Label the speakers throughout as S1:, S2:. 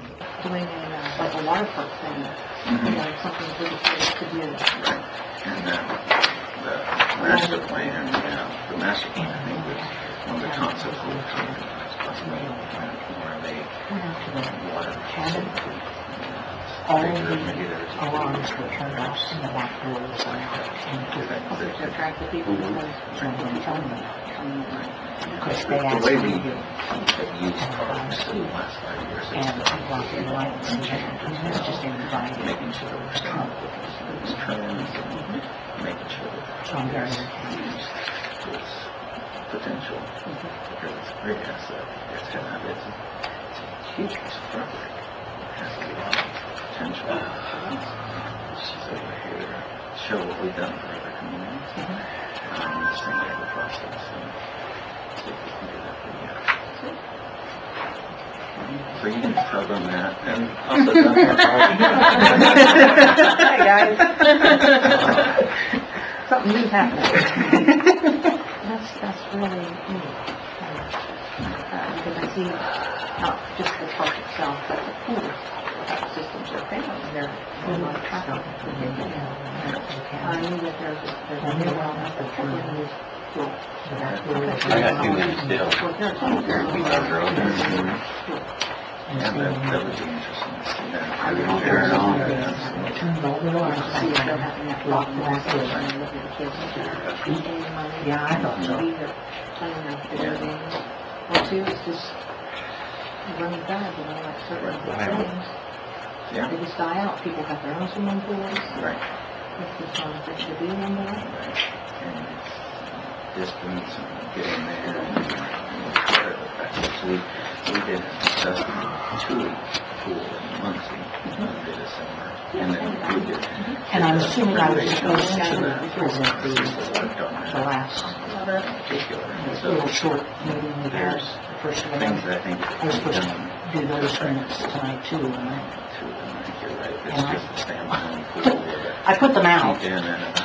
S1: doing like a water park thing, something for the kids to do.
S2: And the master plan, the master plan, I think, was one of the concepts we were talking about, where they water
S1: Cabin. All the alarms were turned off and the back door was unlocked. Also to attract the people who were trying to tell them. Because they
S2: the
S1: asked
S2: way
S1: me
S2: we
S1: to do it.
S2: have used parks in the last 5 years,
S1: And blocking lights and it's just inviting.
S2: making sure that we're staying with those trends and making sure that
S1: I'm very
S2: it's used to its potential. Because it's a great asset. It's a huge piece of property. It has a lot of potential. So we're here to show what we've done for other communities. Same type of process. And see if we can do that for you. So you can tell them that, and also done
S1: Hi guys. Something new's happening. That's really neat. Because I see not just the park itself, but the pool systems are failing. They're not traffic. I knew that there's a new one up at Portland.
S3: I got 2 minutes still.
S2: and that would be interesting to see that.
S3: Are we on there or not?
S1: Yeah, I thought so. Or two, it's just running bad, like certain things.
S2: Yeah.
S1: They just die out. People have their own swimming pools.
S2: Right.
S1: It's just not a to be in there.
S2: Right. And distance and getting there and whatever factors. We did an assessment, 2-week pool in Muncie. Did a seminar. And then we did.
S1: And I'm assuming I was supposed to present the last little short meeting we had, the first one.
S2: Things that I think
S1: I was supposed to do those minutes tonight too, and
S2: you're right. It's just a standalone pool with a
S1: I put them out.
S2: deep in and a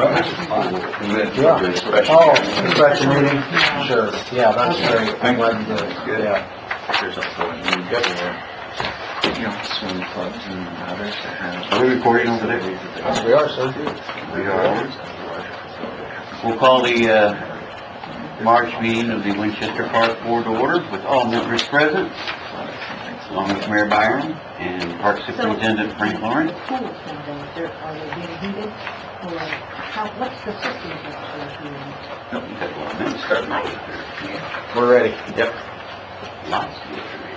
S4: Special meeting? Sure, yeah, that's great. I'm glad you did it. Yeah.
S2: There's also a need for, swim clubs and others to have.
S3: Are we recording over there?
S4: Yes, we are, sir.
S3: We are. We'll call the March meeting of the Winchester Park Board to order with all members present, along with Mayor Byron and Park Superintendent Frank Lawrence.
S1: Pools down there, are they being heated? Or what's the system that they're heating?
S3: Nope, you got a lot of minutes starting.
S4: We're ready.
S3: Yep. Lots to get through here.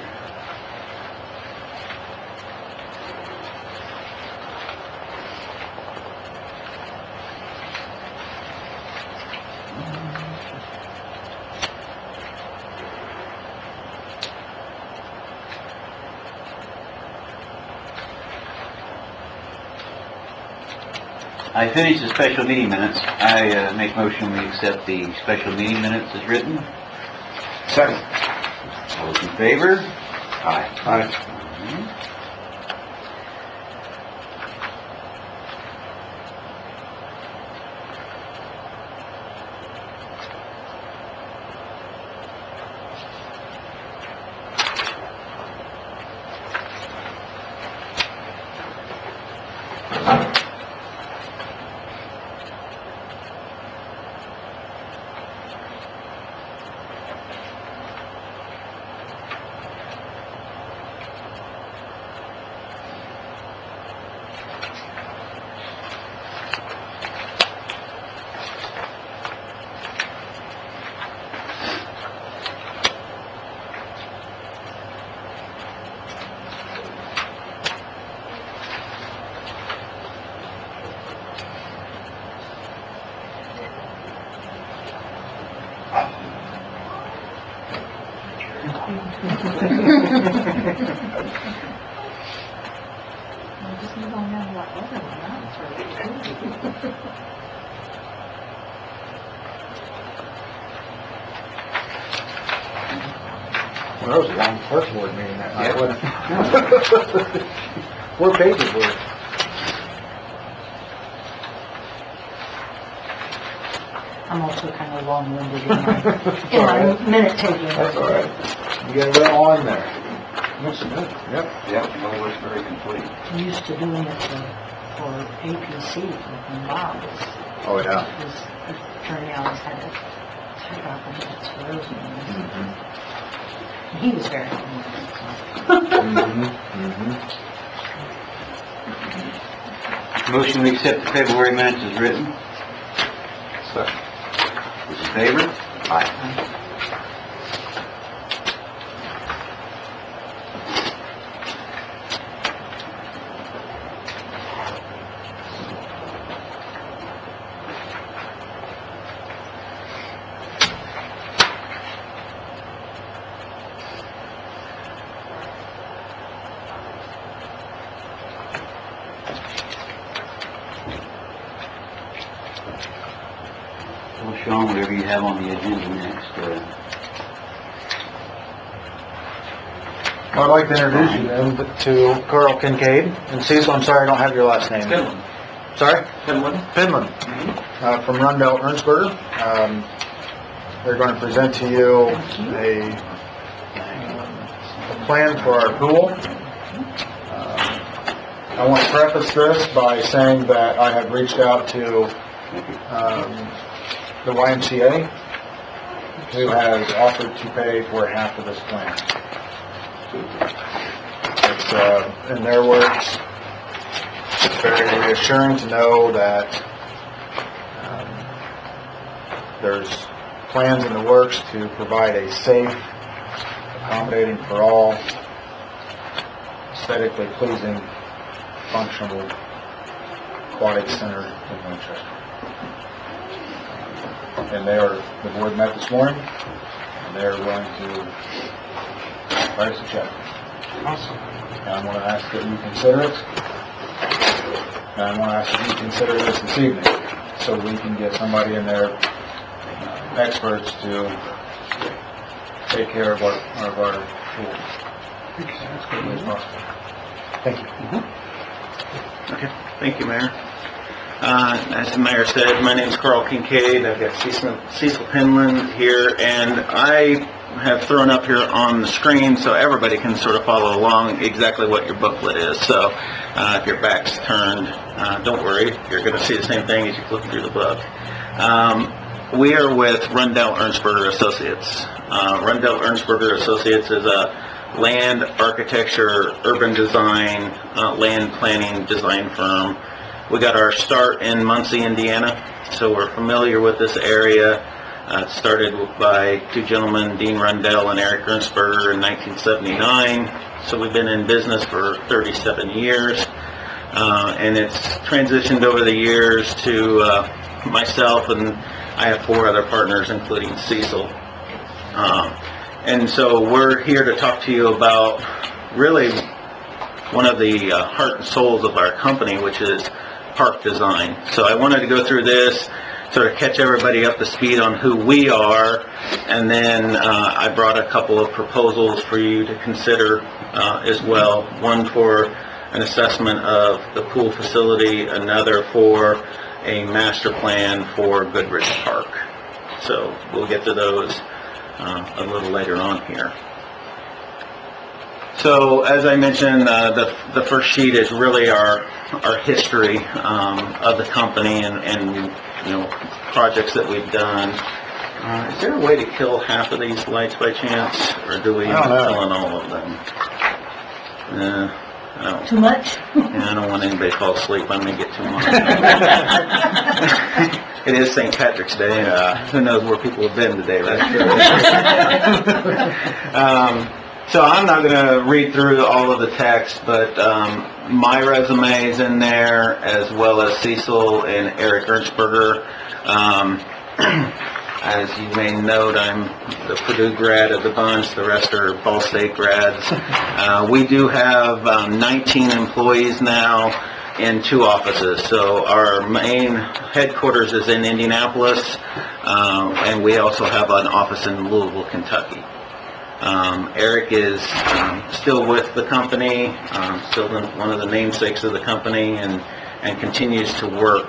S3: I finished the special meeting minutes. I make motion we accept the special meeting minutes as written.
S4: Second.
S3: All those in favor? Aye.
S4: Aye. Well, that was a long first board meeting that night, wasn't it? 4 pages worth.
S1: I'm also kind of long-winded in my minute taking.
S4: That's all right. You got it all on there. Looks good. Yep.
S3: Yeah, well, looks very complete.
S1: Used to doing it for APC, for Bob's.
S4: Oh, yeah.
S1: His attorney always had to type out the minutes for those meetings.
S4: Mm-hmm.
S1: He was very happy.
S3: Motion to accept the February minutes as written.
S2: Second.
S3: Those in favor?
S2: Aye.
S3: Well, Sean, whatever you have on the agenda next,
S4: I'd like to introduce you then to Carl Kincaid. And Cecil, I'm sorry I don't have your last name.
S3: Finland.
S4: Sorry?
S3: Finland.
S4: Finland, from Rundell Ernstberger. They're going to present to you a plan for our pool. I want to preface this by saying that I have reached out to the YMCA, who has offered to pay for half of this plan. It's, in their words, it's very reassuring to know that there's plans in the works to provide a safe, accommodating for all, aesthetically pleasing, functional aquatic center in Winchester. And the board met this morning, and they're willing to write us a check.
S3: Awesome.
S4: And I want to ask that you consider it. And I want to ask that you consider this evening, so we can get somebody in there, experts, to take care of our pool as quickly as possible. Thank you.
S5: Okay, thank you, Mayor. As the Mayor said, my name is Carl Kincaid. I've got Cecil Penland here, and I have thrown up here on the screen so everybody can sort of follow along exactly what your booklet is. So if your back's turned, don't worry, you're going to see the same thing as you flip through the book. We are with Rundell Ernstberger Associates. Rundell Ernstberger Associates is a land, architecture, urban design, land planning design firm. We got our start in Muncie, Indiana, so we're familiar with this area. It started by two gentlemen, Dean Rundell and Eric Ernstberger, in 1979. So we've been in business for 37 years, and it's transitioned over the years to myself, and I have 4 other partners, including Cecil. And so we're here to talk to you about really one of the heart and souls of our company, which is park design. So I wanted to go through this, sort of catch everybody up to speed on who we are, and then I brought a couple of proposals for you to consider as well. One for an assessment of the pool facility, another for a master plan for Goodrich Park. So we'll get to those a little later on here. So as I mentioned, the first sheet is really our history of the company and projects that we've done. Is there a way to kill half of these lights by chance, or do we end up killing all of them?
S1: Too much?
S5: Yeah, I don't want anybody to fall asleep. I may get too much. It is St. Patrick's Day. Who knows where people have been today, right? So I'm not going to read through all of the text, but my resume is in there, as well as Cecil and Eric Ernstberger. As you may note, I'm the Purdue grad of the bunch. The rest are Ball State grads. We do have 19 employees now in 2 offices. So our main headquarters is in Indianapolis, and we also have an office in Louisville, Kentucky. Eric is still with the company, still one of the namesakes of the company, and continues to work,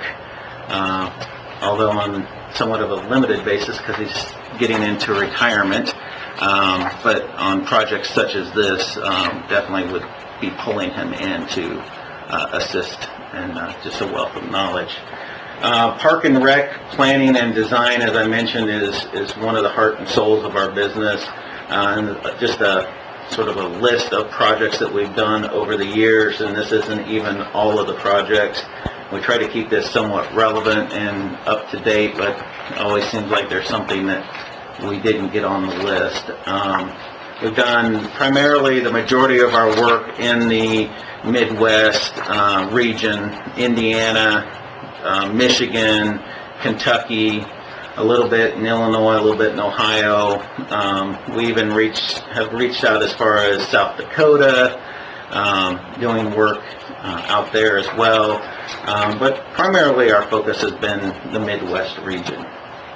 S5: although on somewhat of a limited basis because he's getting into retirement. But on projects such as this, definitely would be pulling him in to assist, and just a wealth of knowledge. Park and Rec planning and design, as I mentioned, is one of the heart and souls of our business. And just a sort of a list of projects that we've done over the years, and this isn't even all of the projects. We try to keep this somewhat relevant and up to date, but it always seems like there's something that we didn't get on the list. We've done primarily the majority of our work in the Midwest region, Indiana, Michigan, Kentucky, a little bit in Illinois, a little bit in Ohio. We even have reached out as far as South Dakota, doing work out there as well. But primarily our focus has been the Midwest region.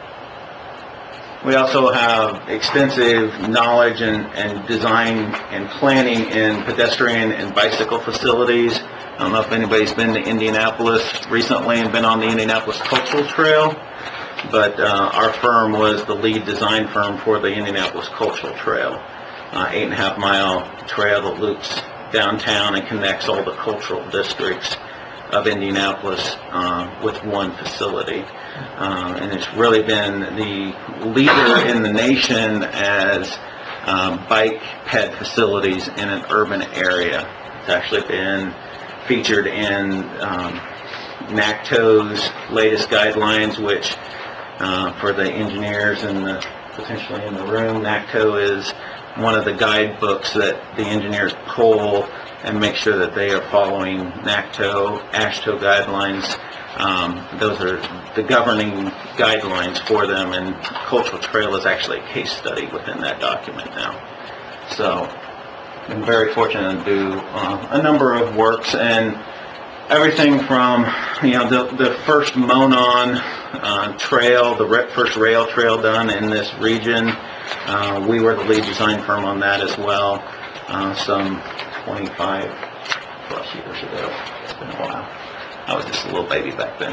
S5: We also have extensive knowledge and design and planning in pedestrian and bicycle facilities. I don't know if anybody's been to Indianapolis recently and been on the Indianapolis Cultural Trail, but our firm was the lead design firm for the Indianapolis Cultural Trail, 8.5 mile trail that loops downtown and connects all the cultural districts of Indianapolis with one facility. And it's really been the leader in the nation as bike ped facilities in an urban area. It's actually been featured in NACTO's latest guidelines, which for the engineers and potentially in the room, NACTO is one of the guidebooks that the engineers pull and make sure that they are following NACTO, AASHTO guidelines. Those are the governing guidelines for them, and Cultural Trail is actually a case study within that document now. So I'm very fortunate to do a number of works, and everything from, the first Monon trail, the first rail trail done in this region. We were the lead design firm on that as well, some 25 plus years ago. It's been a while. I was just a little baby back then.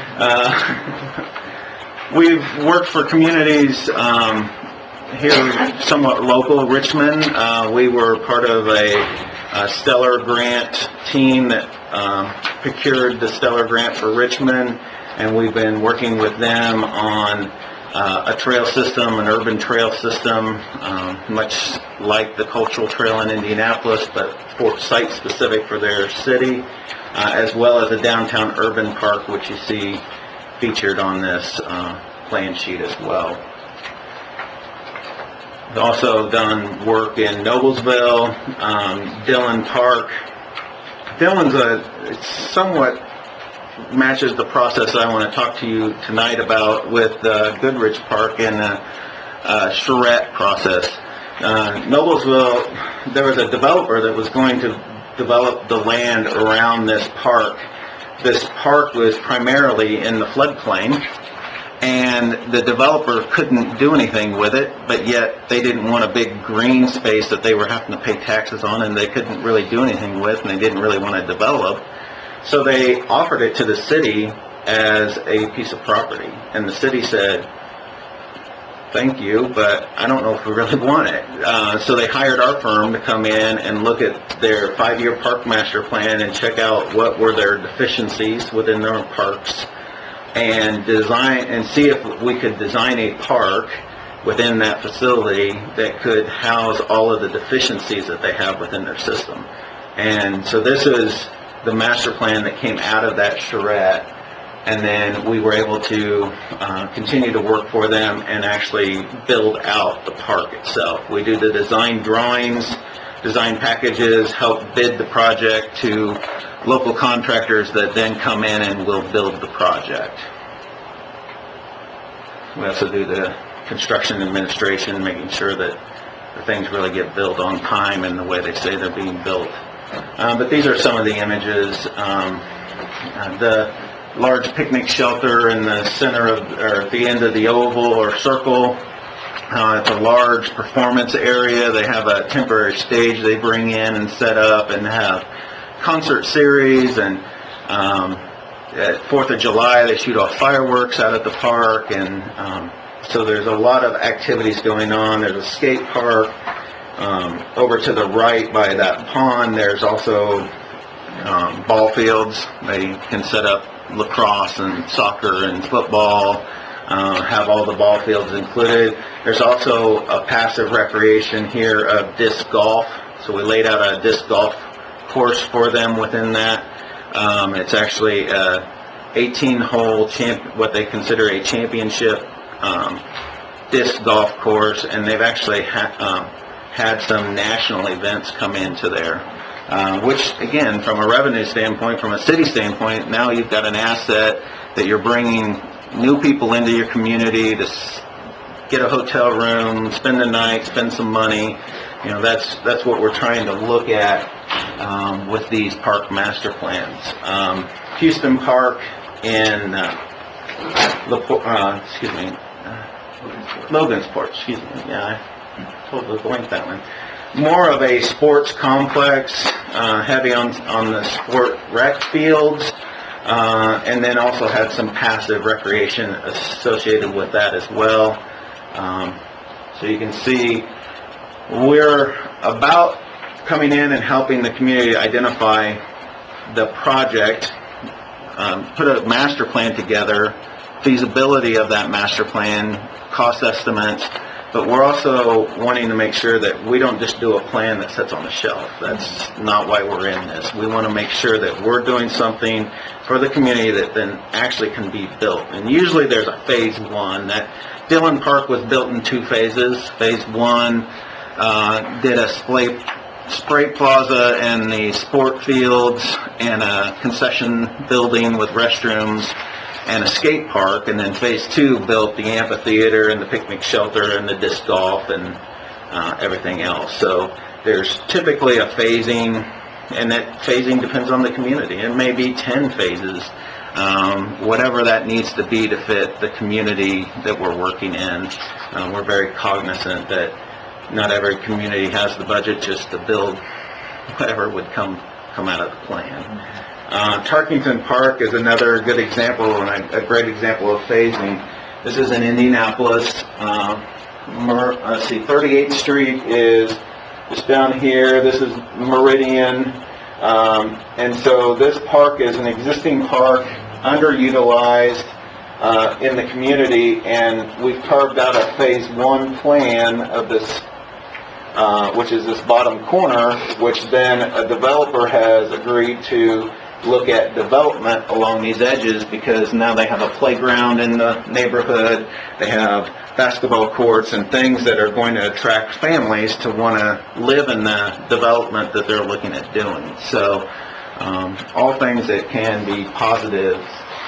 S5: We've worked for communities here somewhat local, Richmond. We were part of a Stellar Grant team that procured the Stellar Grant for Richmond, and we've been working with them on a trail system, an urban trail system, much like the Cultural Trail in Indianapolis, but for site-specific for their city, as well as a downtown urban park, which you see featured on this plan sheet as well. We've also done work in Noblesville, Dillon Park. Dillon's it somewhat matches the process I want to talk to you tonight about with Goodrich Park and charrette process. Noblesville, there was a developer that was going to develop the land around this park. This park was primarily in the floodplain, and the developer couldn't do anything with it, but yet they didn't want a big green space that they were having to pay taxes on, and they couldn't really do anything with, and they didn't really want to develop. So they offered it to the city as a piece of property, and the city said, thank you, but I don't know if we really want it. So they hired our firm to come in and look at their 5-year park master plan and check out what were their deficiencies within their parks, and design and see if we could design a park within that facility that could house all of the deficiencies that they have within their system. And so this is the master plan that came out of that charrette, and then we were able to continue to work for them and actually build out the park itself. We do the design drawings, design packages, help bid the project to local contractors that then come in and will build the project. We also do the construction administration, making sure that the things really get built on time and the way they say they're being built. But these are some of the images. The large picnic shelter in the center of, or at the end of the oval or circle. It's a large performance area. They have a temporary stage they bring in and set up, and have concert series, and at 4th of July they shoot off fireworks out at the park, and So there's a lot of activities going on. There's a skate park. Over to the right by that pond, there's also ball fields. They can set up lacrosse and soccer and football, have all the ball fields included. There's also a passive recreation here of disc golf. So we laid out a disc golf course for them within that. It's actually a 18-hole what they consider a championship disc golf course, and they've actually had some national events come into there, which again, from a revenue standpoint, from a city standpoint, now you've got an asset that you're bringing new people into your community to get a hotel room, spend the night, spend some money. You know, that's what we're trying to look at with these park master plans. Houston Park in Logansport, excuse me. Yeah, I totally blanked that one. More of a sports complex, heavy on the sport rec fields, and then also had some passive recreation associated with that as well. So you can see we're about coming in and helping the community identify the project, put a master plan together, feasibility of that master plan, cost estimates, but we're also wanting to make sure that we don't just do a plan that sits on the shelf. That's not why we're in this. We want to make sure that we're doing something for the community that then actually can be built. And usually there's a phase one. That Dillon Park was built in 2 phases. Phase 1 did a spray plaza and the sport fields and a concession building with restrooms and a skate park, and then phase 2 built the amphitheater and the picnic shelter and the disc golf and everything else. So there's typically a phasing, and that phasing depends on the community. It may be 10 phases, whatever that needs to be to fit the community that we're working in. We're very cognizant that not every community has the budget just to build whatever would come out of the plan. Tarkington Park is another good example and a great example of phasing. This is in Indianapolis. Let's see, 38th Street is just down here. This is Meridian. And so this park is an existing park, underutilized in the community, and we've carved out a phase 1 plan of this, which is this bottom corner, which then a developer has agreed to look at development along these edges, because now they have a playground in the neighborhood, they have basketball courts and things that are going to attract families to want to live in the development that they're looking at doing. So all things that can be positive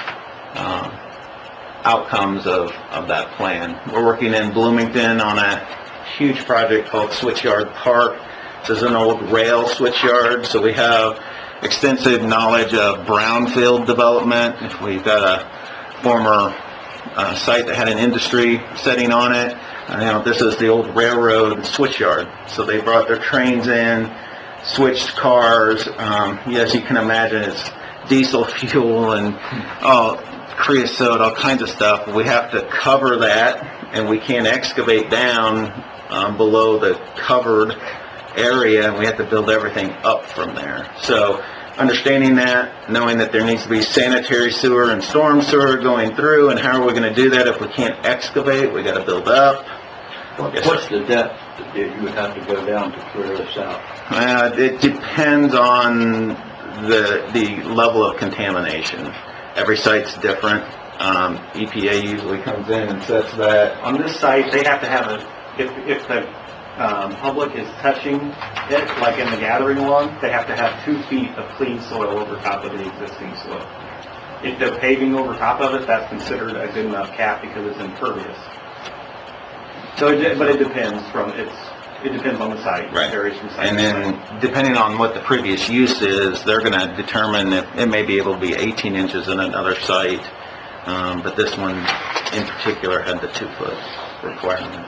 S5: outcomes of that plan. We're working in Bloomington on a huge project called Switchyard Park. This is an old rail switchyard, so we have extensive knowledge of brownfield development. We've got a former site that had an industry setting on it. This is the old railroad switchyard. So they brought their trains in, switched cars. Yes, you can imagine it's diesel fuel and creosote, all kinds of stuff. We have to cover that, and we can't excavate down below the covered area, and we have to build everything up from there. So understanding that, knowing that there needs to be sanitary sewer and storm sewer going through, and how are we going to do that if we can't excavate? We got to build up.
S3: What's the depth that you would have to go down to clear this out?
S5: It depends on the level of contamination. Every site's different. EPA usually comes in and sets that.
S6: On this site, they have to have if the public is touching it, like in the gathering one, they have to have 2 feet of clean soil over top of the existing soil. If they're paving over top of it, that's considered a good enough cap because it's impervious. So, but it depends it depends on the site.
S5: Right.
S6: It varies from site
S5: And
S6: to
S5: then,
S6: site.
S5: depending on what the previous use is, they're going to determine that it may be able to be 18 inches in another site, but this one in particular had the 2-foot requirement.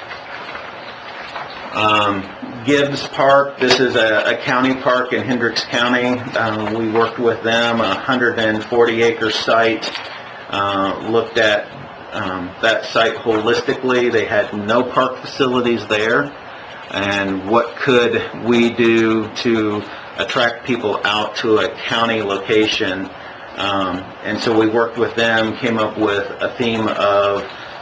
S5: Gibbs Park, this is a county park in Hendricks County. We worked with them, a 140-acre site, looked at that site holistically. They had no park facilities there, and what could we do to attract people out to a county location? And so we worked with them, came up with a theme of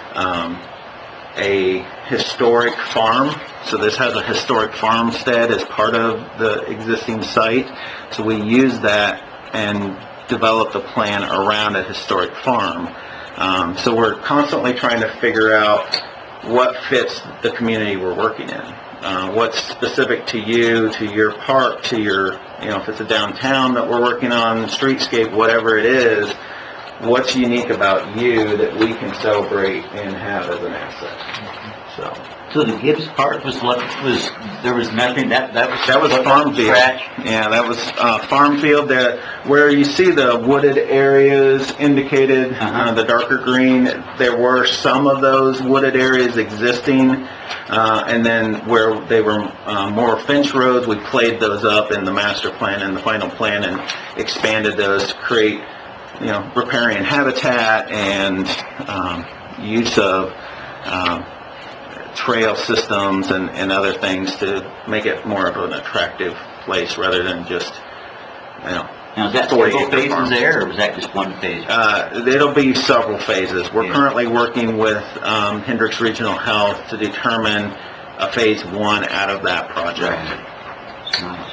S5: a historic farm. So this has a historic farmstead as part of the existing site. So we used that and developed a plan around a historic farm. So we're constantly trying to figure out what fits the community we're working in. What's specific to you, to your park, to your, if it's a downtown that we're working on, streetscape, whatever it is, what's unique about you that we can celebrate and have as an asset.
S3: So the Gibbs Park there was nothing, that
S5: was a farm field.
S3: Scratch?
S5: Yeah, that was farm field. Where you see the wooded areas indicated, the darker green, there were some of those wooded areas existing, and then where they were more fence roads, we played those up in the master plan and the final plan and expanded those to create, riparian habitat and use of trail systems and other things to make it more of an attractive place rather than just,
S3: Now, is that several phases there, or was that just one phase?
S5: It'll be several phases. We're currently working with Hendricks Regional Health to determine a phase 1 out of that project.
S3: Nice.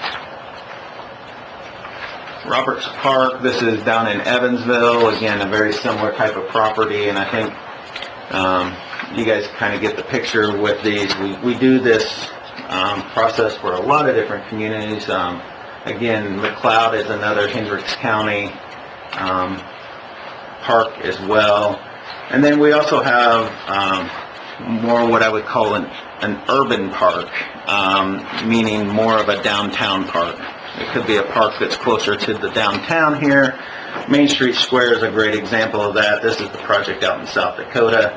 S5: Roberts Park, this is down in Evansville, again, a very similar type of property, and I think you guys kind of get the picture with these. We do this process for a lot of different communities. Again, McLeod is another Hendricks County park as well. And then we also have more what I would call an urban park, meaning more of a downtown park. It could be a park that's closer to the downtown here. Main Street Square is a great example of that. This is the project out in South Dakota.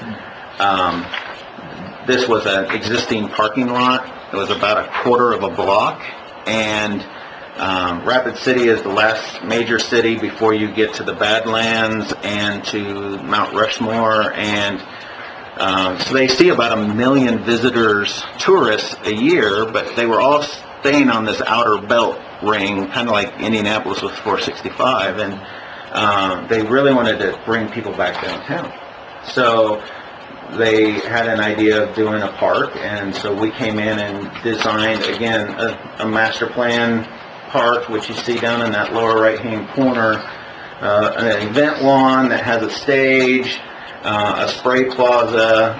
S5: This was an existing parking lot. It was about a quarter of a block, and Rapid City is the last major city before you get to the Badlands and to Mount Rushmore, and so they see about 1 million visitors, tourists a year, but they were all staying on this outer belt ring, kind of like Indianapolis with 465, and they really wanted to bring people back downtown. So they had an idea of doing a park, and so we came in and designed, again, a master plan park, which you see down in that lower right-hand corner, an event lawn that has a stage, a spray plaza,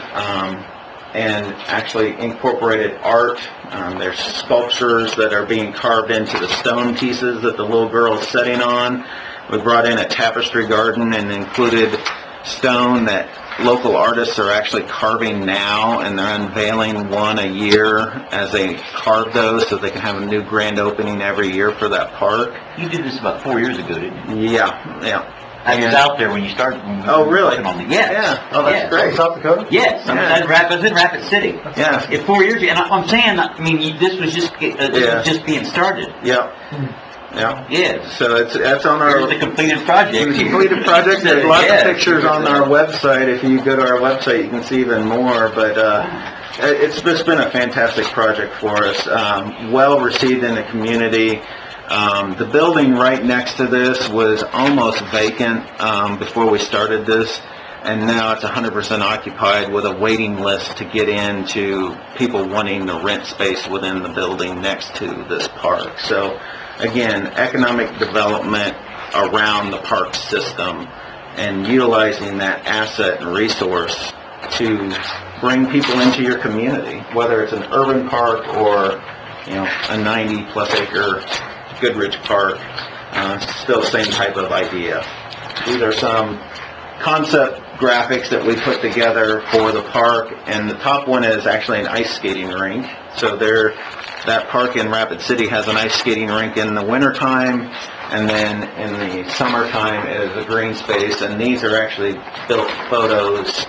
S5: and actually incorporated art. There's sculptures that are being carved into the stone pieces that the little girl is sitting on. We brought in a tapestry garden and included stone that local artists are actually carving now, and they're unveiling one a year as they carve those so they can have a new grand opening every year for that park.
S3: You did this about 4 years ago, didn't you?
S5: Yeah.
S3: I was out there when you started.
S5: Oh, really?
S3: Yes.
S5: Yeah. Oh, that's great.
S4: South Dakota?
S3: Yes. I was in Rapid City.
S5: Yeah.
S3: 4 years ago, and I'm saying, this was just being started.
S5: Yeah. Yeah.
S3: Yes.
S5: So that's on our...
S3: There's the completed project.
S5: There's lots of pictures on our website. If you go to our website, you can see even more. But it's just been a fantastic project for us. Well received in the community. The building right next to this was almost vacant before we started this, and now it's 100% occupied with a waiting list to get into people wanting to rent space within the building next to this park. So again, economic development around the park system and utilizing that asset and resource to bring people into your community, whether it's an urban park or a 90-plus acre Goodrich Park, still same type of idea. These are some concept graphics that we put together for the park, and the top one is actually an ice skating rink. So that park in Rapid City has an ice skating rink in the wintertime, and then in the summertime it is a green space, and these are actually built photos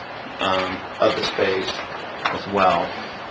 S5: of the space as well.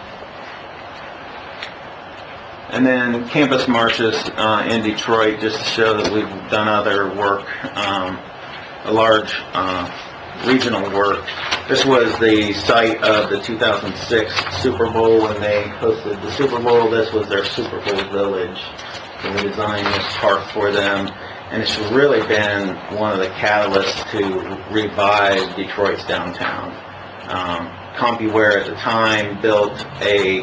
S5: And then Campus Martius in Detroit, just to show that we've done other work, a large regional work. This was the site of the 2006 Super Bowl when they hosted the Super Bowl. This was their Super Bowl village. So we designed this park for them, and it's really been one of the catalysts to revive Detroit's downtown. CompuWare at the time built a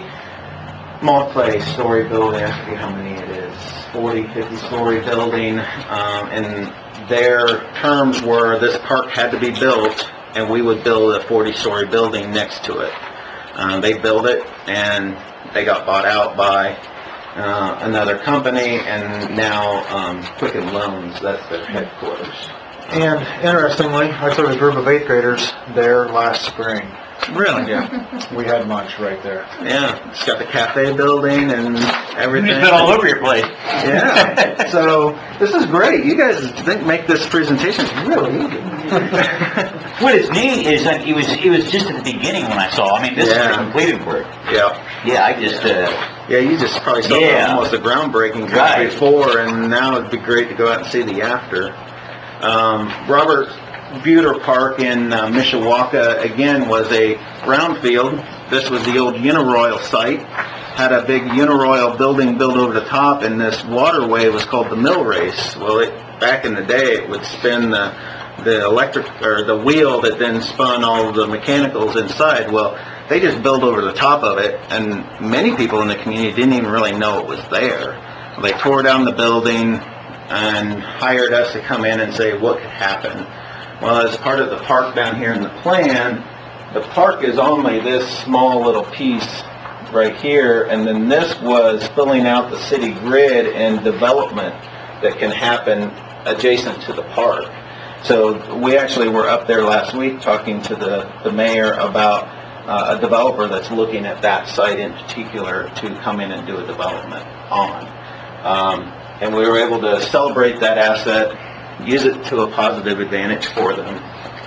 S5: multi-story building, I forget how many it is, 40, 50-story building, and their terms were this park had to be built, and we would build a 40-story building next to it. They built it, and they got bought out by another company, and now Quicken Loans, that's their headquarters.
S4: And interestingly, I took a group of 8th graders there last spring.
S5: Really?
S4: Yeah, we had lunch right there.
S5: Yeah, it's got the cafe building and everything.
S3: You've been all over your place.
S5: Yeah, so this is great. You guys make this presentation really easy.
S3: What is neat is that it was just at the beginning when I saw. I mean, this is the completed work.
S5: Yeah.
S3: Yeah, I just,
S5: Yeah, you just probably saw almost a groundbreaking
S3: Right.
S5: before, and now it'd be great to go out and see the after. Robert Buter Park in Mishawaka, again, was a brownfield. This was the old Uniroyal site. Had a big Uniroyal building built over the top, and this waterway was called the Mill Race. Well, back in the day, it would spin the electric, or the wheel that then spun all of the mechanicals inside. Well, they just built over the top of it, and many people in the community didn't even really know it was there. They tore down the building and hired us to come in and say what could happen. Well, as part of the park down here in the plan, the park is only this small little piece right here, and then this was filling out the city grid and development that can happen adjacent to the park. So we actually were up there last week talking to the mayor about a developer that's looking at that site in particular to come in and do a development on. And we were able to celebrate that asset, use it to a positive advantage for them.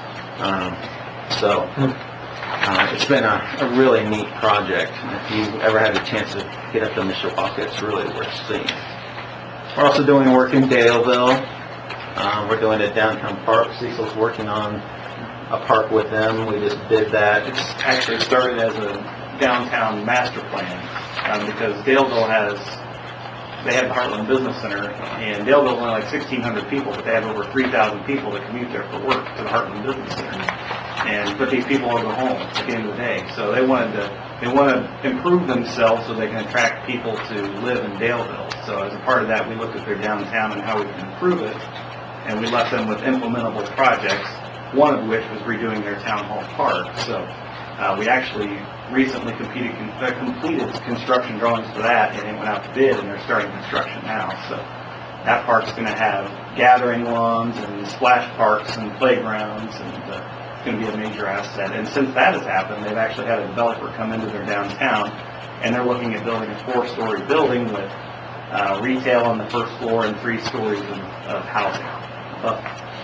S5: It's been a really neat project. And if you ever had a chance to get up to Mishawaka, it's really worth seeing. We're also doing work in Daleville. We're doing a downtown park. Cecil's working on a park with them. We just did that.
S6: It's actually started as a downtown master plan, because Daleville they have the Heartland Business Center, and Daleville's only like 1,600 people, but they have over 3,000 people that commute there for work to the Heartland Business Center. But these people all go home at the end of the day. So they want to improve themselves so they can attract people to live in Daleville. So as a part of that, we looked at their downtown and how we can improve it, and we left them with implementable projects, one of which was redoing their town hall park. So we actually recently completed construction drawings for that, and it went out to bid, and they're starting construction now. So that park's going to have gathering lawns and splash parks and playgrounds, and it's going to be a major asset. And since that has happened, they've actually had a developer come into their downtown, and they're looking at building a 4-story building with retail on the first floor and 3 stories of housing above.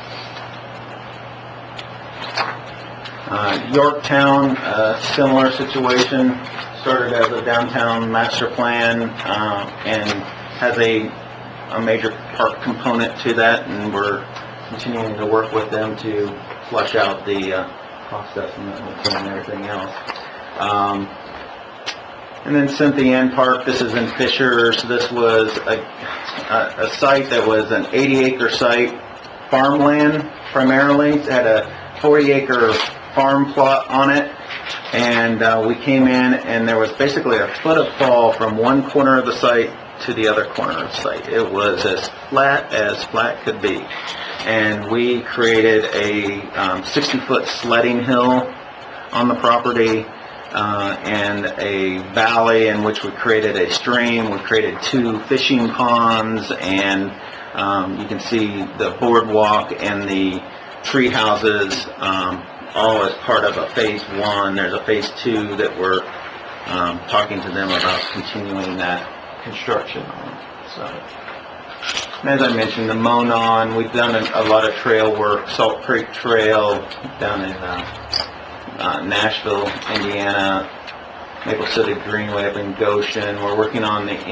S5: Yorktown, similar situation, started as a downtown master plan, and has a major park component to that, and we're continuing to work with them to flesh out the cost estimate and everything else. And then Cynthia Ann Park, this is in Fishers. This was a site that was an 80-acre site, farmland primarily. It had a 40-acre farm plot on it, and we came in, and there was basically a foot of fall from one corner of the site to the other corner of the site. It was as flat could be, and we created a 60-foot sledding hill on the property, and a valley in which we created a stream. We created 2 fishing ponds, and you can see the boardwalk and the tree houses, all as part of a phase 1. There's a phase 2 that we're talking to them about continuing that construction on. So, and as I mentioned, the Monon, we've done a lot of trail work, Salt Creek Trail down in Nashville, Indiana, Maple City Greenway up in Goshen. We're working on the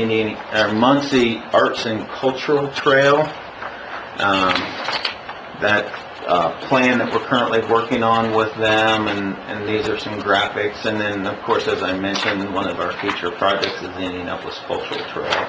S5: Muncie Arts and Cultural Trail. That plan that we're currently working on with them, and these are some graphics. And then, of course, as I mentioned, one of our future projects is the Indianapolis Cultural Trail,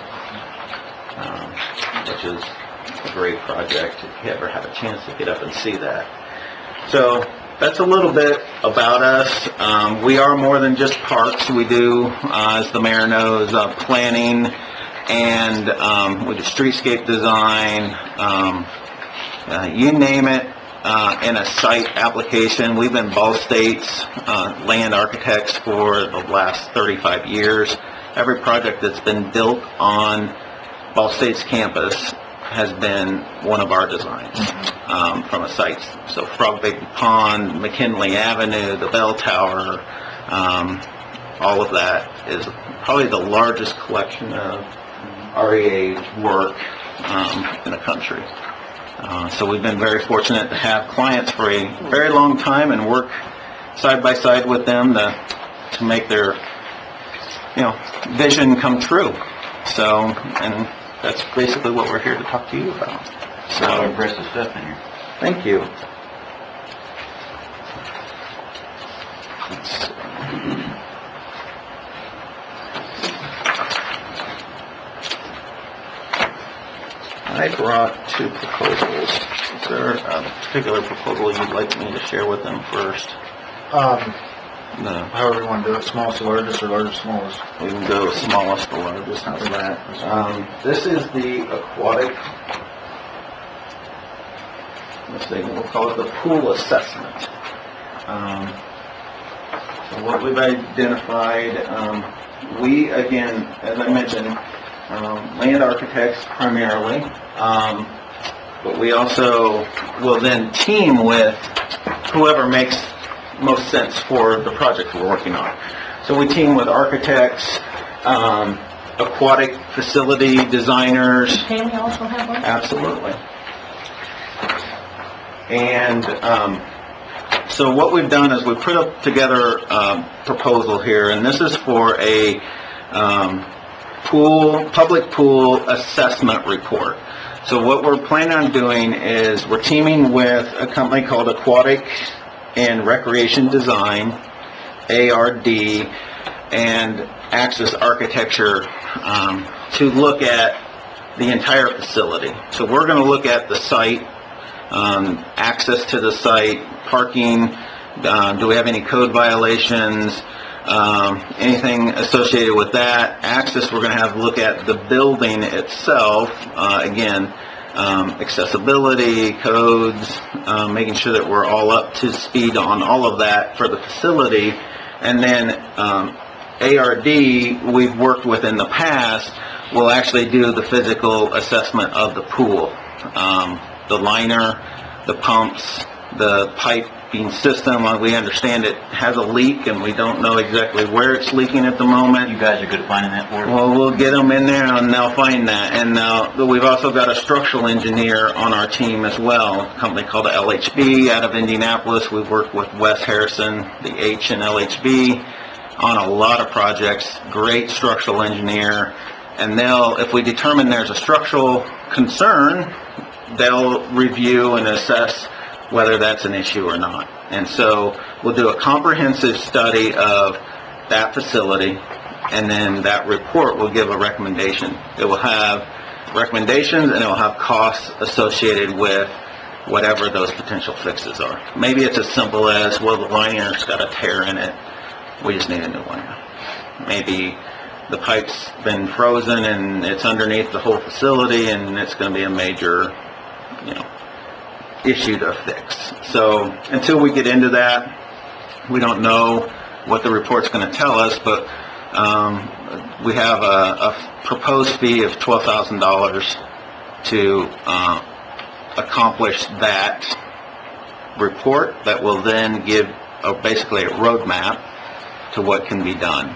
S5: which is a great project if you ever have a chance to get up and see that. So that's a little bit about us. We are more than just parks. We do, as the mayor knows, planning, and we do streetscape design, you name it, in a site application. We've been Ball State's land architects for the last 35 years. Every project that's been built on Ball State's campus has been one of our designs from a site. So Frog Big Pond, McKinley Avenue, the Bell Tower, all of that is probably the largest collection of REA work in the country. So we've been very fortunate to have clients for a very long time and work side by side with them to make their, vision come true. So, and that's basically what we're here to talk to you about.
S3: So impressive stuff in here.
S5: Thank you. I brought two proposals. Is there a particular proposal you'd like me to share with them first? No.
S4: However you want to do it, smallest to largest or largest to smallest.
S5: We can go smallest to largest. How's that? This is the aquatic, let's see, we'll call it the pool assessment. So what we've identified, we, again, as I mentioned, land architects primarily, but we also will then team with whoever makes most sense for the project we're working on. So we team with architects, aquatic facility designers.
S1: Can we also have one?
S5: Absolutely. And so what we've done is we've put up together a proposal here, and this is for a public pool assessment report. So what we're planning on doing is we're teaming with a company called Aquatic and Recreation Design, ARD, and Axis Architecture to look at the entire facility. So we're going to look at the site, access to the site, parking, do we have any code violations, anything associated with that. Access, we're going to have to look at the building itself, again, accessibility, codes, making sure that we're all up to speed on all of that for the facility. And then ARD, we've worked with in the past, will actually do the physical assessment of the pool. The liner, the pumps, the piping system, we understand it has a leak and we don't know exactly where it's leaking at the moment.
S3: You guys are good at finding that for us?
S5: Well, we'll get them in there and they'll find that. And we've also got a structural engineer on our team as well, a company called LHB out of Indianapolis. We've worked with Wes Harrison, the H in LHB, on a lot of projects. Great structural engineer. And if we determine there's a structural concern, they'll review and assess whether that's an issue or not. And so we'll do a comprehensive study of that facility, and then that report will give a recommendation. It will have recommendations and it will have costs associated with whatever those potential fixes are. Maybe it's as simple as, well, the liner's got a tear in it, we just need a new liner. Maybe the pipe's been frozen and it's underneath the whole facility and it's going to be a major, issue to fix. So until we get into that, we don't know what the report's going to tell us, but we have a proposed fee of $12,000 to accomplish that report that will then give basically a roadmap to what can be done.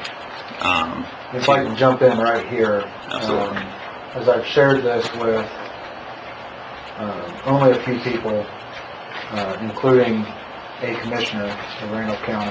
S4: If I can jump in right here.
S5: Absolutely.
S4: As I've shared this with only a few people, including a commissioner of Randolph County,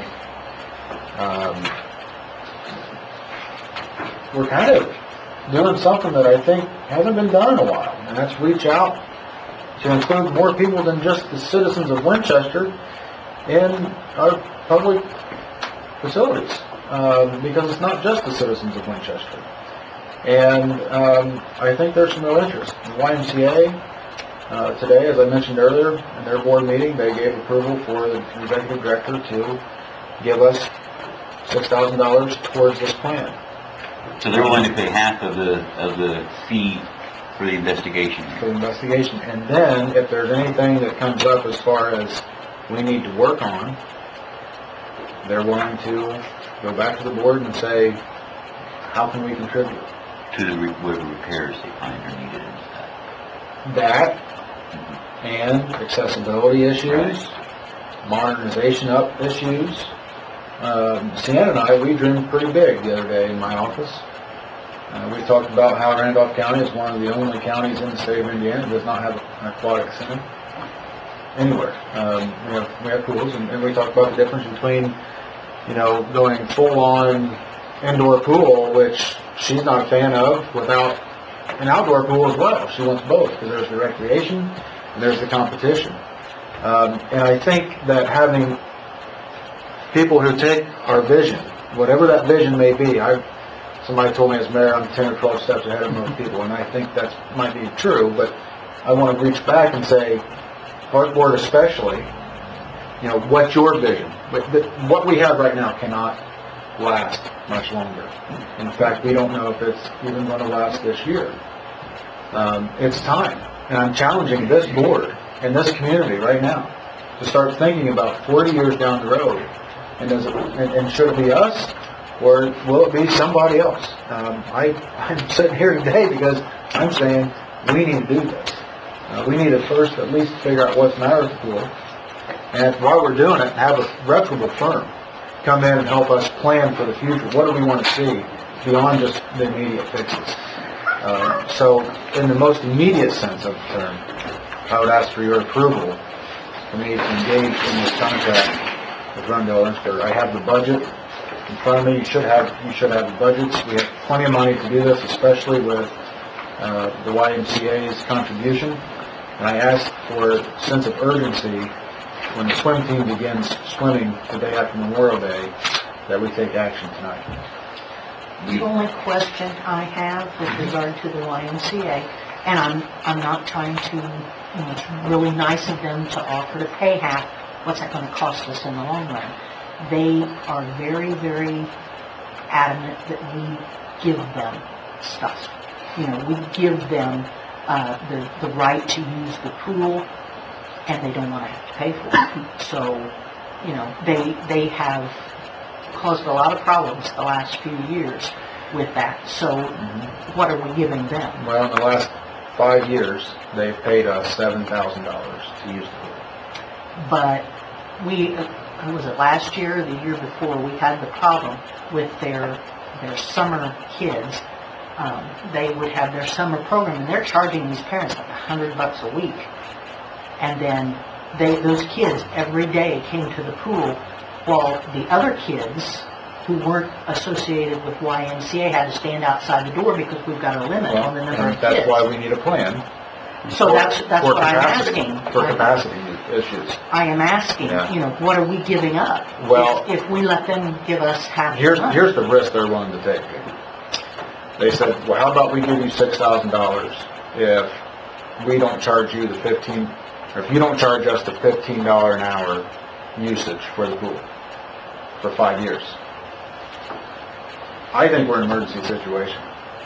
S4: we're kind of doing something that I think hasn't been done in a while, and that's reach out to include more people than just the citizens of Winchester in our public facilities, because it's not just the citizens of Winchester. And I think there's some real interest. The YMCA, today, as I mentioned earlier, in their board meeting, they gave approval for the executive director to give us $6,000 towards this plan.
S3: So they're willing to pay half of the fee for the investigation.
S4: For the investigation. And then, if there's anything that comes up as far as we need to work on, they're willing to go back to the board and say, how can we contribute?
S3: To the whatever repairs they find are needed and stuff.
S4: That, and accessibility issues, modernization up issues. Sienna and I, we dreamed pretty big the other day in my office. We talked about how Randolph County is one of the only counties in the state of Indiana that does not have an aquatic center anywhere. We have pools, and we talked about the difference between, going full-on indoor pool, which she's not a fan of, without an outdoor pool as well. She wants both, because there's the recreation and there's the competition. And I think that having people who take our vision, whatever that vision may be, somebody told me as mayor I'm 10 or 12 steps ahead of most people, and I think that might be true, but I want to reach back and say, Park Board especially, what's your vision? What we have right now cannot last much longer. In fact, we don't know if it's even going to last this year. It's time, and I'm challenging this board and this community right now to start thinking about 40 years down the road, and should it be us, or will it be somebody else? I'm sitting here today because I'm saying we need to do this. We need to first at least figure out what's the matter with the pool, and while we're doing it, have a reputable firm come in and help us plan for the future. What do we want to see beyond just the immediate fixes? So, in the most immediate sense of the term, I would ask for your approval for me to engage in this contract with Rundell Ernstberg. I have the budget in front of me. You should have the budgets. We have plenty of money to do this, especially with the YMCA's contribution. And I ask for a sense of urgency when the swim team begins swimming the day after Memorial Day, that we take action tonight.
S1: The only question I have with regard to the YMCA, and I'm not trying to, it's really nice of them to offer to pay half. What's that going to cost us in the long run? They are very, very adamant that we give them stuff. We give them the right to use the pool, and they don't want to have to pay for it. So, they have caused a lot of problems the last few years with that. So, what are we giving them?
S4: Well, in the last 5 years, they've paid us $7,000 to use the pool.
S1: But was it last year or the year before, we had the problem with their summer kids. They would have their summer program, and they're charging these parents like $100 a week. And then those kids every day came to the pool, while the other kids who weren't associated with YMCA had to stand outside the door because we've got a limit on the number of kids.
S4: That's why we need a plan.
S1: So that's what I'm asking.
S4: For capacity issues.
S1: I am asking, what are we giving up?
S4: Well,
S1: if we let them give us half the money?
S4: Here's the risk they're willing to take. They said, well, how about we give you $6,000 if we don't charge you the or if you don't charge us the $15 an hour usage for the pool for 5 years. I think we're in an emergency situation.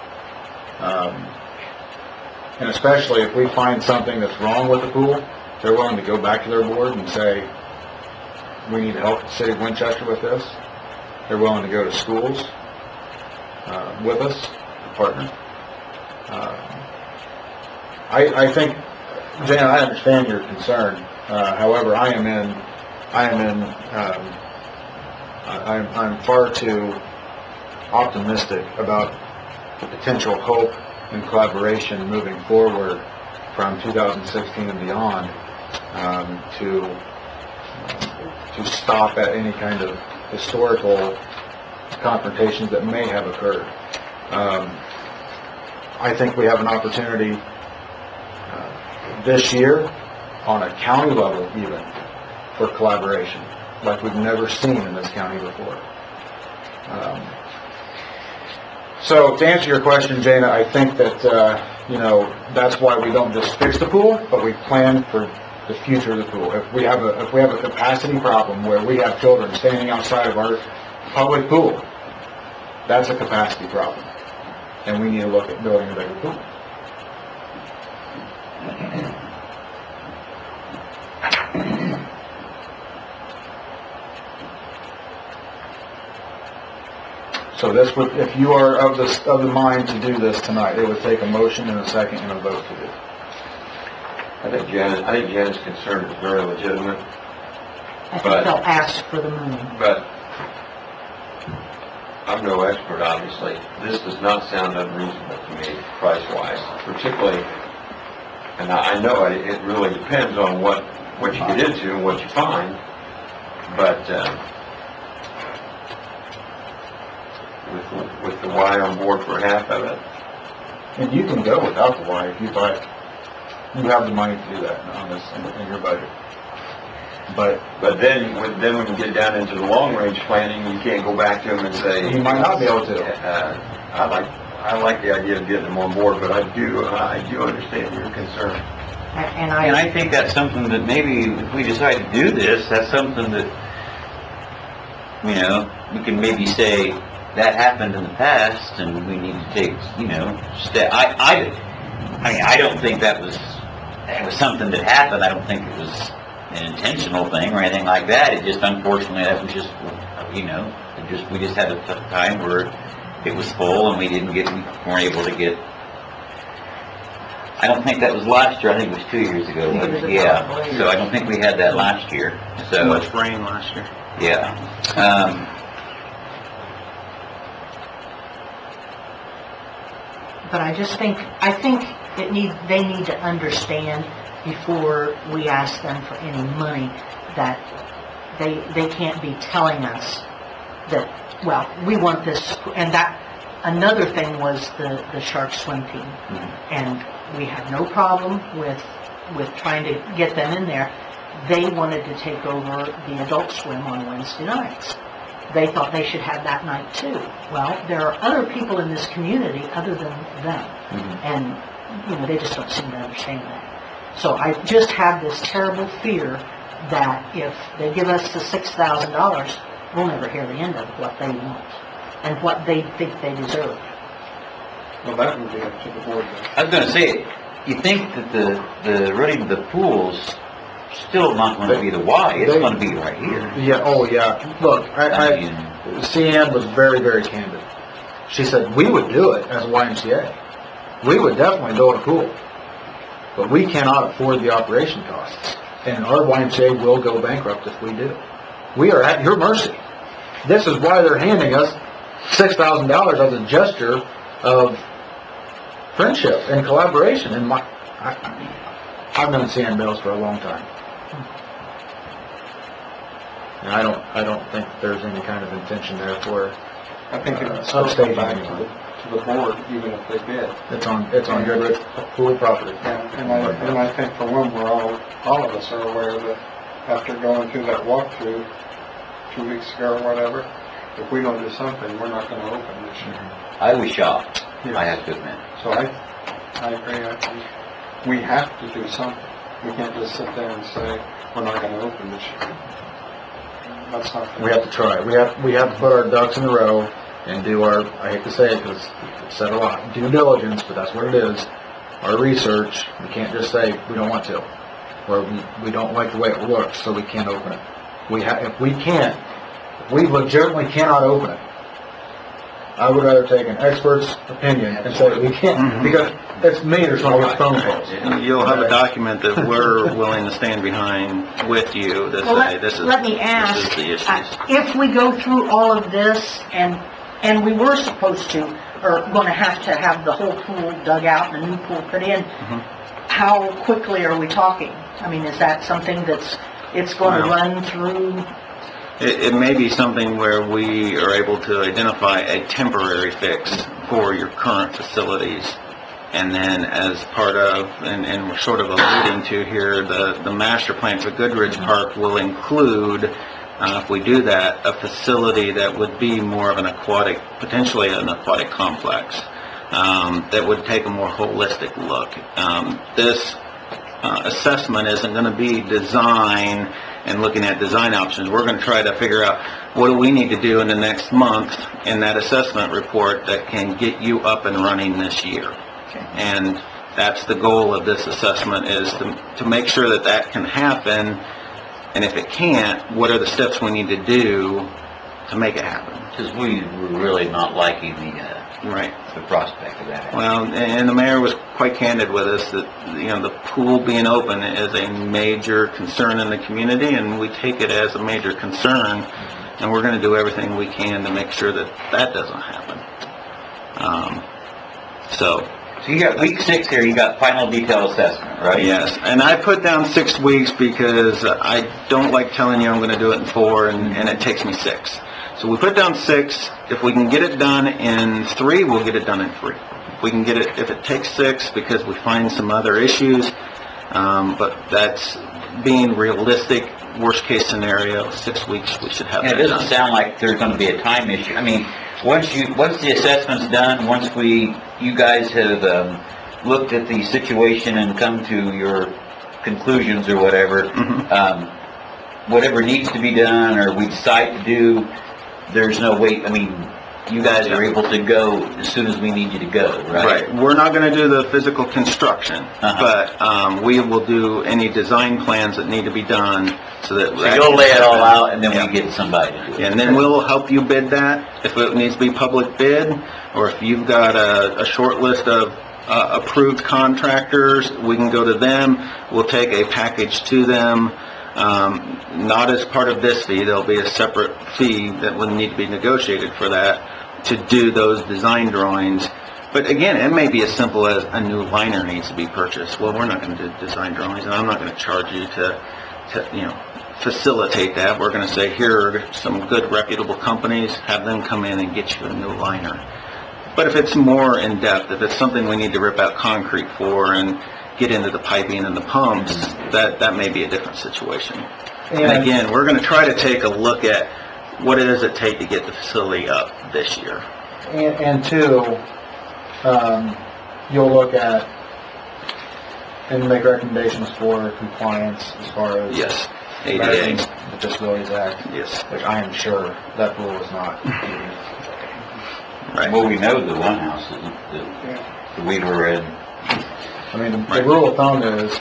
S4: And especially if we find something that's wrong with the pool, they're willing to go back to their board and say, we need to help the city of Winchester with this. They're willing to go to schools with us, partner. I think, Jan, I understand your concern. However, I'm far too optimistic about the potential hope and collaboration moving forward from 2016 and beyond to stop at any kind of historical confrontations that may have occurred. I think we have an opportunity this year on a county level even for collaboration, like we've never seen in this county before. So to answer your question, Jana, I think that, that's why we don't just fix the pool, but we plan for the future of the pool. If we have a capacity problem where we have children standing outside of our public pool, that's a capacity problem. And we need to look at building a bigger pool. So this would, if you are of the mind to do this tonight, it would take a motion and a second and a vote to do.
S7: I think Janet's concern is very legitimate,
S1: I think they'll ask for the money.
S7: but I'm no expert, obviously. This does not sound unreasonable to me, price-wise, particularly, and I know it really depends on what you get into and what you find, but with the Y on board for half of it,
S4: And you can go without the Y if you buy it. You have the money to do that on this, in your budget. But
S7: then when we get down into the long-range planning, you can't go back to them and say...
S4: you might not be able to.
S7: I like the idea of getting them on board, but I do understand your concern.
S1: And
S3: And I think that's something that maybe if we decide to do this, that's something that, we can maybe say that happened in the past and we need to take, I don't think that was something that happened. I don't think it was an intentional thing or anything like that. It just, unfortunately, that was just, we just had a tough time where it was full and we weren't able to get. I don't think that was last year. I think it was 2 years ago. Yeah. So I don't think we had that last year.
S5: Too much rain last year.
S3: Yeah.
S1: But I think they need to understand before we ask them for any money that they can't be telling us that, well, we want this, and that, another thing was the shark swim team. And we had no problem with trying to get them in there. They wanted to take over the adult swim on Wednesday nights. They thought they should have that night too. Well, there are other people in this community other than them. And, they just don't seem to understand that. So I just have this terrible fear that if they give us the $6,000, we'll never hear the end of what they want and what they think they deserve.
S6: Well, that would be up to the board then.
S3: I was going to say, you think that the pool's still not going to be the Y, it's going to be right here.
S4: Yeah, oh yeah. Look, CN was very, very candid. She said, we would do it as a YMCA. We would definitely build a pool. But we cannot afford the operation costs. And our YMCA will go bankrupt if we do. We are at your mercy. This is why they're handing us $6,000 as a gesture of friendship and collaboration. And I've known CN Mills for a long time. And I don't think there's any kind of intention there for
S6: I think it would
S4: still
S6: still
S4: go
S6: come
S4: back
S6: back to the board, even if they did.
S4: It's on Goodrich pool property.
S6: And I think for one, all of us are aware that after going through that walkthrough 2 weeks ago or whatever, if we don't do something, we're not going to open this year.
S3: I was shocked,
S6: Yes.
S3: I have to admit.
S6: So I agree. I think we have to do something. We can't just sit there and say, we're not going to open this year. That's not fair.
S4: We have to try. We have to put our ducks in a row and do our, I hate to say it because it's said a lot, due diligence, but that's what it is. Our research. We can't just say we don't want to, or we don't like the way it looks, so we can't open it. If we legitimately cannot open it, I would rather take an expert's opinion and say that we can't, because it's me that's going to get phone calls.
S5: You'll have a document that we're willing to stand behind with you that say this is
S1: Let me ask,
S5: the issues.
S1: if we go through all of this and we were supposed to, or going to have the whole pool dug out and a new pool put in, how quickly are we talking? I mean, is that something it's going to run through?
S5: It may be something where we are able to identify a temporary fix for your current facilities And then as part of, and we're sort of alluding to here, the master plan for Goodrich Park will include, if we do that, a facility that would be more of an aquatic, potentially an aquatic complex, that would take a more holistic look. This assessment isn't going to be design and looking at design options. We're going to try to figure out what do we need to do in the next month in that assessment report that can get you up and running this year. And that's the goal of this assessment, is to make sure that that can happen. And if it can't, what are the steps we need to do to make it happen?
S3: Because we were really not liking
S5: Right.
S3: the prospect of that.
S5: Well, and the mayor was quite candid with us that, the pool being open is a major concern in the community, and we take it as a major concern, and we're going to do everything we can to make sure that that doesn't happen.
S3: So you got week 6 here, you got final detail assessment, right?
S5: Yes, and I put down 6 weeks because I don't like telling you I'm going to do it in 4, and it takes me 6. So we put down 6. If we can get it done in 3, we'll get it done in 3. We can get it, if it takes 6 because we find some other issues, but that's being realistic. Worst case scenario, 6 weeks, we should have
S3: And
S5: that
S3: it
S5: done.
S3: doesn't sound like there's going to be a time issue. I mean, once the assessment's done, once you guys have looked at the situation and come to your conclusions or whatever, whatever needs to be done or we decide to do, there's no wait. I mean, you guys are able to go as soon as we need you to go, right?
S5: Right. We're not going to do the physical construction, but we will do any design plans that need to be done so that...
S3: So you'll lay it all out, and then we get somebody to do it.
S5: And then we'll help you bid that, if it needs to be public bid, or if you've got a short list of approved contractors, we can go to them. We'll take a package to them, not as part of this fee. There'll be a separate fee that will need to be negotiated for that, to do those design drawings. But again, it may be as simple as a new liner needs to be purchased. Well, we're not going to do design drawings, and I'm not going to charge you to facilitate that. We're going to say, here are some good reputable companies, have them come in and get you a new liner. But if it's more in-depth, if it's something we need to rip out concrete for and get into the piping and the pumps, that may be a different situation. And again, we're going to try to take a look at what does it take to get the facility up this year.
S4: And 2, you'll look at and make recommendations for compliance as far as...
S5: Yes,
S4: violating
S5: ADA.
S4: the Disabilities Act,
S5: Yes,
S4: which I am sure that rule is not.
S5: right.
S3: Well, we know the one house that we were in.
S4: I mean, the rule of thumb is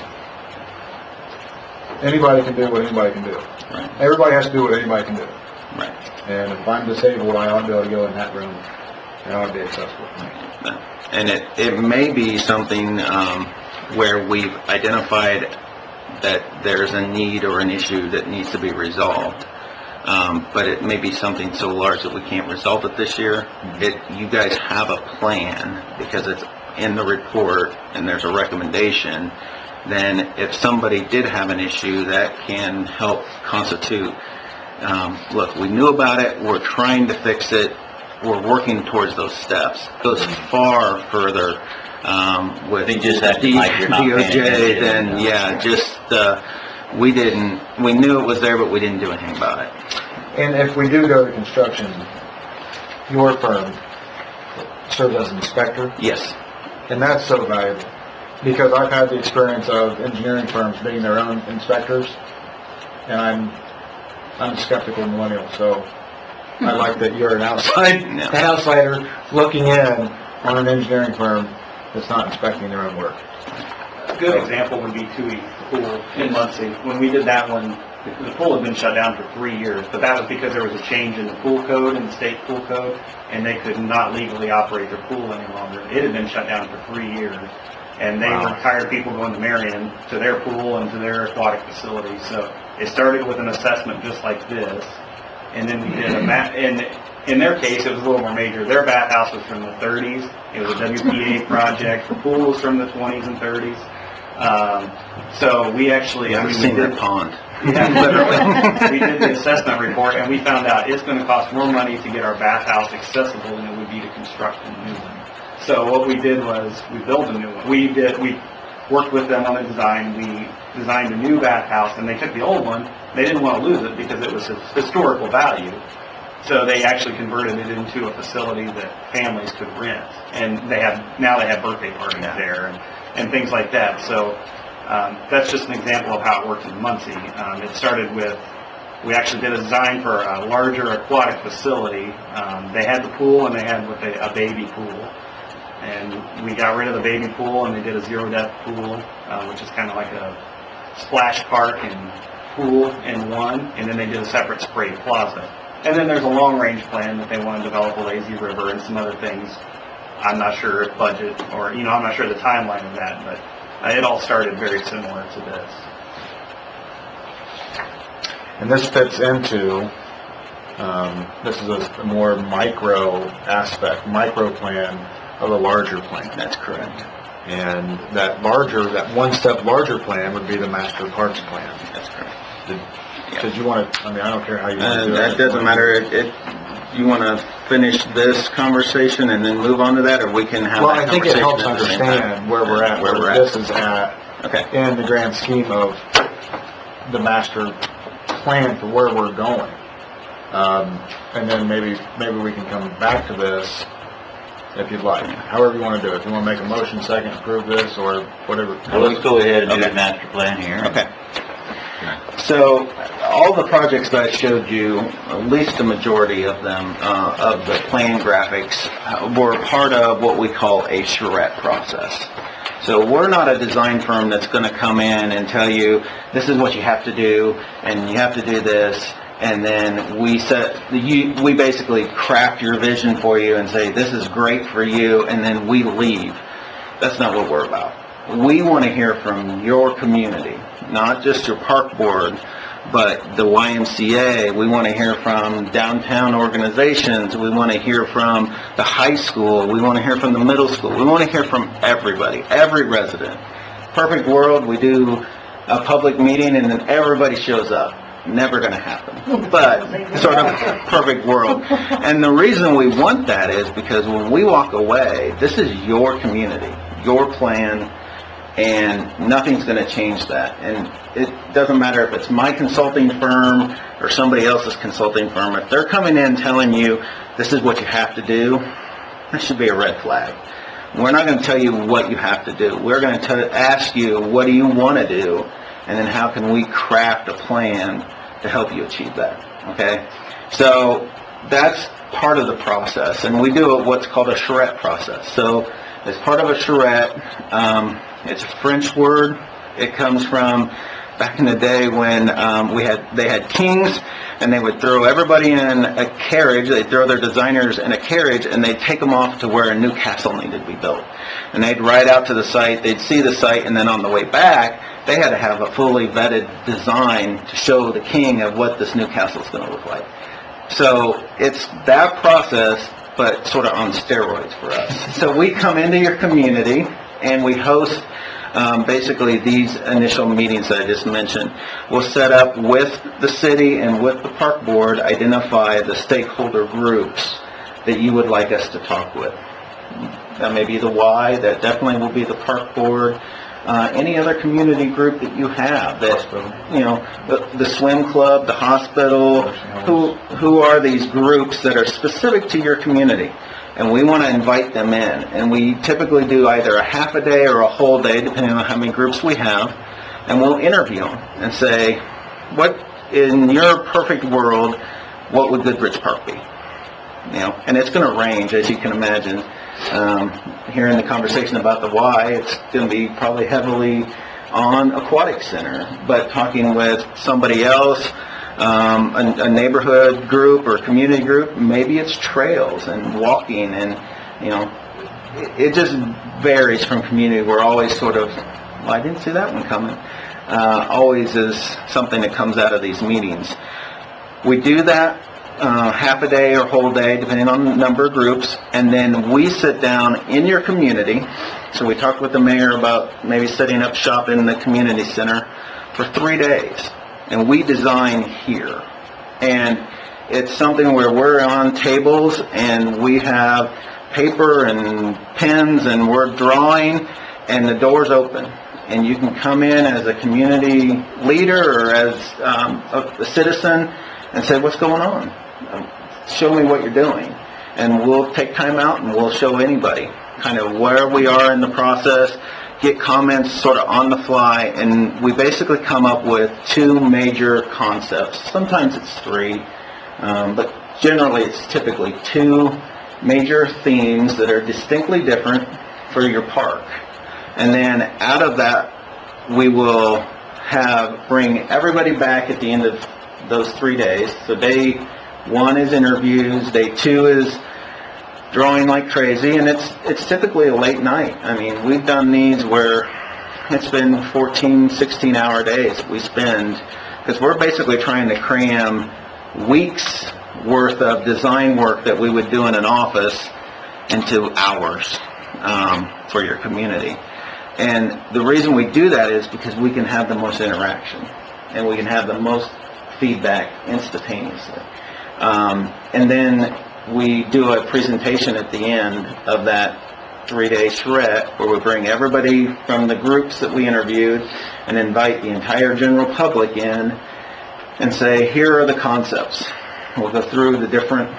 S4: anybody can do what anybody can do.
S5: Right.
S4: Everybody has to do what anybody can do.
S5: Right.
S4: And if I'm disabled, I ought to be able to go in that room and I ought to be accessible.
S5: And it may be something where we've identified that there's a need or an issue that needs to be resolved. But it may be something so large that we can't resolve it this year. You guys have a plan because it's in the report and there's a recommendation. Then if somebody did have an issue, that can help constitute, look, we knew about it, we're trying to fix it, we're working towards those steps. Goes far further with
S3: They just have to like you're not paying
S5: DOJ
S3: attention.
S5: than, we knew it was there, but we didn't do anything about it.
S4: And if we do go to construction, your firm serves as an inspector,
S5: Yes.
S4: and that's so valuable. Because I've had the experience of engineering firms being their own inspectors, and I'm a skeptical millennial, so I like that you're an outsider looking in on an engineering firm that's not inspecting their own work.
S6: A good example would be Tui Pool in Muncie. When we did that one, the pool had been shut down for 3 years, but that was because there was a change in the pool code, in the state pool code, and they could not legally operate their pool any longer. It had been shut down for 3 years, and they hired people going to Marion, to their pool and to their aquatic facilities. So it started with an assessment just like this, and then we did and in their case, it was a little more major. Their bathhouse was from the 30s. It was a WPA project. The pool was from the 20s and 30s. So we actually,
S5: I've seen their pond.
S6: Yeah, literally. We did the assessment report, and we found out it's going to cost more money to get our bathhouse accessible than it would be to construct a new one. So what we did was we built a new one. We worked with them on a design. We designed a new bathhouse, and they took the old one. They didn't want to lose it because it was of historical value. So they actually converted it into a facility that families could rent, and now they have birthday parties there and things like that. So that's just an example of how it works in Muncie. It started with, we actually did a design for a larger aquatic facility. They had the pool and they had a baby pool, and we got rid of the baby pool and they did a zero depth pool, which is kind of like a splash park and pool in one, and then they did a separate spray plaza. And then there's a long-range plan that they want to develop a lazy river and some other things. I'm not sure if budget or, I'm not sure the timeline of that, but it all started very similar to this.
S4: And this fits into, this is a more micro aspect, micro plan of a larger plan.
S5: That's correct.
S4: And that one step larger plan would be the master parks plan.
S5: That's correct.
S4: Did you want to, I don't care how you want to do it.
S5: That doesn't matter. You want to finish this conversation and then move on to that, or we can have
S4: Well,
S5: that
S4: I think it helps
S5: conversation at the same
S4: understand
S5: time?
S4: where we're at, where this is at,
S5: Okay.
S4: in the grand scheme of the master plan for where we're going. And then maybe we can come back to this if you'd like. However you want to do it. If you want to make a motion, second, approve this, or whatever.
S3: Well, let's go ahead and do
S5: Okay.
S3: the master plan here.
S5: Okay. So, all the projects that I showed you, at least the majority of them, of the plan graphics, were part of what we call a charrette process. So we're not a design firm that's going to come in and tell you, this is what you have to do, and you have to do this, and then we basically craft your vision for you and say, this is great for you, and then we leave. That's not what we're about. We want to hear from your community, not just your park board, but the YMCA. We want to hear from downtown organizations. We want to hear from the high school. We want to hear from the middle school. We want to hear from everybody, every resident. Perfect world, we do a public meeting and then everybody shows up. Never going to happen, but sort of perfect world. And the reason we want that is because when we walk away, this is your community, your plan, and nothing's going to change that. And it doesn't matter if it's my consulting firm or somebody else's consulting firm. If they're coming in telling you this is what you have to do, that should be a red flag. We're not going to tell you what you have to do. We're going to ask you, what do you want to do? And then how can we craft a plan to help you achieve that, okay? So that's part of the process, and we do what's called a charrette process. So as part of a charrette, it's a French word. It comes from back in the day when they had kings, and they would throw everybody in a carriage. They'd throw their designers in a carriage, and they'd take them off to where a new castle needed to be built. And they'd ride out to the site, they'd see the site, and then on the way back, they had to have a fully vetted design to show the king of what this new castle is going to look like. So it's that process, but sort of on steroids for us. So we come into your community, and we host basically these initial meetings that I just mentioned. We'll set up with the city and with the park board, identify the stakeholder groups that you would like us to talk with. That may be the Y, that definitely will be the park board. Any other community group that you have, that, the swim club, the hospital, who are these groups that are specific to your community? And we want to invite them in. And we typically do either a half a day or a whole day, depending on how many groups we have. And we'll interview them and say, what, in your perfect world, what would Goodrich Park be? And it's going to range, as you can imagine. Hearing the conversation about the why, it's going to be probably heavily on aquatic center. But talking with somebody else, a neighborhood group or community group, maybe it's trails and walking, and it just varies from community. We're always sort of, well, I didn't see that one coming. Always is something that comes out of these meetings. We do that half a day or whole day, depending on the number of groups, and then we sit down in your community. So we talk with the mayor about maybe setting up shop in the community center for 3 days. And we design here. And it's something where we're on tables and we have paper and pens, and we're drawing, and the door's open. And you can come in as a community leader or as a citizen and say, what's going on? Show me what you're doing. And we'll take time out and we'll show anybody kind of where we are in the process, get comments sort of on the fly, and we basically come up with 2 major concepts. Sometimes it's 3, but generally it's typically 2 major themes that are distinctly different for your park. And then out of that, we will bring everybody back at the end of those 3 days. So day 1 is interviews, day 2 is drawing like crazy, and it's typically a late night. I mean, we've done these where it's been 14, 16-hour days we spend, because we're basically trying to cram weeks worth of design work that we would do in an office into hours for your community. And the reason we do that is because we can have the most interaction and we can have the most feedback instantaneously. And then we do a presentation at the end of that 3-day charrette where we bring everybody from the groups that we interviewed and invite the entire general public in and say, here are the concepts. We'll go through the different,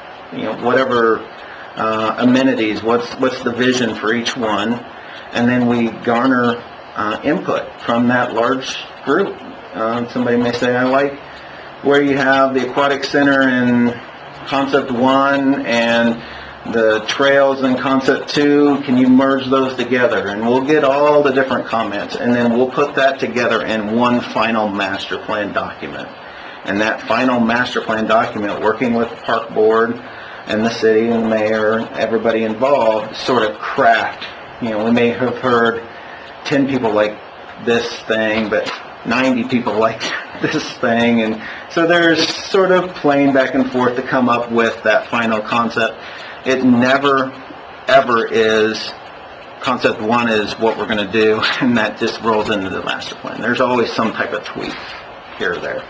S5: whatever amenities, what's the vision for each one, and then we garner input from that large group. Somebody may say, I like where you have the aquatic center in concept 1 and the trails in concept 2, can you merge those together? And we'll get all the different comments, and then we'll put that together in one final master plan document. And that final master plan document, working with the park board and the city and the mayor, everybody involved, sort of craft. We may have heard 10 people like this thing, but 90 people like this thing, and so there's sort of playing back and forth to come up with that final concept. It never, ever is concept 1 is what we're going to do, and that just rolls into the master plan. There's always some type of tweak here or there.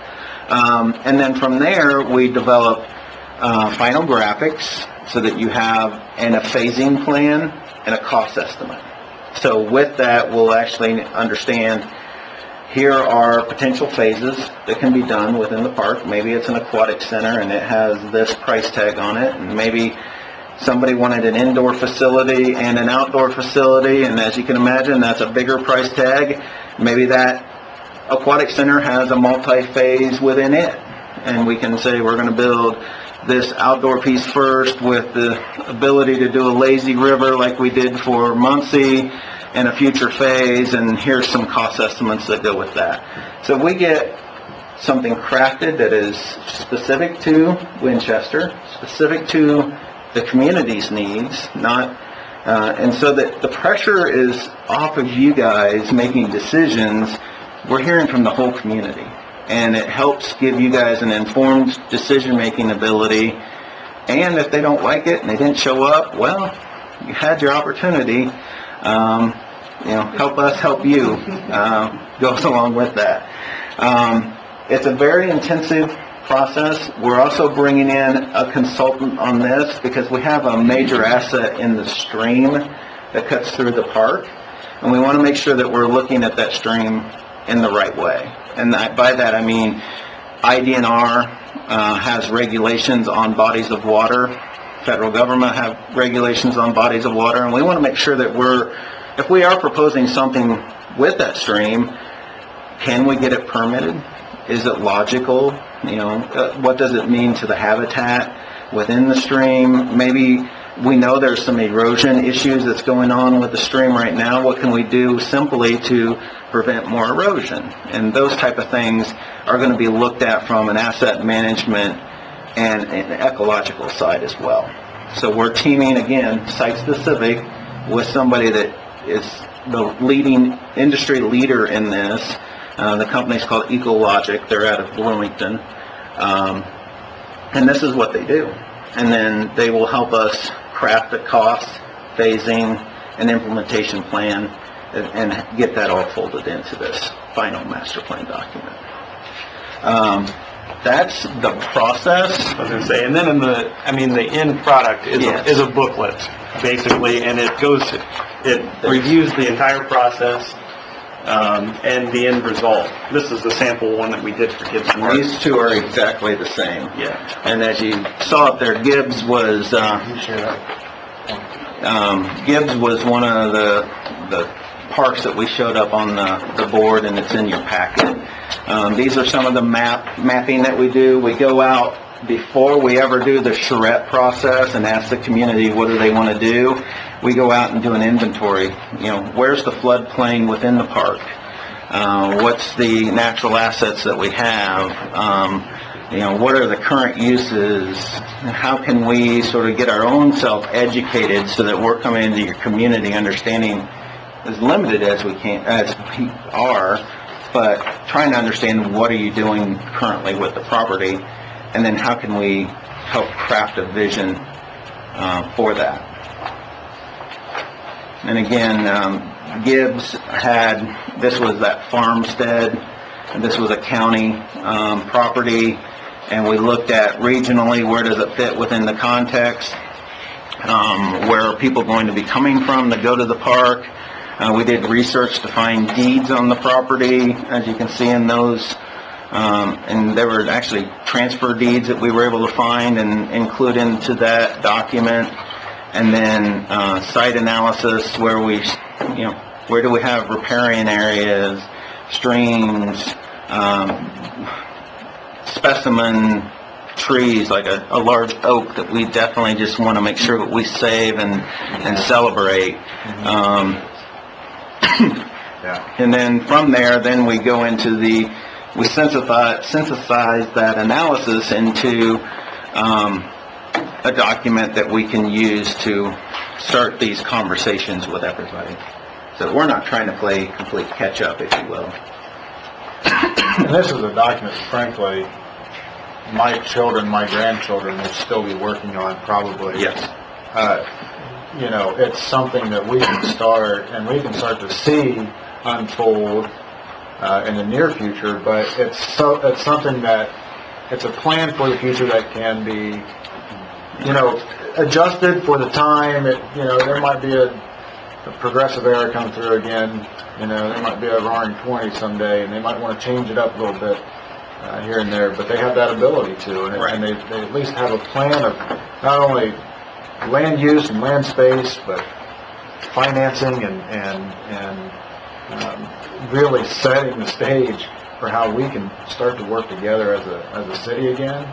S5: And then from there, we develop final graphics so that you have a phasing plan and a cost estimate. So with that, we'll actually understand here are potential phases that can be done within the park. Maybe it's an aquatic center and it has this price tag on it, and maybe somebody wanted an indoor facility and an outdoor facility, and as you can imagine, that's a bigger price tag. Maybe that aquatic center has a multi-phase within it, and we can say we're going to build this outdoor piece first with the ability to do a lazy river like we did for Muncie in a future phase, and here's some cost estimates that go with that. So we get something crafted that is specific to Winchester, specific to the community's needs, and so that the pressure is off of you guys making decisions. We're hearing from the whole community, and it helps give you guys an informed decision-making ability. And if they don't like it and they didn't show up, well, you had your opportunity. Help us help you goes along with that. It's a very intensive process. We're also bringing in a consultant on this because we have a major asset in the stream that cuts through the park, and we want to make sure that we're looking at that stream in the right way. And by that I mean IDNR has regulations on bodies of water. Federal government have regulations on bodies of water, and we want to make sure that if we are proposing something with that stream, can we get it permitted? Is it logical? What does it mean to the habitat within the stream? Maybe we know there's some erosion issues that's going on with the stream right now. What can we do simply to prevent more erosion? And those type of things are going to be looked at from an asset management and an ecological side as well. So we're teaming, again, site-specific, with somebody that is the leading industry leader in this. The company's called Ecologic. They're out of Bloomington. And this is what they do. And then they will help us craft the cost, phasing, and implementation plan, and get that all folded into this final master plan document. that's the process.
S6: I was gonna say, and then the end product is,
S5: Yes.
S6: is a booklet, basically, and it reviews the entire process, and the end result. This is the sample one that we did for Gibbs Park.
S5: These two are exactly the same.
S6: Yeah.
S5: And as you saw up there, Gibbs was, Gibbs was one of the parks that we showed up on the board, and it's in your packet. These are some of the mapping that we do. We go out before we ever do the charrette process and ask the community what do they want to do. We go out and do an inventory. Where's the floodplain within the park? What's the natural assets that we have? What are the current uses? How can we sort of get our own self educated so that we're coming into your community understanding as limited as we are, but trying to understand what are you doing currently with the property, and then how can we help craft a vision for that. And again, Gibbs this was that farmstead, and this was a county property, and we looked at regionally, where does it fit within the context, where are people going to be coming from to go to the park. We did research to find deeds on the property, as you can see in those, and there were actually transfer deeds that we were able to find and include into that document. And then site analysis, where where do we have riparian areas, streams, specimen trees, like a large oak that we definitely just want to make sure that we save and celebrate. And then from there, then we go into we synthesize that analysis into a document that we can use to start these conversations with everybody. So we're not trying to play complete catch-up, if you will.
S4: And this is a document, frankly, my children, my grandchildren will still be working on, probably.
S5: Yes.
S4: It's something that we can start, and we can start to see unfold in the near future, but it's something that, it's a plan for the future that can be, adjusted for the time. There might be a progressive era come through again. There might be a roaring 20 someday, and they might want to change it up a little bit here and there, but they have that ability to, and they at least have a plan of not only land use and land space, but financing and really setting the stage for how we can start to work together as a city again.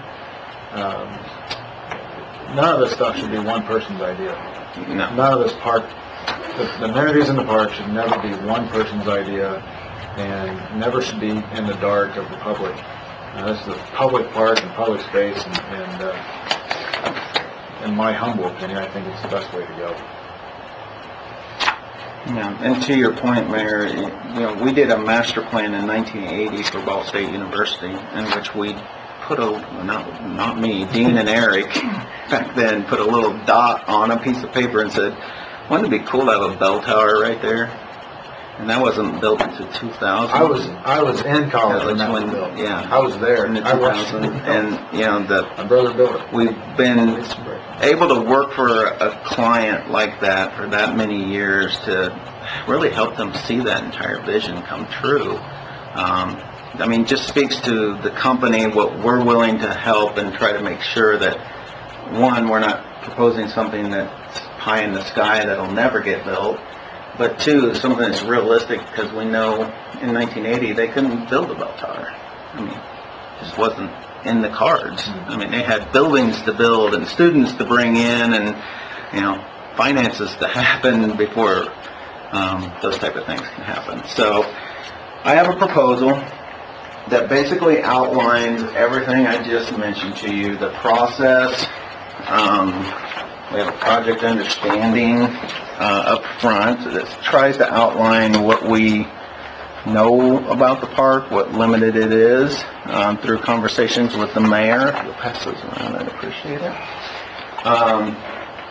S4: None of this stuff should be one person's idea.
S5: No.
S4: None of this park, the amenities in the park should never be one person's idea, and never should be in the dark of the public. This is a public park and public space, and in my humble opinion, I think it's the best way to go.
S5: Yeah, and to your point, Mayor, we did a master plan in 1980 for Ball State University, in which we put not me, Dean and Eric, back then, put a little dot on a piece of paper and said, wouldn't it be cool to have a bell tower right there? And that wasn't built until 2000.
S4: I was in college when that was built.
S5: Yeah.
S4: I was there.
S5: In the
S4: I watched
S5: 2000,
S4: it.
S5: and
S4: My brother built it.
S5: we've been able to work for a client like that for that many years to really help them see that entire vision come true. Just speaks to the company, what we're willing to help and try to make sure that, one, we're not proposing something that's pie in the sky that'll never get built, but two, something that's realistic, because we know in 1980 they couldn't build a bell tower. It just wasn't in the cards. They had buildings to build and students to bring in and, finances to happen before those type of things can happen. So I have a proposal that basically outlines everything I just mentioned to you, the process. We have a project understanding up front that tries to outline what we know about the park, what limited it is, through conversations with the mayor. If you'll pass those around, I'd appreciate it.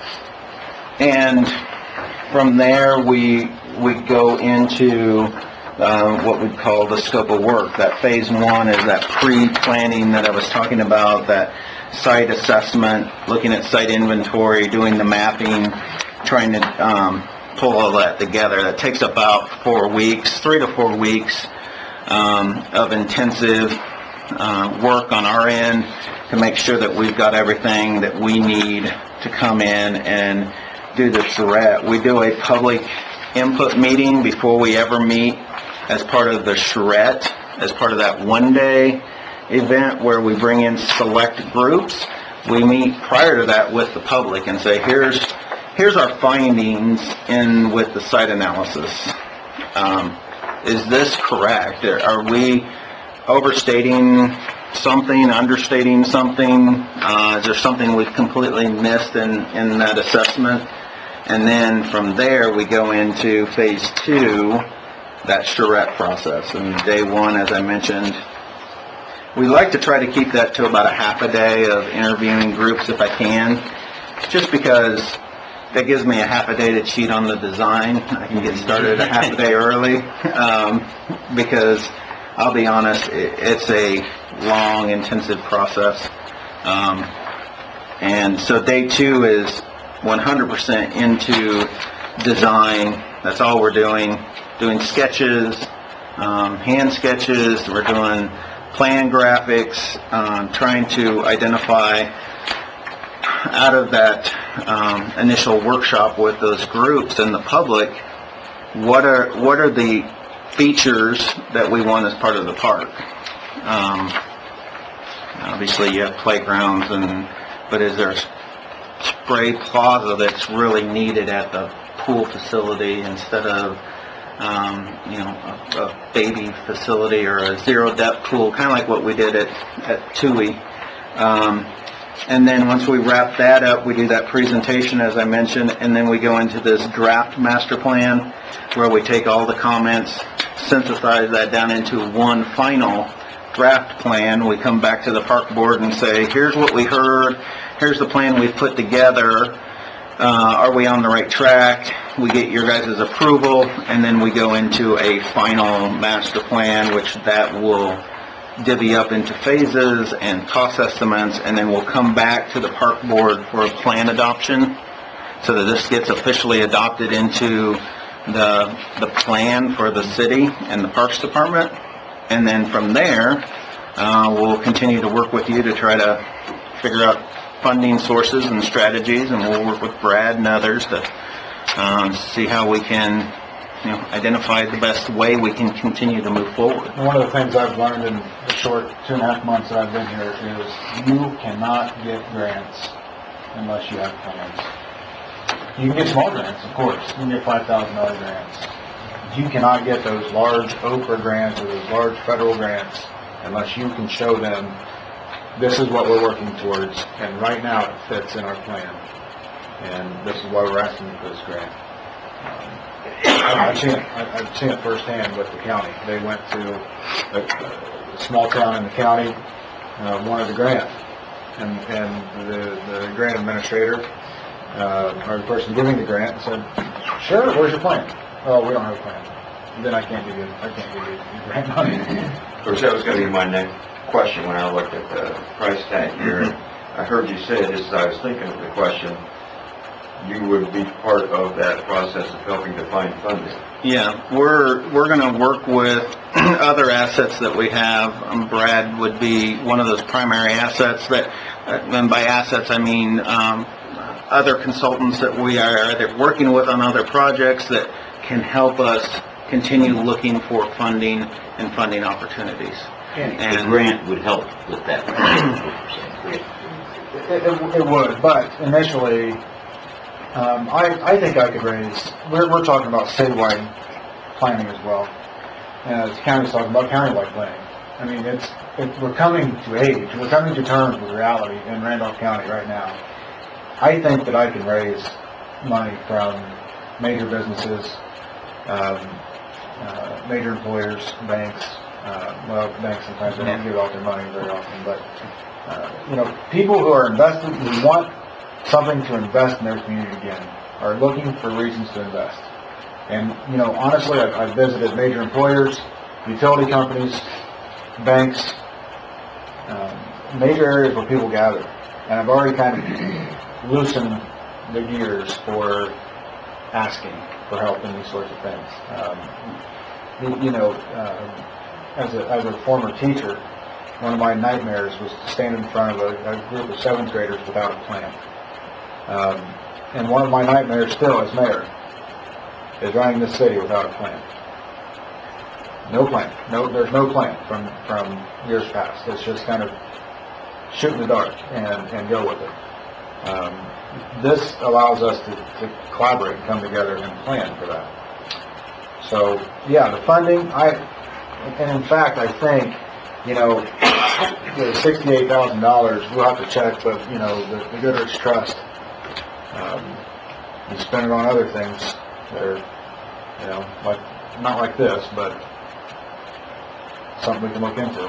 S5: And from there, we go into what we'd call the scope of work. That phase one is that pre-planning that I was talking about, that site assessment, looking at site inventory, doing the mapping, trying to pull all that together. That takes about 4 weeks, 3 to 4 weeks of intensive work on our end to make sure that we've got everything that we need to come in and do the charrette. We do a public input meeting before we ever meet as part of the charrette, as part of that one-day event where we bring in select groups. We meet prior to that with the public and say, here's our findings with the site analysis. Is this correct? Are we overstating something, understating something? Is there something we've completely missed in that assessment? And then from there, we go into phase two, that charrette process. And day one, as I mentioned, we like to try to keep that to about a half a day of interviewing groups if I can, just because that gives me a half a day to cheat on the design. I can get started a half a day early, because I'll be honest, it's a long, intensive process. And so day two is 100% into design. That's all we're doing sketches, hand sketches. We're doing plan graphics, trying to identify out of that initial workshop with those groups and the public, what are the features that we want as part of the park. Obviously you have playgrounds, but is there a spray plaza that's really needed at the pool facility instead of a baby facility or a zero depth pool, kind of like what we did at TUI. And then once we wrap that up, we do that presentation, as I mentioned, and then we go into this draft master plan where we take all the comments, synthesize that down into one final draft plan. We come back to the park board and say, here's what we heard, here's the plan we've put together, are we on the right track? We get your guys' approval, and then we go into a final master plan, which that will divvy up into phases and cost estimates, and then we'll come back to the park board for a plan adoption so that this gets officially adopted into the plan for the city and the Parks Department. And then from there, we'll continue to work with you to try to figure out funding sources and strategies, and we'll work with Brad and others to see how we can identify the best way we can continue to move forward.
S4: One of the things I've learned in the short 2.5 months that I've been here is you cannot get grants unless you have plans. You can get small grants, of course. You can get $5,000 grants. You cannot get those large Oprah grants or those large federal grants unless you can show them this is what we're working towards, and right now it fits in our plan. And this is why we're asking for this grant. I've seen it firsthand with the county. They went to a small town in the county, wanted a grant, and the grant administrator, or the person giving the grant, said, "Sure, where's your plan?" "Oh, we don't have a plan." "Then I can't give you grant money."
S7: Of course, that was going to be my next question when I looked at the price tag here. I heard you say this as I was thinking of the question. You would be part of that process of helping to find funding.
S5: Yeah, we're going to work with other assets that we have. Brad would be one of those primary assets that, and by assets I mean other consultants that we are either working with on other projects that can help us continue looking for funding and funding opportunities.
S3: And the grant would help with that.
S4: It would, but initially, I think I could raise, we're talking about statewide planning as well, and the county's talking about countywide planning. I mean, we're coming to age, we're coming to terms with reality in Randolph County right now. I think that I can raise money from major businesses, major employers, banks. Well, banks sometimes they don't give out their money very often, but people who are invested, who want something to invest in their community again, are looking for reasons to invest. And, you know, honestly, I've visited major employers, utility companies, banks, major areas where people gather. And I've already kind of loosened the gears for asking for help in these sorts of things. As a former teacher, one of my nightmares was to stand in front of a group of 7th graders without a plan. And one of my nightmares still as mayor is running this city without a plan. No plan. There's no plan from years past. It's just kind of shoot in the dark and go with it. This allows us to collaborate and come together and plan for that. So, yeah, the funding, and in fact, I think, you know, the $68,000, we'll have to check, but, you know, the Goodrich Trust, we spend it on other things that are, you know, like, not like this, but something we can look into.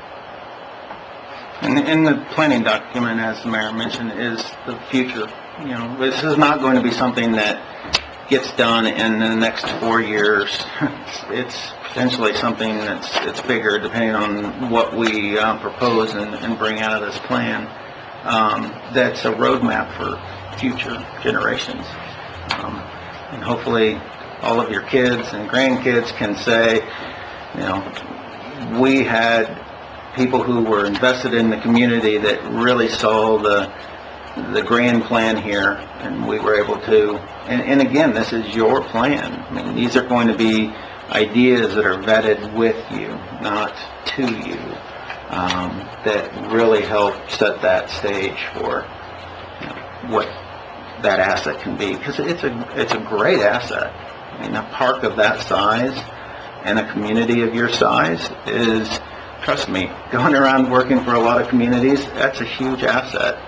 S5: And in the planning document, as the mayor mentioned, is the future. You know, this is not going to be something that gets done in the next 4 years. It's potentially something it's bigger, depending on what we propose and bring out of this plan. That's a roadmap for future generations. And hopefully all of your kids and grandkids can say, you know, we had people who were invested in the community that really saw the grand plan here, and we were able to, and again, this is your plan. I mean, these are going to be ideas that are vetted with you, not to you, that really help set that stage for, you know, what that asset can be, because it's a great asset. I mean, a park of that size and a community of your size is, trust me, going around working for a lot of communities, that's a huge asset.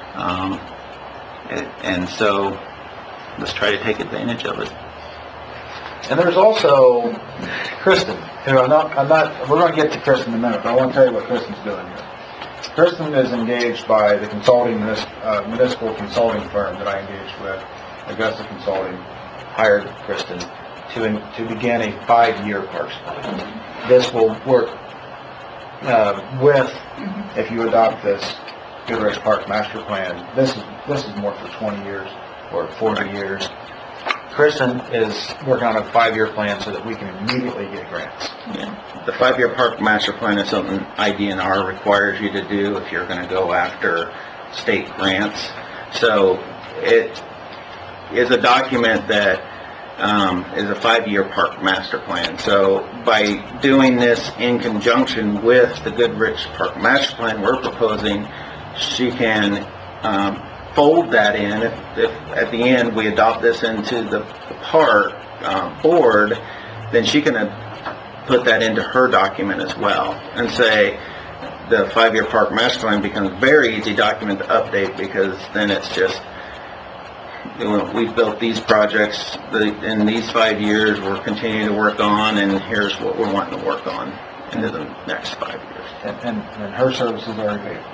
S5: And so let's try to take advantage of it.
S4: And there's also Kristen, who we're going to get to Kristen in a minute, but I want to tell you what Kristen's doing here. Kristen is engaged by the municipal consulting firm that I engaged with, Augusta Consulting, hired Kristen to begin a 5-year parks plan. This will work with, if you adopt this Goodrich Park Master Plan, this is more for 20 years or 40 years. Kristen is working on a 5-year plan so that we can immediately get grants.
S5: Yeah. The 5-year park master plan is something IDNR requires you to do if you're going to go after state grants. So it is a document that is a 5-year park master plan. So by doing this in conjunction with the Goodrich Park Master Plan we're proposing, she can fold that in. If at the end we adopt this into the park board, then she can put that into her document as well and say the 5-year park master plan becomes a very easy document to update, because then it's just, we've built these projects in these 5 years, we're continuing to work on, and here's what we're wanting to work on into the next 5 years.
S4: And her services are already paid for.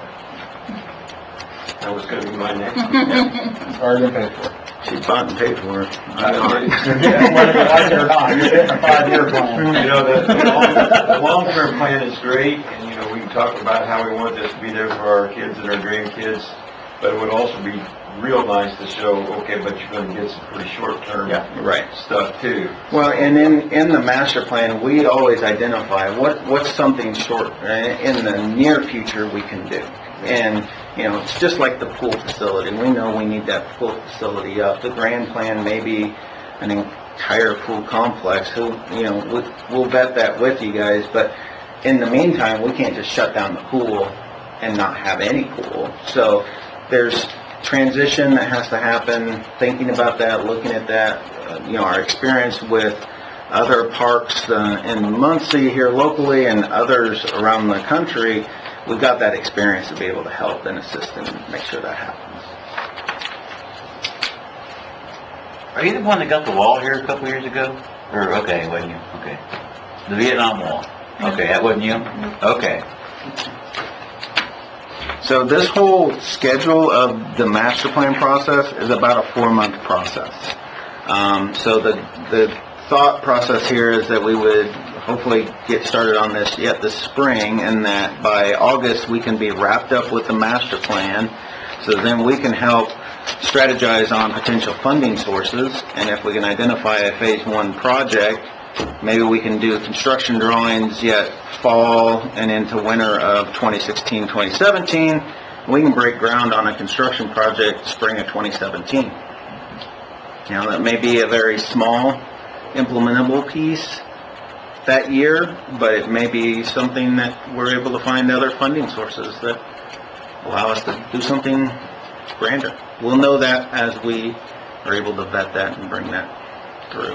S7: That was going to be my next.
S4: It's already been paid for.
S5: She's bought and paid for it.
S4: You're getting, whether you like it or not, you're getting a 5-year plan.
S7: You know, the long-term plan is great, and, you know, we can talk about how we want this to be there for our kids and our grandkids, but it would also be real nice to show, okay, but you're going to get some pretty short-term stuff too.
S5: Well, and in the master plan, we always identify what's something short in the near future we can do. And, you know, it's just like the pool facility. We know we need that pool facility up. The grand plan may be an entire pool complex. We'll vet that with you guys. But in the meantime, we can't just shut down the pool and not have any pool. So there's transition that has to happen, thinking about that, looking at that. Our experience with other parks in Muncie here locally and others around the country, we've got that experience to be able to help and assist and make sure that happens.
S3: Are you the one that got the wall here a couple years ago? Or, okay, wasn't you? Okay. The Vietnam Wall. Okay, that wasn't you? Okay.
S5: So this whole schedule of the master plan process is about a 4-month process. So the thought process here is that we would hopefully get started on this yet this spring, and that by August, we can be wrapped up with the master plan, so then we can help strategize on potential funding sources, and if we can identify a phase 1 project, maybe we can do construction drawings yet fall and into winter of 2016, 2017. We can break ground on a construction project spring of 2017. You know, that may be a very small implementable piece that year, but it may be something that we're able to find other funding sources that allow us to do something grander. We'll know that as we are able to vet that and bring that through.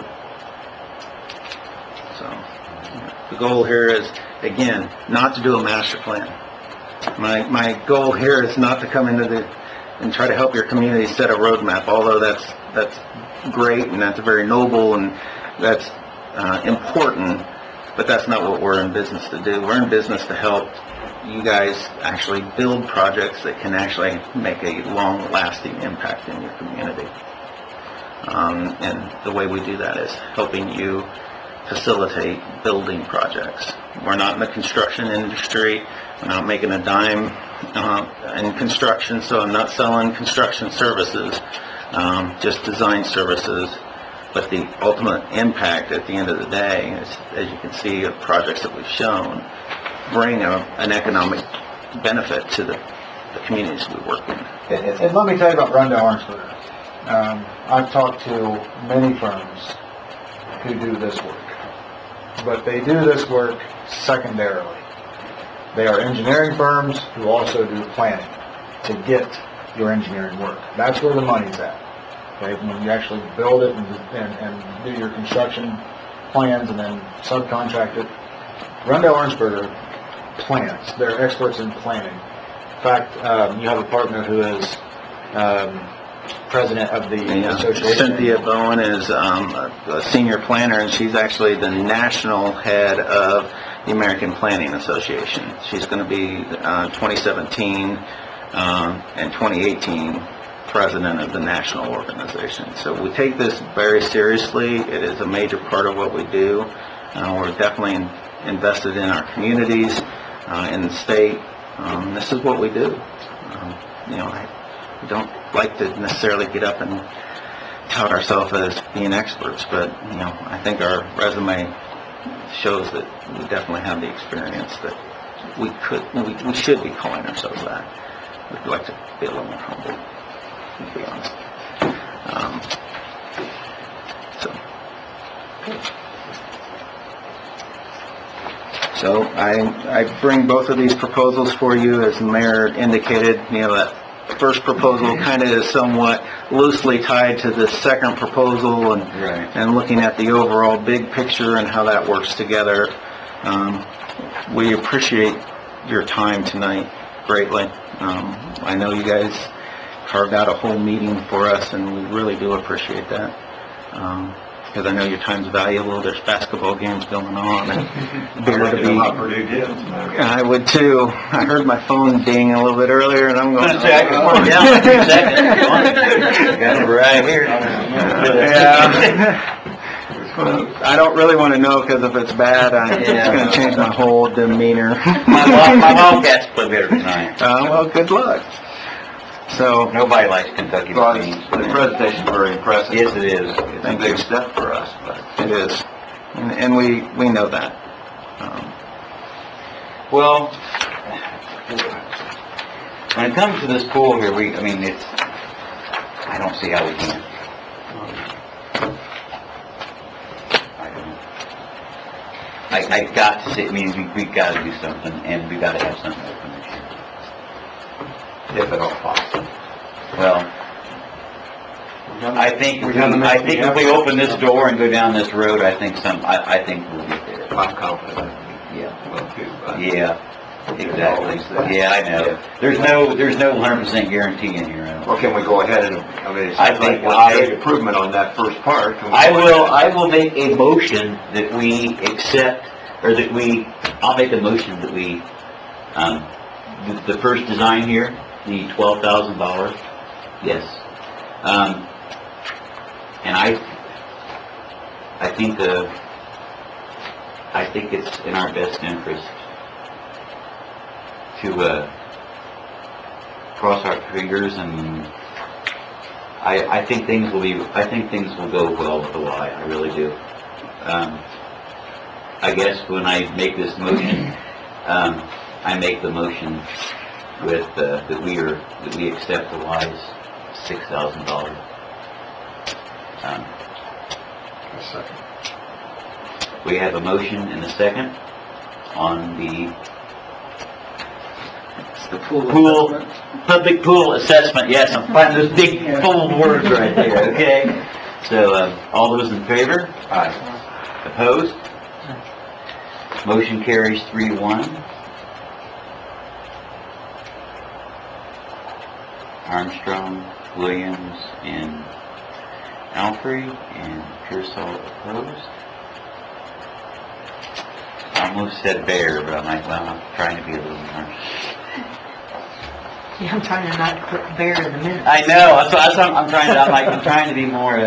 S5: So, the goal here is, again, not to do a master plan. My goal here is not to come into and try to help your community set a roadmap, although that's great and that's very noble and that's important, but that's not what we're in business to do. We're in business to help you guys actually build projects that can actually make a long-lasting impact in your community. And the way we do that is helping you facilitate building projects. We're not in the construction industry. We're not making a dime in construction, so I'm not selling construction services, just design services. But the ultimate impact at the end of the day, as you can see, of projects that we've shown, bring an economic benefit to the communities we work in.
S4: And let me tell you about Rundell Orangeburg. I've talked to many firms who do this work, but they do this work secondarily. They are engineering firms who also do planning to get your engineering work. That's where the money's at. Okay? When you actually build it and do your construction plans and then subcontract it. Rundell Orangeburg plans. They're experts in planning. In fact, you have a partner who is president of the association.
S5: Cynthia Bowen is a senior planner, and she's actually the national head of the American Planning Association. She's going to be 2017 and 2018 president of the national organization. So we take this very seriously. It is a major part of what we do. We're definitely invested in our communities, in the state. This is what we do. We don't like to necessarily get up and tout ourselves as being experts, but I think our resume shows that we definitely have the experience that we should be calling ourselves that. We'd like to be a little more humble, to be honest. So I bring both of these proposals for you. As the mayor indicated, that first proposal kind of is somewhat loosely tied to the second proposal, and looking at the overall big picture and how that works together. We appreciate your time tonight greatly. I know you guys carved out a whole meeting for us, and we really do appreciate that. Because I know your time's valuable. There's basketball games going on, and beer to be. I would too. I heard my phone ding a little bit earlier, and I'm going to say I can put it down for 2 seconds. Got it right here. Yeah. I don't really want to know, because if it's bad, it's going to change my whole demeanor.
S3: My Wildcats play better tonight.
S5: Well, good luck. So
S3: Nobody likes Kentucky teams.
S7: The presentation's very impressive.
S3: Yes, it is.
S7: It's a big step for us, but
S5: it is, and we know that.
S3: Well, when it comes to this pool here, I don't see how we can. I got to see, we've got to do something, and we've got to have something open this year.
S7: if at all possible.
S3: Well, I think if we open this door and go down this road, I think we'll get there.
S7: I'm confident
S3: Yeah.
S7: will too, but
S3: Yeah. Exactly. Yeah, I know. There's no 100% guarantee in here.
S7: Well, can we go ahead and, it
S3: I
S7: seems like
S3: think
S7: we're making improvement on that first part. Can we
S3: I will make a motion that we accept, or I'll make a motion that we, the first design here, the $12,000, yes. And I think it's in our best interest to, cross our fingers, and I think things will go well with the Y, I really do. I guess when I make this motion, I make the motion with, that we accept the Y's $6,000. We have a motion and a second on the public pool assessment. Yes, I'm finding those big full words right there, okay? So, all those in favor? Aye. Opposed? Motion carries 3-1. Armstrong, Williams, and Alfrey, and Pearsall opposed. I almost said Bear, but I'm like, well, I'm trying to be a little more.
S1: Yeah, I'm trying to not put bear in the minute.
S3: I know, that's what I'm trying to be more,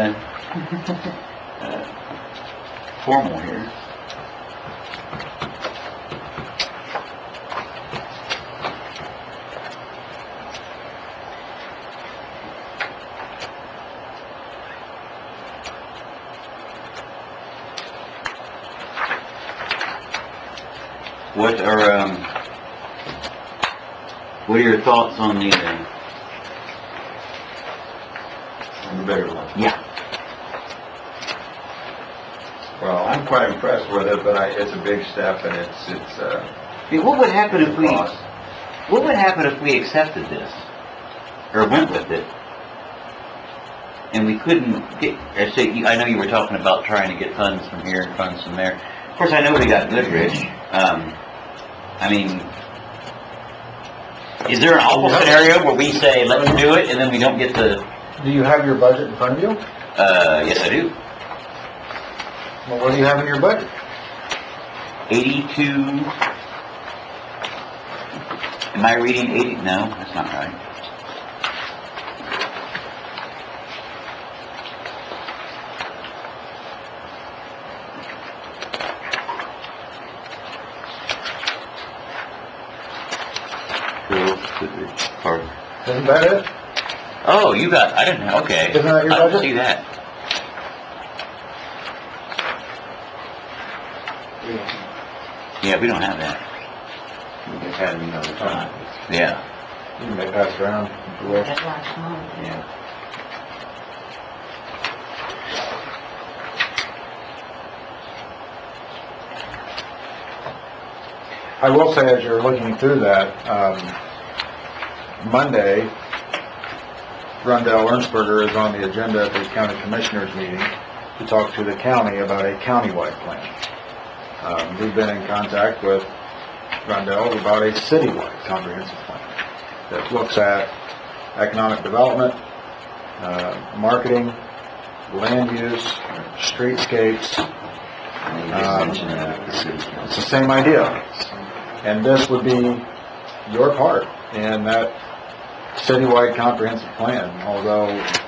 S3: formal here. What are your thoughts on the
S7: bigger one.
S3: yeah.
S7: Well, I'm quite impressed with it, but it's a big step, and it's
S3: Yeah, what would happen if
S7: cost.
S3: what would happen if we accepted this, or went with it, and we couldn't get, I know you were talking about trying to get funds from here and funds from there. Of course, I know we got Goodrich. I mean, is there an awful scenario where we say, let's do it, and then we don't get the,
S4: Do you have your budget in front of you?
S3: yes, I do.
S4: Well, what do you have in your budget?
S3: 82, am I reading 80? No, that's not right. Park.
S4: Isn't that it?
S3: Oh, you got, I didn't know, okay.
S4: Isn't that your
S3: I didn't
S4: budget?
S3: see that. Yeah, we don't have that.
S7: We just had it another time.
S3: Yeah.
S4: You may pass it around if you wish.
S1: That last month.
S3: Yeah.
S4: I will say, as you're looking through that, Monday, Rundell Ernstberger is on the agenda at the county commissioners meeting to talk to the county about a countywide plan. We've been in contact with Rundell about a citywide comprehensive plan that looks at economic development, marketing, land use, streetscapes. It's the same idea. And this would be your part in that citywide comprehensive plan, although,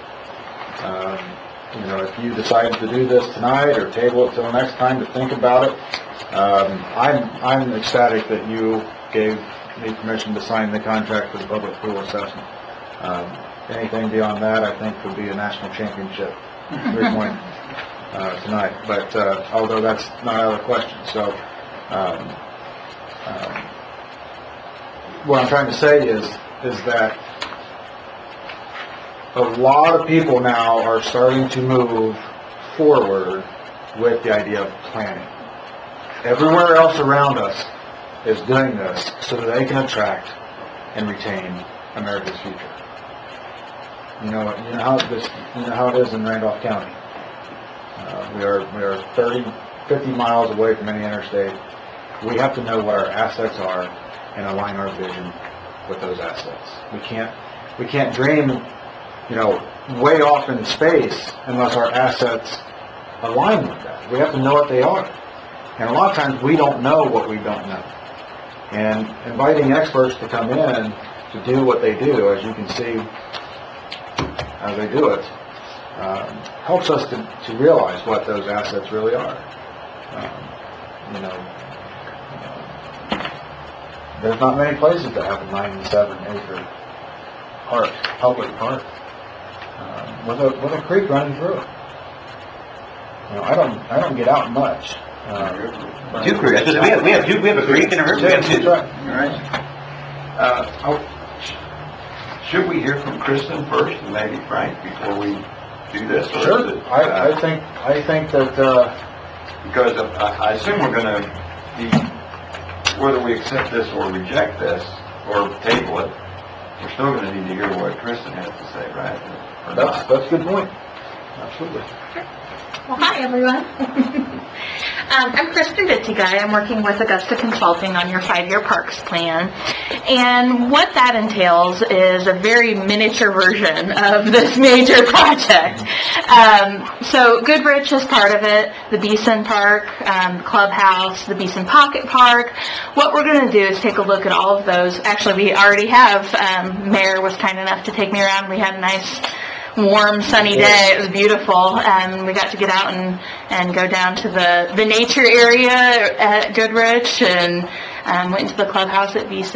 S4: if you decided to do this tonight or table it till next time to think about it, I'm ecstatic that you gave me permission to sign the contract for the public pool assessment. Anything beyond that, I think, would be a national championship 3-point tonight, but although that's not out of the question. So what I'm trying to say is that a lot of people now are starting to move forward with the idea of planning. Everywhere else around us is doing this so that they can attract and retain America's future. You know how it is in Randolph County. We are 50 miles away from any interstate. We have to know what our assets are and align our vision with those assets. We can't dream, way off in space unless our assets align with that. We have to know what they are. And a lot of times we don't know what we don't know. And inviting experts to come in to do what they do, as you can see how they do it, helps us to realize what those assets really are. You know, there's not many places that have a 97-acre park, public park, with a creek running through it. You know, I don't get out much.
S3: Two creeks, we have a creek and a river, we have two.
S7: Right. Should we hear from Kristen first and maybe Frank before we do this? Or
S4: Sure.
S7: is it,
S4: I think that,
S7: because I assume we're going to be, whether we accept this or reject this or table it, we're still going to need to hear what Kristen has to say, right? Or not?
S4: that's a good point. Absolutely.
S8: Well, hi, everyone. I'm Kristen Bittigai. I'm working with Augusta Consulting on your 5-year parks plan. And what that entails is a very miniature version of this major project. So Goodrich is part of it, the Beeson Park, Clubhouse, the Beeson Pocket Park. What we're going to do is take a look at all of those. Actually, we already have, Mayor was kind enough to take me around. We had a nice warm, sunny day. It was beautiful. We got to get out and go down to the nature area at Goodrich, and went into the clubhouse at Beeson,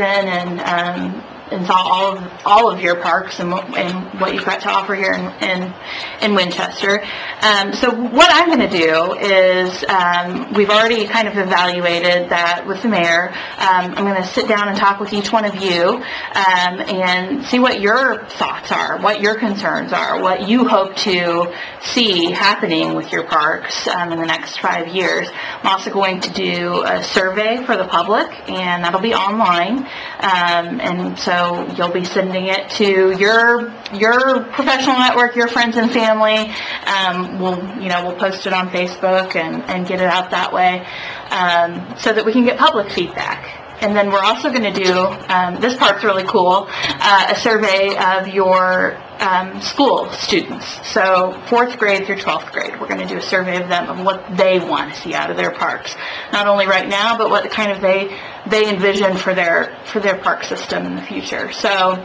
S8: and saw all of your parks and what you've got to offer here in Winchester. So what I'm going to do is, we've already kind of evaluated that with the mayor. I'm going to sit down and talk with each one of you and see what your thoughts are, what your concerns are, what you hope to see happening with your parks in the next 5 years. I'm also going to do a survey for the public, and that'll be online. And so you'll be sending it to your professional network, your friends and family. We'll post it on Facebook and get it out that way, so that we can get public feedback. And then we're also going to do, this part's really cool, a survey of your school students. So 4th grade through 12th grade, we're going to do a survey of them, of what they want to see out of their parks. Not only right now, but what kind of they envision for their park system in the future. So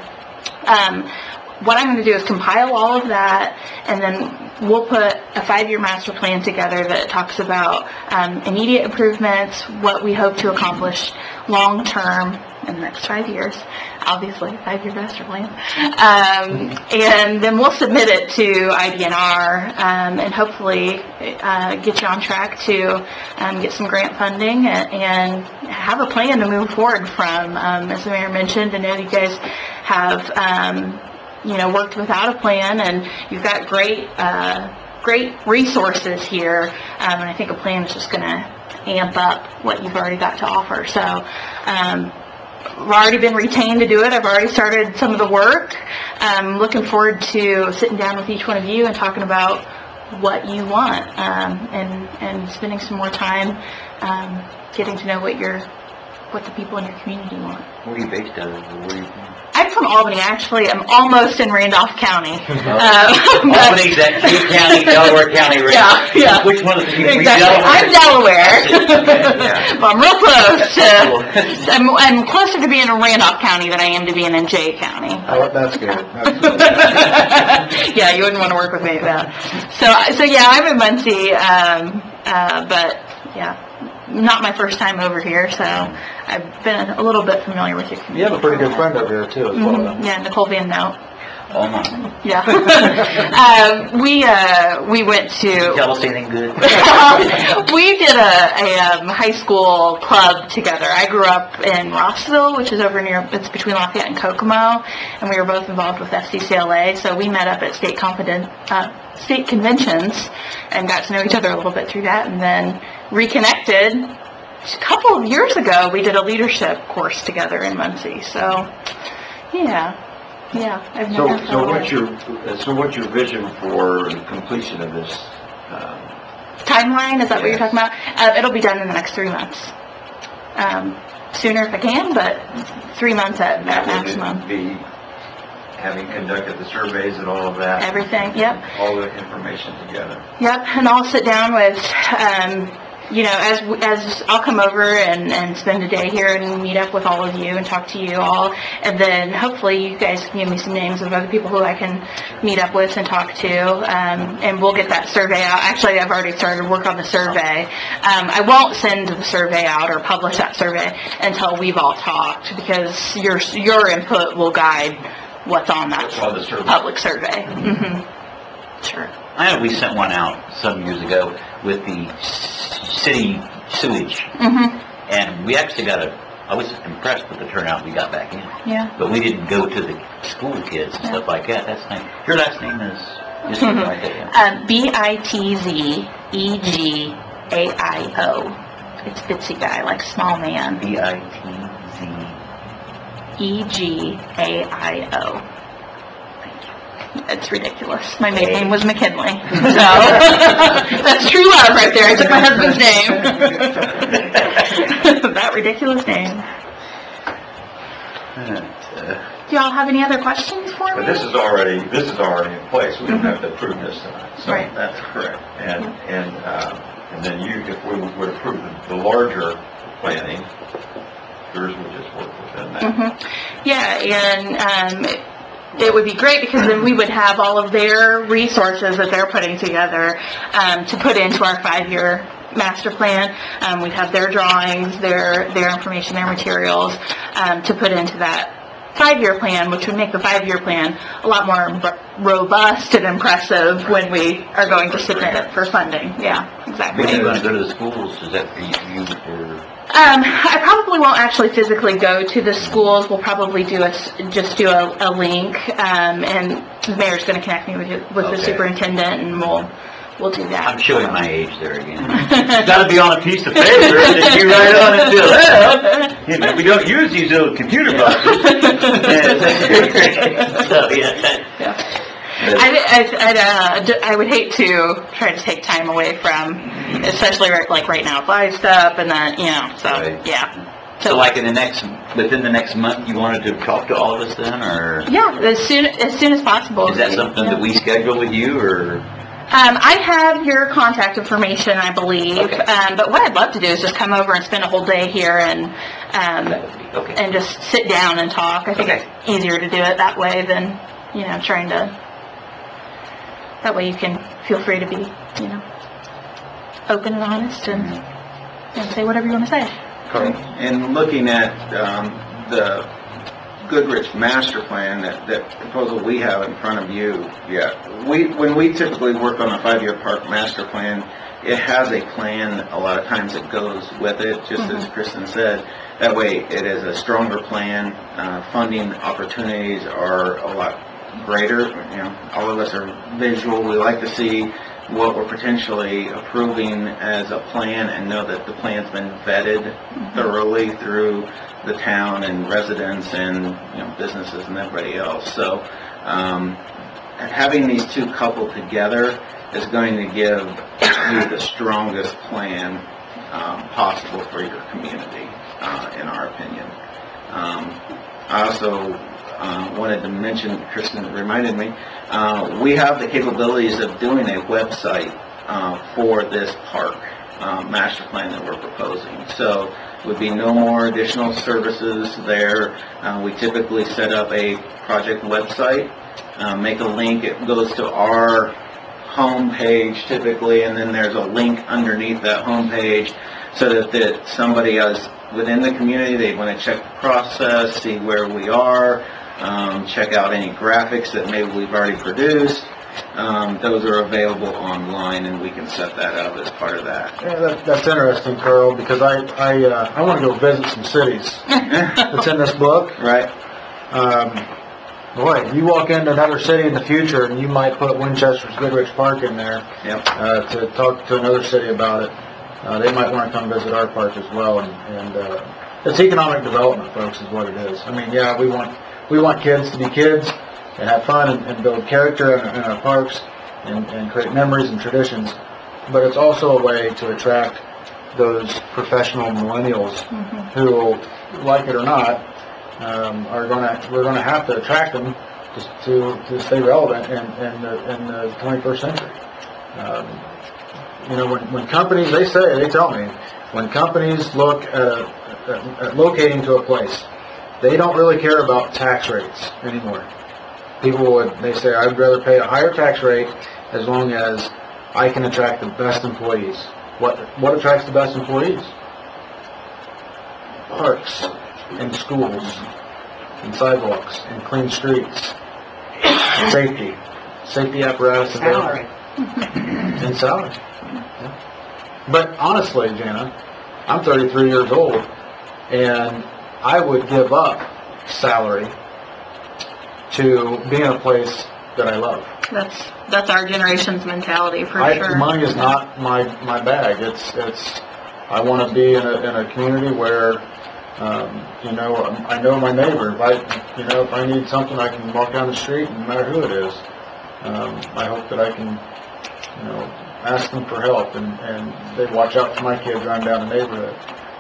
S8: what I'm going to do is compile all of that, and then we'll put a 5-year master plan together that talks about immediate improvements, what we hope to accomplish long-term in the next 5 years, obviously, 5-year master plan. And then we'll submit it to IDNR and hopefully get you on track to get some grant funding and have a plan to move forward from. As the mayor mentioned, I know you guys have worked without a plan, and you've got great resources here, and I think a plan is just going to amp up what you've already got to offer. So I've already been retained to do it. I've already started some of the work. I'm looking forward to sitting down with each one of you and talking about what you want, and spending some more time getting to know what the people in your community want.
S3: Where are you based out of?
S8: I'm from Albany, actually. I'm almost in Randolph County.
S3: Albany's that King County, Delaware County, right?
S8: Yeah.
S3: Which one is it?
S8: Exactly. I'm Delaware.
S3: Yeah.
S8: But I'm real close. I'm closer to being in Randolph County than I am to being in Jay County.
S4: Oh, that's good.
S8: Yeah, you wouldn't want to work with me at that. So yeah, I'm in Muncie, but yeah, not my first time over here, so I've been a little bit familiar with your community.
S4: You have a pretty good friend over here too, as well.
S8: Mm-hmm. Yeah, Nicole Van Note.
S3: Oh my.
S8: Yeah. We went to...
S3: Tell us anything good?
S8: We did a high school club together. I grew up in Rossville, which is it's between Lafayette and Kokomo, and we were both involved with FCCLA, so we met up at state conventions and got to know each other a little bit through that, and then reconnected. A couple of years ago, we did a leadership course together in Muncie, so yeah. Yeah, I've known her for a while.
S7: So what's your vision for the completion of this?
S8: Timeline, is that what you're talking about? It'll be done in the next 3 months. Sooner if I can, but 3 months at maximum.
S7: Be having conducted the surveys and all of that?
S8: Everything, yep.
S7: All the information together?
S8: Yep, and I'll sit down with you know, as I'll come over and spend a day here and meet up with all of you and talk to you all, and then hopefully you guys can give me some names of other people who I can meet up with and talk to, and we'll get that survey out. Actually, I've already started work on the survey. I won't send the survey out or publish that survey until we've all talked, because your input will guide what's on that
S7: On the survey.
S8: public survey. Sure.
S3: I know we sent one out some years ago with the city sewage, and we actually I was impressed with the turnout we got back in.
S8: Yeah.
S3: But we didn't go to the school kids and stuff like that. That's nice. Your last name is something like that, yeah?
S8: Bitzgaio. It's Bitsy Guy, like small man.
S3: B-I-T-Z.
S8: Egaio. It's ridiculous. My maiden name was McKinley. So, that's true love right there. I took my husband's name. That ridiculous name. Do y'all have any other questions for
S7: But
S8: me?
S7: this is already in place, we don't have to approve this tonight. So
S8: Right.
S7: that's correct. And then if we would approve the larger planning, yours would just work within that.
S8: Yeah, and it would be great, because then we would have all of their resources that they're putting together to put into our 5-year master plan. We'd have their drawings, their information, their materials to put into that 5-year plan, which would make the 5-year plan a lot more robust and impressive when we are going to submit it for funding. Yeah, exactly.
S3: When are you going to go to the schools? Is that for you or?
S8: I probably won't actually physically go to the schools. We'll probably just do a link, and the mayor's going to connect me with the
S3: Okay.
S8: superintendent, and we'll do that.
S3: I'm showing my age there again. It's got to be on a piece of paper that you write on and fill out. You know, we don't use these little computer boxes. So, yeah.
S8: I would hate to try to take time away from, especially right now, live stuff, and then, so,
S3: Right.
S8: yeah.
S3: So like within the next month, you wanted to talk to all of us then, or?
S8: Yeah, as soon as possible.
S3: Is that something that we schedule with you, or?
S8: I have your contact information, I believe,
S3: Okay.
S8: but what I'd love to do is just come over and spend a whole day here and
S3: Okay.
S8: and just sit down and talk. I think
S3: Okay.
S8: it's easier to do it that way than, trying to, that way you can feel free to be, open and honest and say whatever you want to say.
S5: In looking at the Goodrich master plan, that proposal we have in front of you, when we typically work on a 5-year park master plan, it has a plan a lot of times that goes with it, just as Kristen said. That way it is a stronger plan. Funding opportunities are a lot greater. All of us are visual. We like to see what we're potentially approving as a plan and know that the plan's been vetted thoroughly through the town and residents and businesses and everybody else. So having these two coupled together is going to give you the strongest plan possible for your community, in our opinion. I also wanted to mention, Kristen reminded me, we have the capabilities of doing a website for this park master plan that we're proposing. So would be no more additional services there. We typically set up a project website, make a link, it goes to our home page typically, and then there's a link underneath that home page so that somebody else within the community, they want to check the process, see where we are, check out any graphics that maybe we've already produced. Those are available online, and we can set that up as part of that.
S4: Yeah, that's interesting, Carl, because I want to go visit some cities that's in this book.
S5: Right?
S4: Boy, you walk into another city in the future, and you might put Winchester's Goodrich Park in there
S5: Yep.
S4: to talk to another city about it. They might want to come visit our park as well, and it's economic development, folks, is what it is. I mean, yeah, we want kids to be kids and have fun and build character in our parks and create memories and traditions, but it's also a way to attract those professional millennials who, like it or not, we're going to have to attract them to stay relevant in the 21st century. You know, when companies, they tell me, when companies look at locating to a place, they don't really care about tax rates anymore. They say, I'd rather pay a higher tax rate as long as I can attract the best employees. What attracts the best employees? Parks and schools and sidewalks and clean streets, safety apparatus
S1: Salary.
S4: and salary. Yeah. But honestly, Jana, I'm 33 years old, and I would give up salary to be in a place that I love.
S8: That's our generation's mentality for sure.
S4: Money is not my bag. It's I want to be in a community where you know, I know my neighbor. If I need something, I can walk down the street, and no matter who it is. I hope that I can, you know, ask them for help, and they watch out for my kids running down the neighborhood.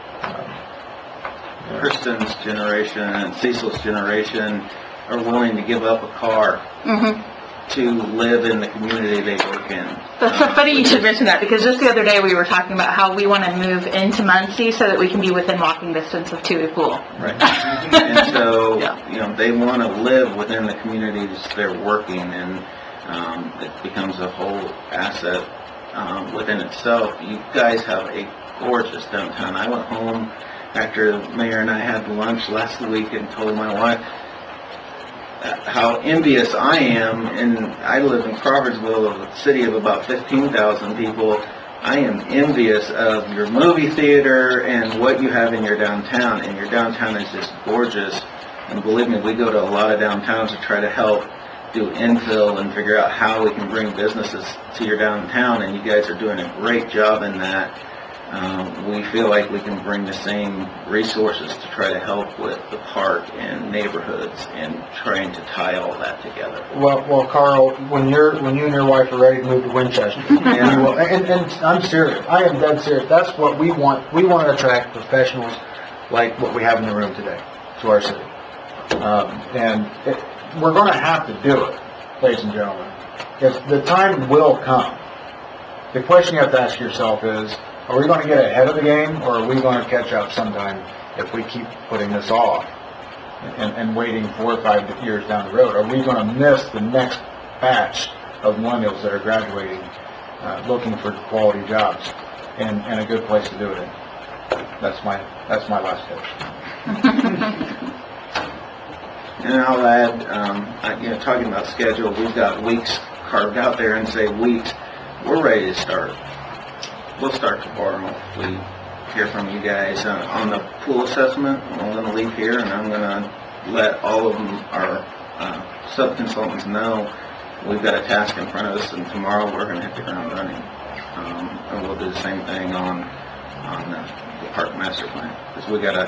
S5: Kristen's generation and Cecil's generation are willing to give up a car to live in the community they work in.
S8: That's so funny you should mention that, because just the other day we were talking about how we want to move into Muncie so that we can be within walking distance of Toohey Pool.
S5: Right. And so, you know, they want to live within the communities they're working, and it becomes a whole asset within itself. You guys have a gorgeous downtown. I went home after the mayor and I had lunch last week and told my wife how envious I am, and I live in Crawfordsville, a city of about 15,000 people. I am envious of your movie theater and what you have in your downtown, and your downtown is just gorgeous. And believe me, we go to a lot of downtowns to try to help do infill and figure out how we can bring businesses to your downtown, and you guys are doing a great job in that. We feel like we can bring the same resources to try to help with the park and neighborhoods and trying to tie all that together.
S4: Well, Carl, when you and your wife are ready to move to Winchester, and I'm serious, I am dead serious. That's what we want. We want to attract professionals like what we have in the room today to our city, we're going to have to do it, ladies and gentlemen. If the time will come, the question you have to ask yourself is, are we going to get ahead of the game, or are we going to catch up sometime if we keep putting this off and waiting 4 or 5 years down the road? Are we going to miss the next batch of millennials that are graduating, looking for quality jobs and a good place to do it in? That's my last pitch.
S5: And I'll add, talking about schedule, we've got weeks carved out there and say weeks. We're ready to start. We'll start tomorrow if we hear from you guys on the pool assessment. I'm going to leave here, and I'm going to let all of our sub-consultants know we've got a task in front of us, and tomorrow we're going to hit the ground running. And we'll do the same thing on the park master plan, because we've got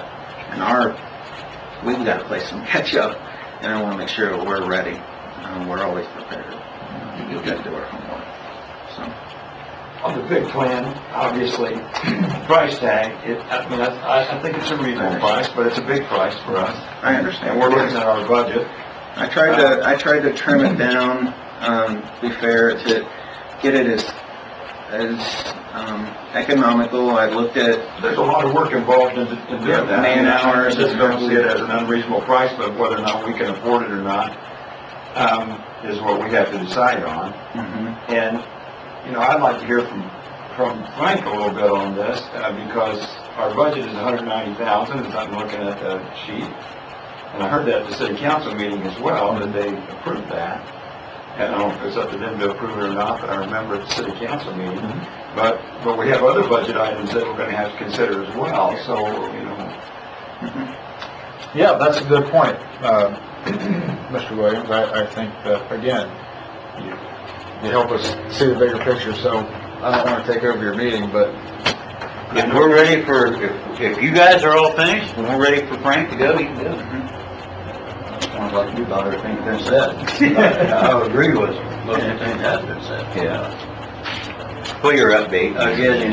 S5: to play some catch up, and I want to make sure that we're ready. We're always prepared. We've got to do our homework. So.
S9: On the big plan, obviously, price tag, I think it's a reasonable price, but it's a big price for us.
S5: I understand.
S9: We're looking at our budget.
S5: I tried to trim it down, be fair, to get it as economical. I looked at...
S9: There's a lot of work involved in doing that.
S5: Man hours.
S9: I just don't see it as an unreasonable price, but whether or not we can afford it or not is what we have to decide on.
S5: Mm-hmm.
S9: And I'd like to hear from Frank a little bit on this, because our budget is $190,000, as I'm looking at the sheet. And I heard that at the city council meeting as well, that they approved that. And I don't know if it's up to them to approve it or not, but I remember at the city council meeting.
S5: Mm-hmm.
S9: But we have other budget items that we're going to have to consider as well, so,
S5: Mm-hmm.
S4: Yeah, that's a good point, Mr. Williams. I think that, again, you help us see the bigger picture, so I don't want to take over your meeting, but...
S3: If we're ready if you guys are all finished, and we're ready for Frank to go, you can go.
S10: Sounds like you thought everything had been said. I would agree with most everything that has been said.
S3: Yeah. Well, your update.
S10: Again,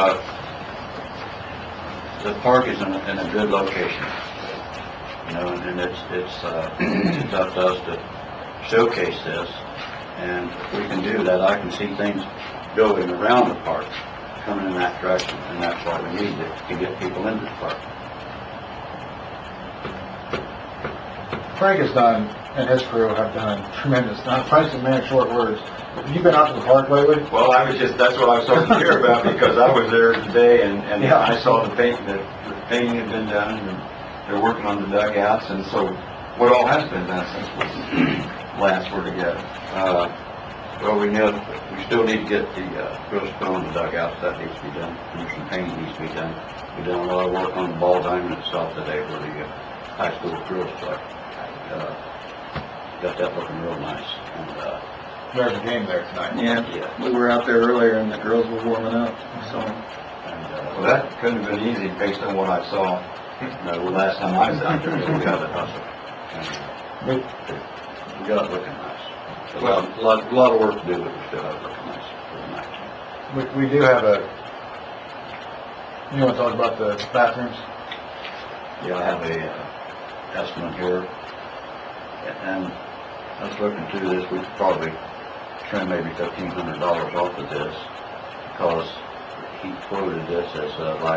S10: the park is in a good location. And it's up to us to showcase this. And if we can do that, I can see things building around the park coming in that direction, and that's why we need it, to get people into the park.
S4: Frank has done, and his crew have done tremendous, Frank's a man of short words. Have you been out to the park lately?
S9: Well, that's what I was hoping to hear about, because I was there today, and
S4: Yeah.
S9: I saw the painting had been done, and they're working on the dugouts, and so what all has been done since we last were together?
S10: Well, we still need to get the grills put on the dugouts. That needs to be done. And some painting needs to be done. We've done a lot of work on the ball diamond itself today where the high school girls play. Got that looking real nice. And
S4: There's a game there tonight.
S5: Yeah, we were out there earlier and the girls were warming up, so.
S9: Well, that couldn't have been easy based on what I saw the last time I was out there.
S10: we got it hustle. And we got it looking nice. A lot of work to do, but we still have it looking nice. Really nice.
S4: We do have you want to talk about the bathrooms?
S10: Yeah, I have a estimate here, and I was looking through this. We could probably trim maybe $1,500 off of this, because he quoted this as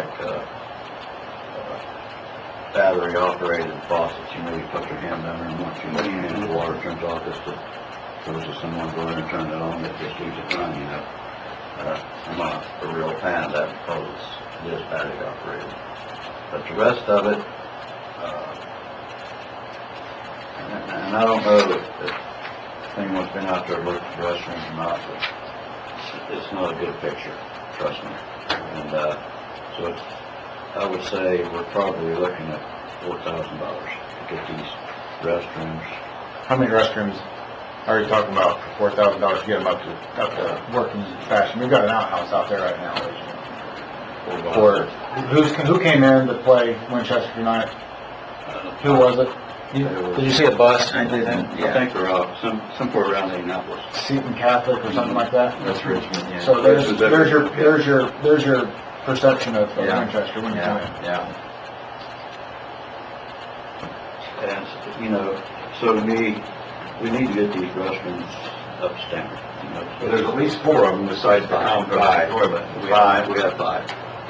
S10: battery operated faucets. You know, you put your hand down there, and once you let your hand, the water turns off. It's goes to someone go in and turn it on. It just leaves it running. You know, I'm not a real fan of that because it is battery operated. But the rest of it, and I don't know if anyone's been out there and looked at the restrooms or not, but it's not a good picture, trust me. And so I would say we're probably looking at $4,000 to get these restrooms.
S4: How many restrooms are you talking about for $4,000 to get them up to working fashion? We've got an outhouse out there right now. Who came in to play Winchester tonight? Who was it?
S5: Did you see a bus? I didn't,
S10: I think they're out somewhere around Indianapolis.
S4: Seton Catholic or something like that?
S9: That's Richmond, yeah.
S4: So there's your perception of Winchester when you come in.
S9: Yeah.
S10: And, you know, so to me, we need to get these restrooms up to standard. You know,
S9: Well, there's at least 4 of them besides the compost toilet.
S10: We have 5.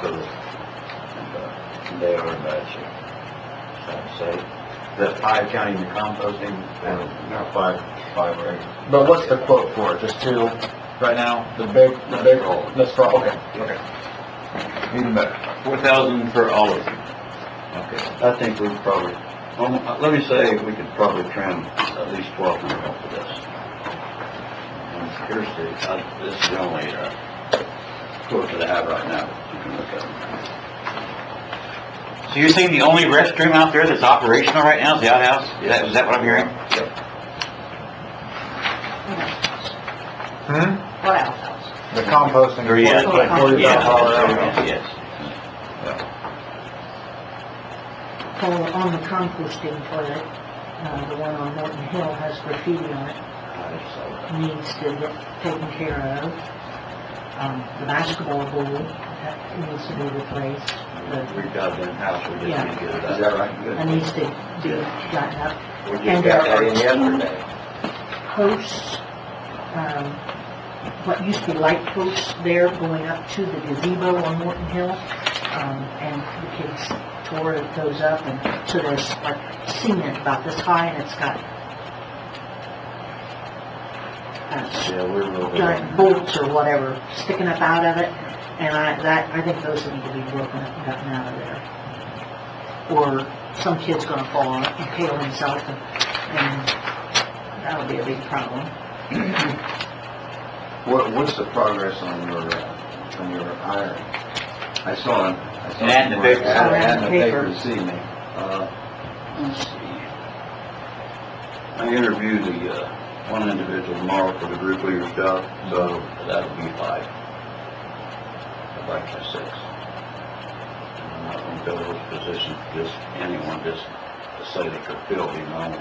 S10: And they are in bad shape. Sad to say.
S9: That's 5 counting the composting?
S10: No, 5 already.
S4: But what's the quote for? Just 2 right now? The big, that's for, okay. Even better.
S3: $4,000 for all of them.
S10: Okay. I think we probably, let me say we could probably trim at least 1,200 off of this. And here's this is the only quote that I have right now. You can look at it.
S3: So you're saying the only restroom out there that's operational right now is the outhouse? Is that what I'm hearing?
S10: Yep.
S1: What outhouse?
S4: The composting.
S3: Or, yeah,
S4: $40,000.
S3: yes.
S1: So on the composting toilet, the one on Morton Hill has graffiti on it, needs to get taken care of. The basketball goal that needs to be replaced.
S10: We've got it in-house, we just
S1: Yeah.
S10: need to get it
S9: Is
S10: out.
S9: that right? Good.
S1: That needs to be gotten up.
S10: We just
S1: And
S10: got
S1: there
S10: that in
S1: are
S10: yesterday.
S1: posts, what used to be light posts there going up to the gazebo on Morton Hill, and the kids tore those up, and so there's like cement about this high, and it's got
S10: Yeah, we're real big
S1: giant
S10: on
S1: bolts or whatever sticking up out of it, and I think those need to be broken up and gotten out of there. Or some kid's gonna fall on it and impale himself, and that'll be a big problem.
S9: What's the progress on your hiring? I saw
S3: An ad in the paper.
S9: Ad in the paper
S1: Paper.
S9: this evening.
S10: Let's see. I interviewed the one individual tomorrow for the group leader job, so that'll be 5. I'd like to have 6. I'm not going to fill those positions for just anyone, just to say that they're filled, you know.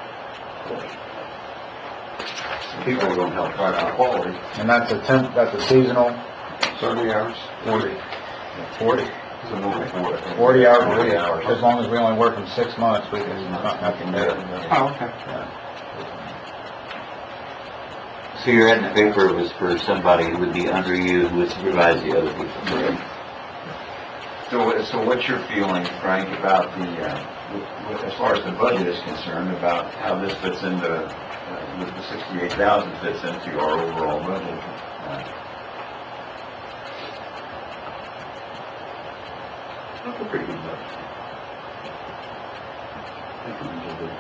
S10: People are going to help try out quality.
S4: And that's a seasonal,
S9: 30 hours? 40.
S4: 40.
S9: It's a little bit more.
S4: 40 hours a
S9: 40
S4: week.
S9: hours.
S4: As long as we only work them 6 months, we can, not
S9: I can do it.
S1: Oh, okay.
S3: So your ad in the paper was for somebody who would be under you, who would supervise the other people, correct?
S9: So what's your feeling, Frank, about as far as the budget is concerned, about how this fits into, the 68,000 fits into our overall budget?
S10: That's a pretty good budget. I think we did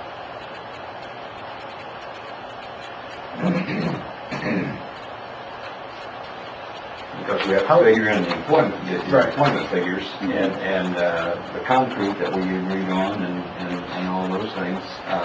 S9: Because we have to figure in the employment,
S4: Right.
S9: employment figures, and the concrete that we agreed on, and all those things.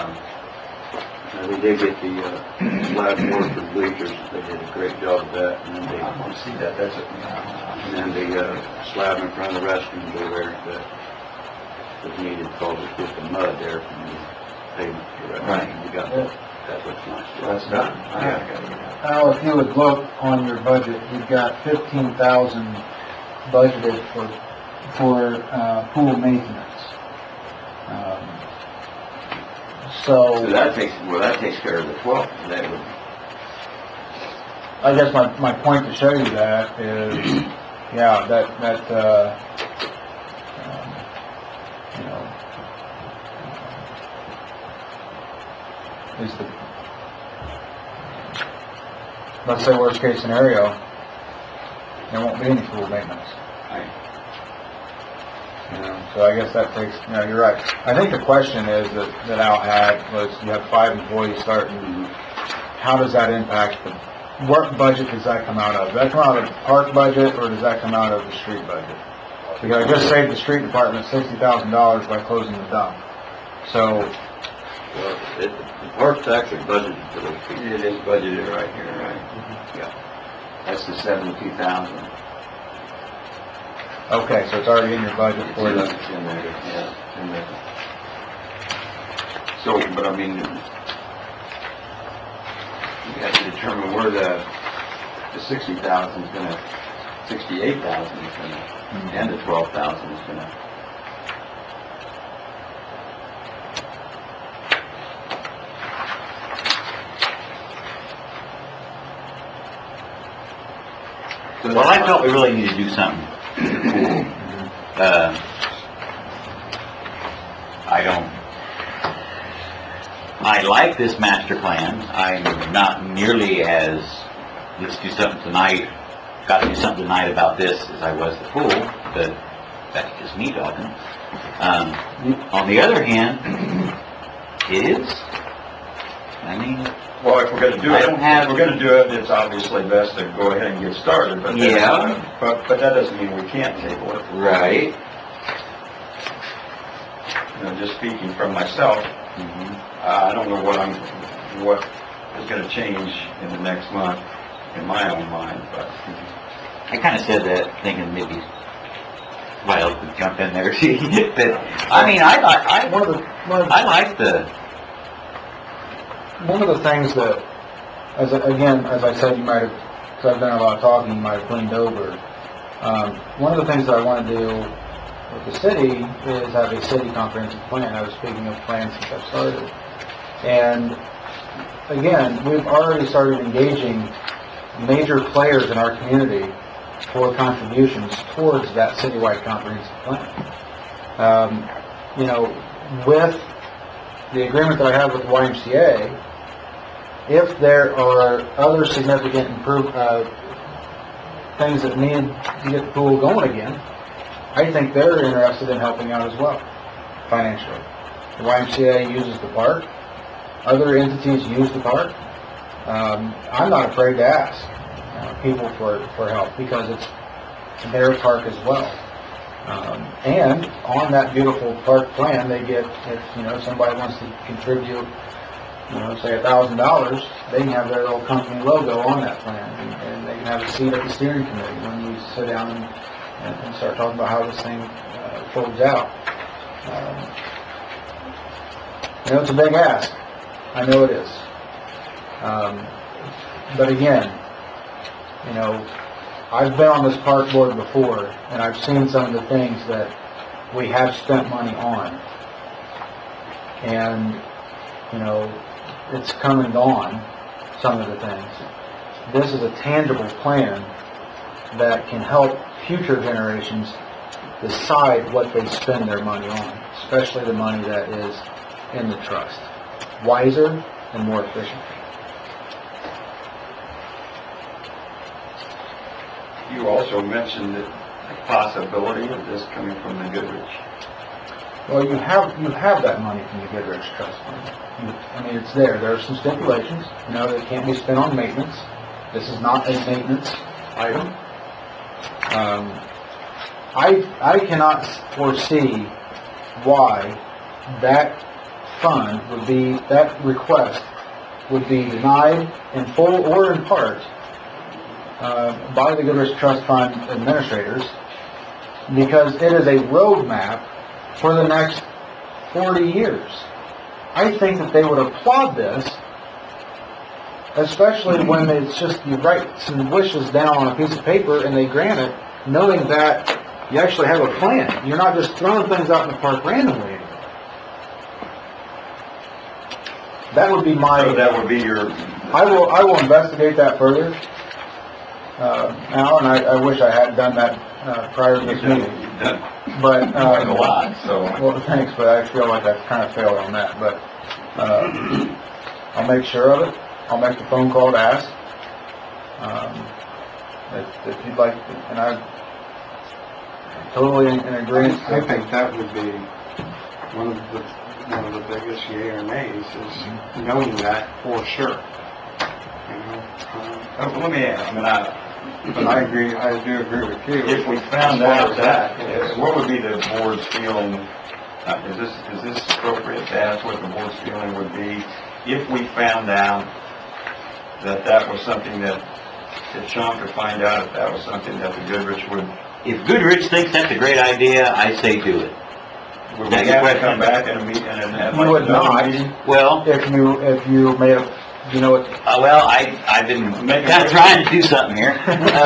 S10: We did get the slab board for the bleachers. They did a great job of that. And then
S9: I want to see that, that's it.
S10: the slab in front of the restroom door that was needed because it's just the mud there from the pavement.
S9: Right.
S10: We got that. That looks nice.
S9: That's done.
S4: Al, if you would look on your budget, you've got 15,000 budgeted for pool maintenance.
S10: So that takes care of the 12. That would,
S4: I guess my point to show you that is, yeah, you know, is the, let's say worst case scenario, there won't be any pool maintenance. You know, so I guess that takes, you're right. I think the question is that Al had was, you have 5 employees starting, how does that impact what budget does that come out of? Does that come out of the park budget, or does that come out of the street budget? Because I just saved the street department $60,000 by closing the dump. So,
S10: well, the park's actually budgeted for those people.
S9: It is budgeted right here, right?
S10: Yeah.
S9: That's the 72,000.
S4: okay, so it's already in your budget for the,
S9: It's in there, yeah, in there. So, but I mean, you have to determine where the 60,000 is gonna, 68,000 is gonna, and the 12,000 is gonna.
S3: Well, I thought we really need to do something. I like this master plan. I'm not nearly as, let's do something tonight, gotta do something tonight about this as I was the pool, but that's just me talking. On the other hand, it is, I mean,
S9: Well, if we're gonna do
S3: I
S9: it,
S3: don't have-
S9: if we're gonna do it, it's obviously best to go ahead and get started, but that's-
S3: Yeah.
S9: But that doesn't mean we can't table it.
S3: right.
S9: You know, just speaking from myself, I don't know what is gonna change in the next month in my own mind, but.
S3: I kind of said that thinking maybe Lyle could jump in there. But, I mean, I like the,
S4: one of the things that, as I said, you might have, because I've done a lot of talking, you might have cleaned over. One of the things that I want to do with the city is have a city comprehensive plan. I was speaking of plans since I started. And again, we've already started engaging major players in our community for contributions towards that citywide comprehensive plan. You know, with the agreement that I have with the YMCA, if there are other significant things that need to get the pool going again, I think they're interested in helping out as well, financially. The YMCA uses the park. Other entities use the park. I'm not afraid to ask people for help because it's their park as well. And on that beautiful park plan, they get, if somebody wants to contribute, say $1,000, they can have their little company logo on that plan, and they can have a seat at the steering committee when we sit down and start talking about how this thing folds out. It's a big ask. I know it is. But again, I've been on this park board before, and I've seen some of the things that we have spent money on. And, it's come and gone. some of the things. This is a tangible plan that can help future generations decide what they spend their money on, especially the money that is in the trust. Wiser and more efficient.
S9: You also mentioned the possibility of this coming from the Goodrich.
S4: Well, you have that money from the Goodrich Trust Fund. It's there. There are some stipulations. That it can't be spent on maintenance. This is not a maintenance item. I cannot foresee why that request would be denied in full or in part by the Goodrich Trust Fund administrators, because it is a roadmap for the next 40 years. I think that they would applaud this, especially when it's just you write some wishes down on a piece of paper and they grant it, knowing that you actually have a plan. You're not just throwing things out in the park randomly anymore. That would be my...
S9: So that would be your...
S4: I will investigate that further, Al, and I wish I had done that prior to this meeting.
S9: You've done
S4: But,
S9: a lot, so...
S4: well, thanks, but I feel like I've kind of failed on that. But I'll make sure of it. I'll make the phone call to ask. If you'd like, and I'm totally in agreement.
S11: I think that would be one of the biggest yay or nays is knowing that for sure.
S9: Let me ask,
S11: But I agree. I do agree with you.
S9: if we found out that, what would be the board's feeling? Is this appropriate to ask what the board's feeling would be if we found out that was something that, if Sean could find out if that was something that the Goodrich would...
S3: If Goodrich thinks that's a great idea, I say do it.
S9: Would we have to come back in a meeting and
S4: You would not.
S3: Well,
S4: If you may have,
S3: well, I've been kind of trying to do something here.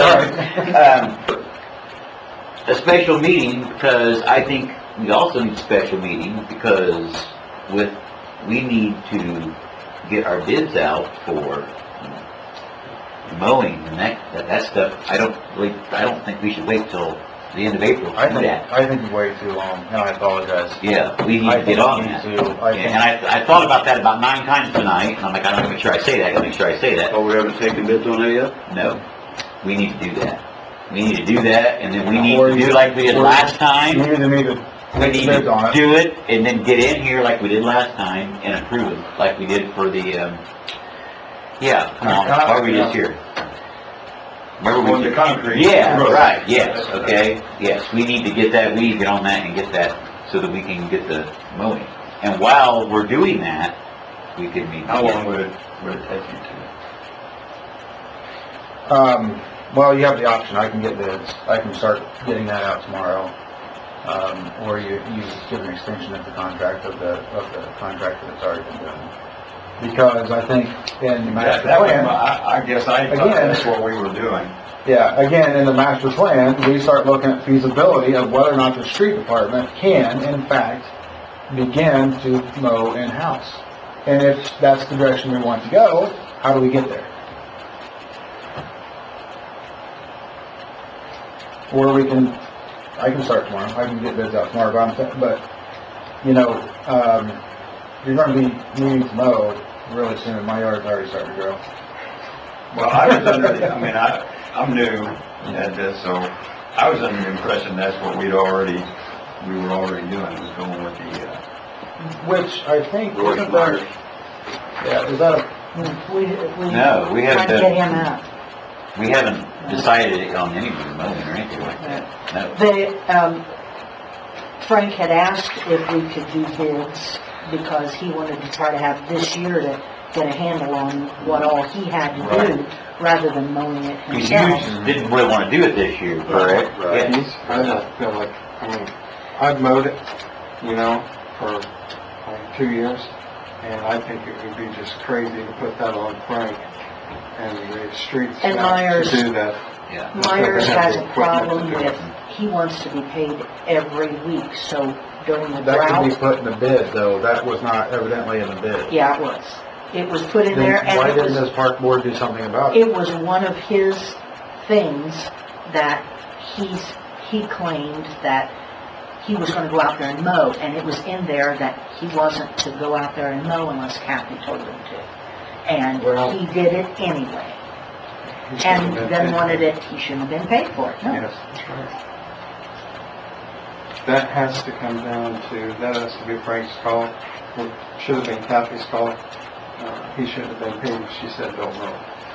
S3: A special meeting, because I think we also need a special meeting, because we need to get our bids out for mowing and that stuff. I don't think we should wait till the end of April to do that.
S4: I think you waited too long, and I apologize.
S3: Yeah, we need to get on that. And I thought about that about 9 times tonight, and I'm like, I gotta make sure I say that.
S10: Oh, we haven't taken bids on that yet?
S3: No, we need to do that. We need to do that, and then we need to do like we did last time.
S4: You need to
S3: We need to do it, and then get in here like we did last time, and approve it, like we did for the, come on, why are we just here?
S9: On the concrete.
S3: Yeah, right, yes, okay, yes, we need to get that, we need to get on that and get that, so that we can get the mowing. And while we're doing that, we could meet.
S9: How long would it take you to?
S4: Well, you have the option. I can get bids. I can start getting that out tomorrow. Or you give an extension of the contract of the contractor that's already been done. Because I think in the master plan,
S9: I guess I thought that's what we were doing.
S4: yeah, again, in the master plan, we start looking at feasibility of whether or not the street department can, in fact, begin to mow in-house. And if that's the direction we want to go, how do we get there? Or I can start tomorrow. I can get bids out tomorrow, but you're going to be needing to mow really soon. My yard's already starting to grow.
S9: Well, I was under I'm new at this, so I was under the impression that's what we were already doing, was going with the,
S4: Which I think, isn't that, yeah, is that a...
S3: No, we
S1: Trying
S3: haven't
S1: to get him out.
S3: We haven't decided on any mowing or anything like that, no.
S1: Frank had asked if we could do bids, because he wanted to try to have this year to get a handle on what all he had to do, rather than mowing it
S3: Because
S1: himself.
S3: you didn't really want to do it this year, correct?
S10: Right.
S3: Yes.
S11: I just feel like, I've mowed it, for like 2 years, and I think it would be just crazy to put that on Frank and the street
S1: And
S11: staff
S1: Myers.
S11: to do that.
S3: Yeah.
S1: Myers has a
S11: Equipment
S1: problem
S11: to do it.
S1: with, he wants to be paid every week, so during the
S4: That can be
S1: drought,
S4: put in the bid, though. That was not evidently in the bid.
S1: yeah, it was. It was put in there,
S4: Then why
S1: and it
S4: didn't
S1: was,
S4: this park board do something about it?
S1: it was one of his things that he claimed that he was gonna go out there and mow, and it was in there that he wasn't to go out there and mow unless Kathy told him to. And
S11: Well-
S1: he did it anyway,
S11: He shouldn't have
S1: and
S11: been
S1: then
S11: paid.
S1: wanted it, he shouldn't have been paid for it, no.
S11: Yes, that's right. That has to come down to, that has to be Frank's call. It should have been Kathy's call. He shouldn't have been paid if she said don't mow.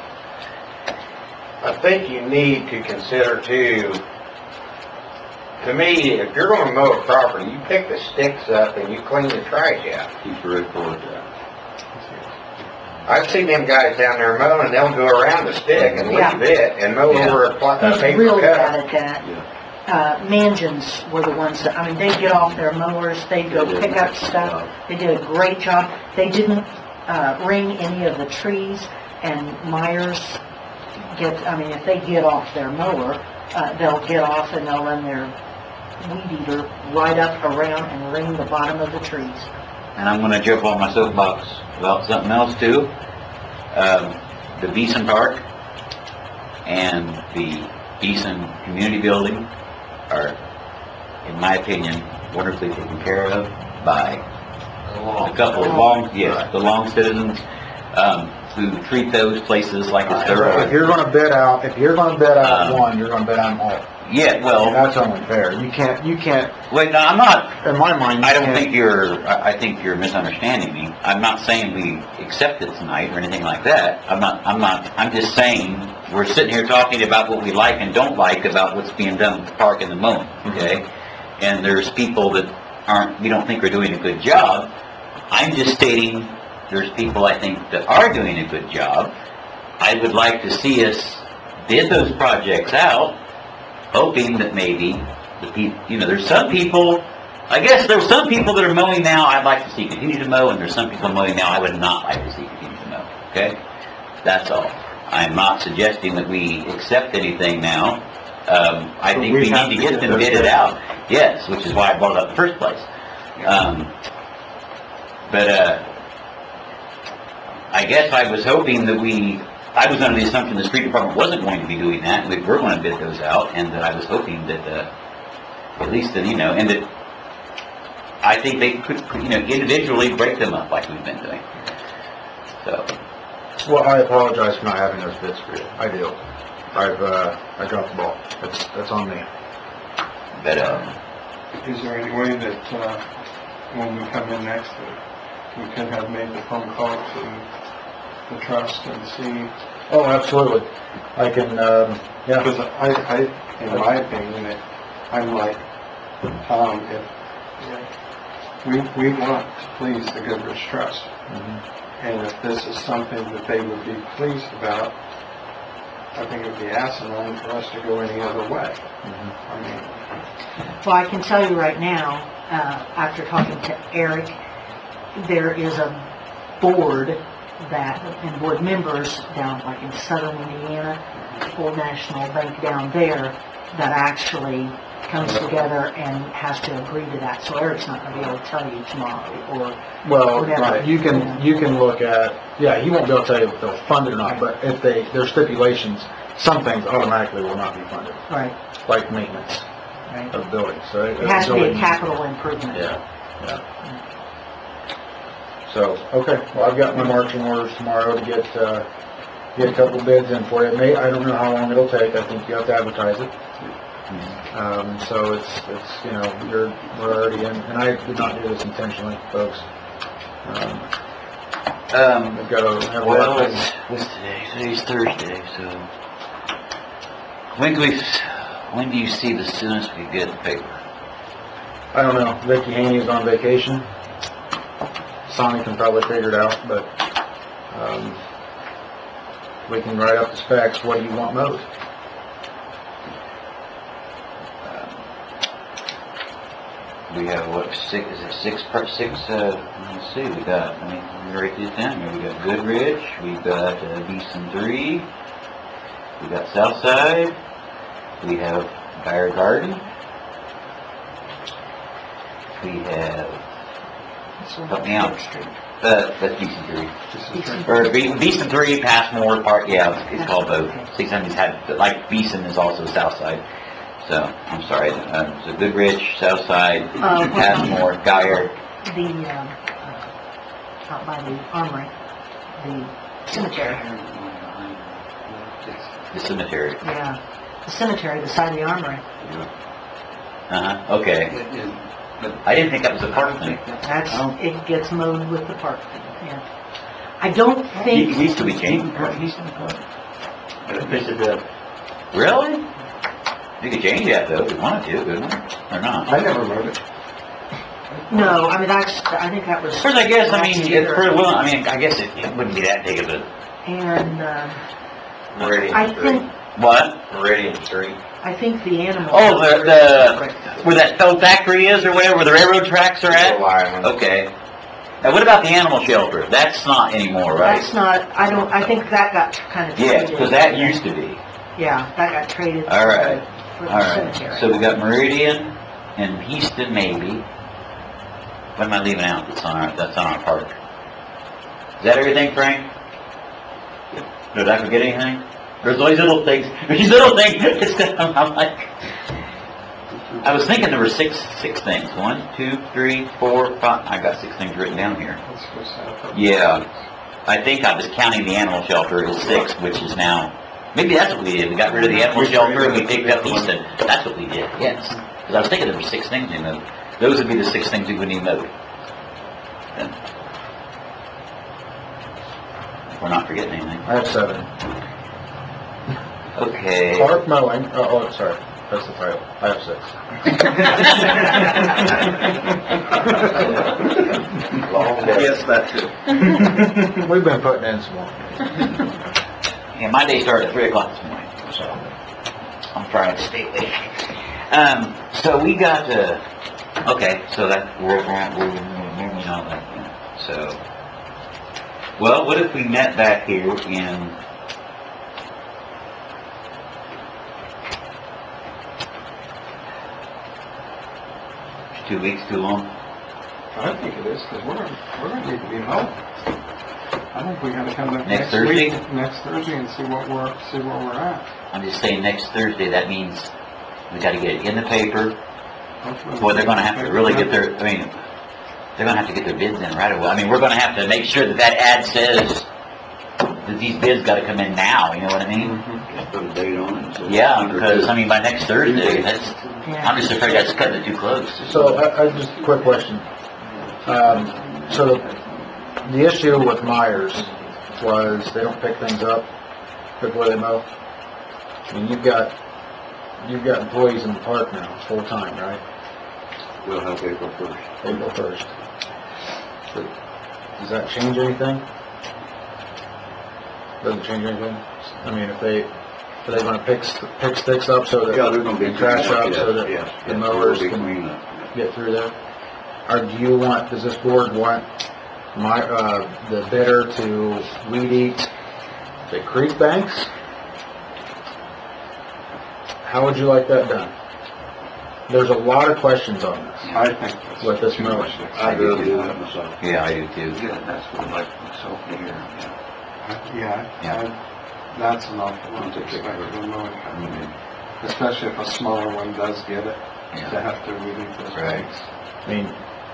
S12: I think you need to consider too, to me, if you're gonna mow a property, you pick the sticks up and you clean the trash out.
S3: He's very for that.
S12: I've seen them guys down there mowing, and they'll go around the stick and
S1: Yeah.
S12: leave it and mow
S3: Yeah.
S12: over a
S1: He's
S12: paper
S1: really bad
S12: cut.
S1: at that. Mansions were the ones that, I mean, they'd get off their mowers, they'd go pick up stuff, they did a great job. They didn't, ring any of the trees, and Myers I mean, if they get off their mower, they'll get off and they'll run their weed eater right up around and ring the bottom of the trees.
S3: And I'm gonna jump on my soapbox about something else too. The Beeson Park and the Beeson Community Building are, in my opinion, wonderfully taken care of by a couple of the Long citizens, who treat those places like it's their
S4: If
S3: own.
S4: you're gonna bid out one, you're gonna bid out them all.
S3: Yeah,
S4: And
S3: well,
S4: that's only fair. You can't,
S3: wait, no, I'm not,
S4: in my mind,
S3: I
S4: you
S3: don't
S4: can't-
S3: think I think you're misunderstanding me. I'm not saying we accept it tonight or anything like that. I'm just saying, we're sitting here talking about what we like and don't like about what's being done with the park and the mowing, okay? And there's people that we don't think are doing a good job. I'm just stating, there's people I think that are doing a good job. I would like to see us bid those projects out, hoping that maybe there's some people, I guess there's some people that are mowing now I'd like to see continue to mow, and there's some people mowing now I would not like to see continue to mow, okay? That's all. I'm not suggesting that we accept anything now. I think we need to get them bidded out. Yes, which is why I brought it up in the first place. I guess I was hoping that I was under the assumption the street department wasn't going to be doing that, and we were going to bid those out, and that I was hoping that, at least that, and that I think they could, individually break them up like we've been doing. So,
S4: Well, I apologize for not having those bids for you. I do. I dropped the ball. That's on me.
S3: but,
S11: Is there any way that, when we come in next, we could have made the phone call to the trust and see?
S4: Oh, absolutely. I can,
S11: Because
S4: yeah.
S11: in my opinion, I'm like, we want to please the Goodrich Trust. And if this is something that they would be pleased about, I think it would be asinine for us to go any other way. I mean,
S1: Well, I can tell you right now, after talking to Eric, there is a board and board members down like in southern Indiana, Old National Bank down there, that actually comes together and has to agree to that. So Eric's not going to be able to tell you tomorrow or
S4: Well,
S1: whatever.
S4: right, you can look at, he won't be able to tell you if they'll fund it or not, but if there's stipulations, some things automatically will not be funded,
S1: Right,
S4: like maintenance
S1: right.
S4: of buildings, so.
S1: It has to be a capital improvement.
S4: Yeah. So, okay, well, I've got my marching orders tomorrow to get a couple of bids in for you. I don't know how long it'll take, I think you have to advertise it. So it's, we're already in, and I did not do this intentionally, folks. I've got to have a lot
S3: well,
S4: of things.
S3: what's today? Today's Thursday, so when do you see the soonest we get the paper?
S4: I don't know, Ricky Haney's on vacation. Sonny can probably figure it out, but, we can write up the specs, what do you want most?
S3: We have six, let's see, we got, let me write this down here. We got Goodrich, we got Beeson 3, we got Southside, we have Bear Garden, we have Help me out. That's Beeson 3. Or Beeson 3, Passmore Park, yeah, it's called both. 600's had, like Beeson is also south side. So, I'm sorry, so Goodrich, south side, Passmore, Geyer.
S1: Out by the armory, the cemetery.
S3: The cemetery.
S1: Yeah, the cemetery beside the armory.
S3: Okay. I didn't think that was a park thing.
S1: It gets mowed with the park thing, yeah. I don't think...
S3: It used to be changed. Really? You could change that though, if you wanted to, couldn't you? Or not?
S11: I never mowed it.
S1: No, I mean, I think that was...
S3: Of course, I guess, I mean,
S1: last
S3: it's
S1: year.
S3: pretty well, I mean, I guess it wouldn't be that big of a...
S1: And,
S7: Meridian
S1: I
S7: Street.
S1: think,
S3: What?
S7: Meridian Street.
S1: I think the animal...
S3: Oh, where that felt factory is or whatever, where the railroad tracks are at? Okay. Now, what about the animal shelter? That's not anymore, right?
S1: That's not, I think that got kind of
S3: Yeah,
S1: traded.
S3: because that used to be.
S1: Yeah, that got traded
S3: All right.
S1: for
S3: All
S1: the
S3: right.
S1: cemetery.
S3: So we got Meridian and Easton maybe. What am I leaving out that's on our park? Is that everything, Frank? Did I forget anything? There's always little things. These little things. I'm like, I was thinking there were six things. 1, 2, 3, 4, 5. I got 6 things written down here. Yeah. I think I was counting the animal shelter as 6, which is now, maybe that's what we did. We got rid of the animal shelter and we picked up Easton. That's what we did, yes. Because I was thinking there were 6 things in those. Those would be the 6 things we would need mowed. Then. We're not forgetting anything.
S4: I have 7.
S3: Okay.
S4: Park mowing, sorry, that's the title. I have 6.
S7: Long day.
S5: Yes, that too.
S4: We've been putting in some more.
S3: Yeah, my day started at 3 o'clock this morning, so I'm trying to stay awake. So we got, okay, so that, we're moving on that, so, well, what if we met back here in, is 2 weeks too long?
S11: I think it is, because we're gonna need to be mowed. I think we gotta come back
S3: Next
S11: next week,
S3: Thursday?
S11: next Thursday, and see where we're at.
S3: I'm just saying next Thursday, that means we gotta get it in the paper.
S11: Hopefully
S3: Boy, they're gonna have to really get their, I mean, they're gonna have to get their bids in right away. I mean, we're gonna have to make sure that that ad says that these bids gotta come in now, you know what I mean?
S10: Put a date on it. so-
S3: Yeah, because, I mean, by next Thursday, that's, I'm just afraid that's cutting it too close.
S4: So, I just, a quick question. So the issue with Myers was they don't pick things up before they mow. I mean, you've got employees in the park now, full-time, right?
S10: We'll have April 1st.
S4: April 1st. So, does that change anything? Doesn't change anything? I mean, are they gonna pick sticks up so that...
S10: Yeah, they're gonna be
S4: trash up
S10: yes,
S4: so that
S10: yes,
S4: the
S10: yes,
S4: mowers
S10: they'll be
S4: can
S10: cleaned up.
S4: get through there? Or does this board want the bidder to weed eat the creek banks? How would you like that done? There's a lot of questions on this.
S11: I think that's
S4: With this
S11: too
S4: mowing.
S11: much.
S10: I'd rather do that myself.
S3: Yeah, I do too.
S10: Yeah, that's what I'd like myself to hear.
S11: That's an awful lot to expect from mowing company, especially if a smaller one does get it, to have to weed eat those
S3: Right.
S11: banks.
S4: I mean,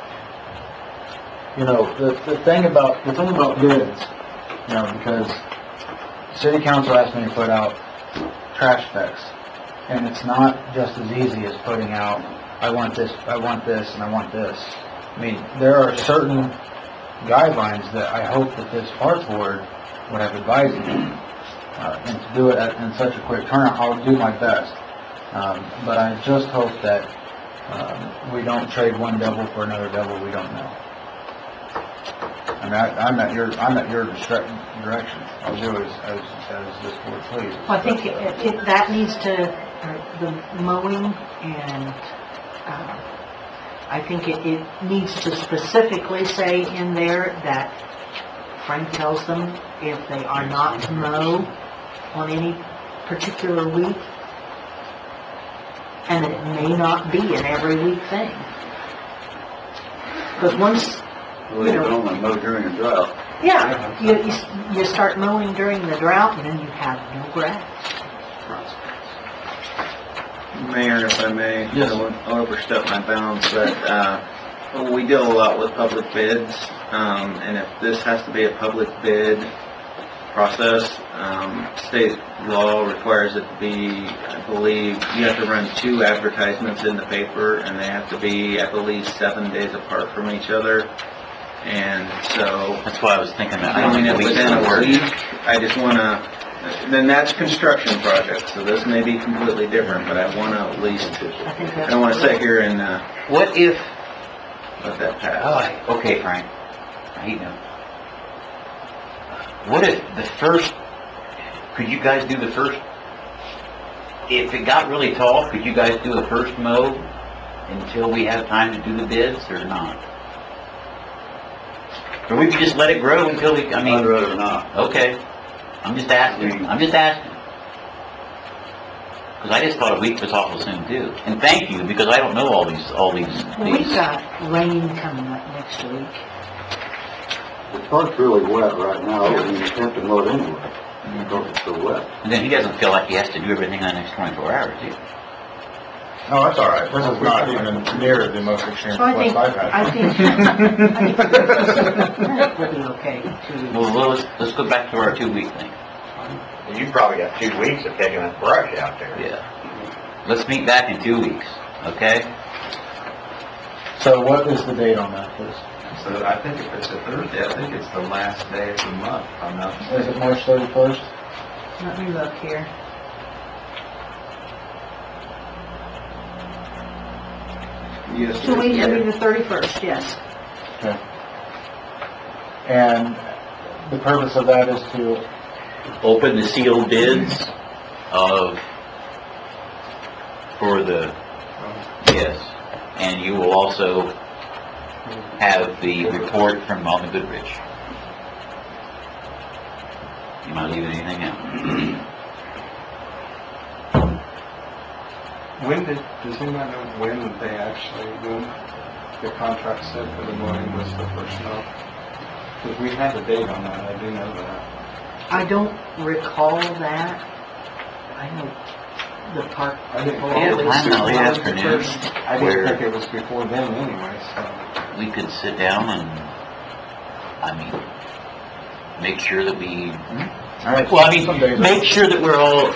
S4: you know, the thing about bids, you know, because city council asked me to put out trash specs, and it's not just as easy as putting out, I want this, and I want this. I mean, there are certain guidelines that I hope that this park board would have advised me, and to do it in such a quick turnaround, I'll do my best. But I just hope that we don't trade one devil for another devil we don't know. I mean, I'm at your direction. I'll do as this board pleases.
S1: Well, I think if that needs to, the mowing and, I think it needs to specifically say in there that Frank tells them if they are not to mow on any particular week, and it may not be an every week thing. Because
S10: Well, you can only mow during a drought.
S1: Yeah, you start mowing during the drought and then you have no grass.
S5: Mayor, if I may, I'll overstep my bounds, but we deal a lot with public bids, and if this has to be a public bid process, state law requires it to be, I believe, you have to run 2 advertisements in the paper, and they have to be, I believe, 7 days apart from each other. And so,
S3: That's why I was thinking that.
S5: I mean, if within a week, I just wanna, then that's construction project, so this may be completely different, but I wanna at least,
S1: I think
S5: I
S1: that's.
S5: don't wanna sit here and,
S3: What if,
S5: let that pass.
S3: okay, Frank, you know, what if the first, could you guys do the first, if it got really tall, could you guys do a first mow until we have time to do the bids, or not? Or we could just let it grow until we, I
S10: I'd
S3: mean,
S10: rather not.
S3: okay, I'm just asking. Because I just thought a week was awful soon too. And thank you, because I don't know all these.
S1: We've got rain coming up next week.
S10: The park's really wet right now, and you have to mow it anyway, because it's so wet.
S3: And then he doesn't feel like he has to do everything in the next 24 hours, either.
S4: No, that's all right. This is not even near the most extreme
S1: So I
S4: request
S1: think,
S4: I've
S1: I
S4: had.
S1: think we'll be okay to.
S3: Well, let's go back to our 2-week thing.
S12: You probably got 2 weeks of taking that brush out there.
S3: Yeah. Let's meet back in 2 weeks, okay?
S4: So what is the date on that, please?
S2: So I think if it's a Thursday, I think it's the last day of the month. I'm not.
S4: Is it March 31st?
S1: Let me look here.
S2: Yes.
S1: 2 weeks, it'll be the 31st, yes.
S4: Okay. And the purpose of that is to,
S3: Open the sealed bids for the, yes. And you will also have the report from Alden Goodrich. You might leave anything out.
S11: Does anybody know when they actually, when the contract said for the mowing was the first mow? Because we had a date on that, I do know that.
S1: I don't recall that. I know the park.
S11: I didn't,
S3: They had time in the late afternoon
S11: I
S3: where
S11: didn't think it was before then anyway, so.
S3: we could sit down and, I mean, make sure that we,
S4: all right.
S3: well, I mean,
S4: some days-
S3: make sure that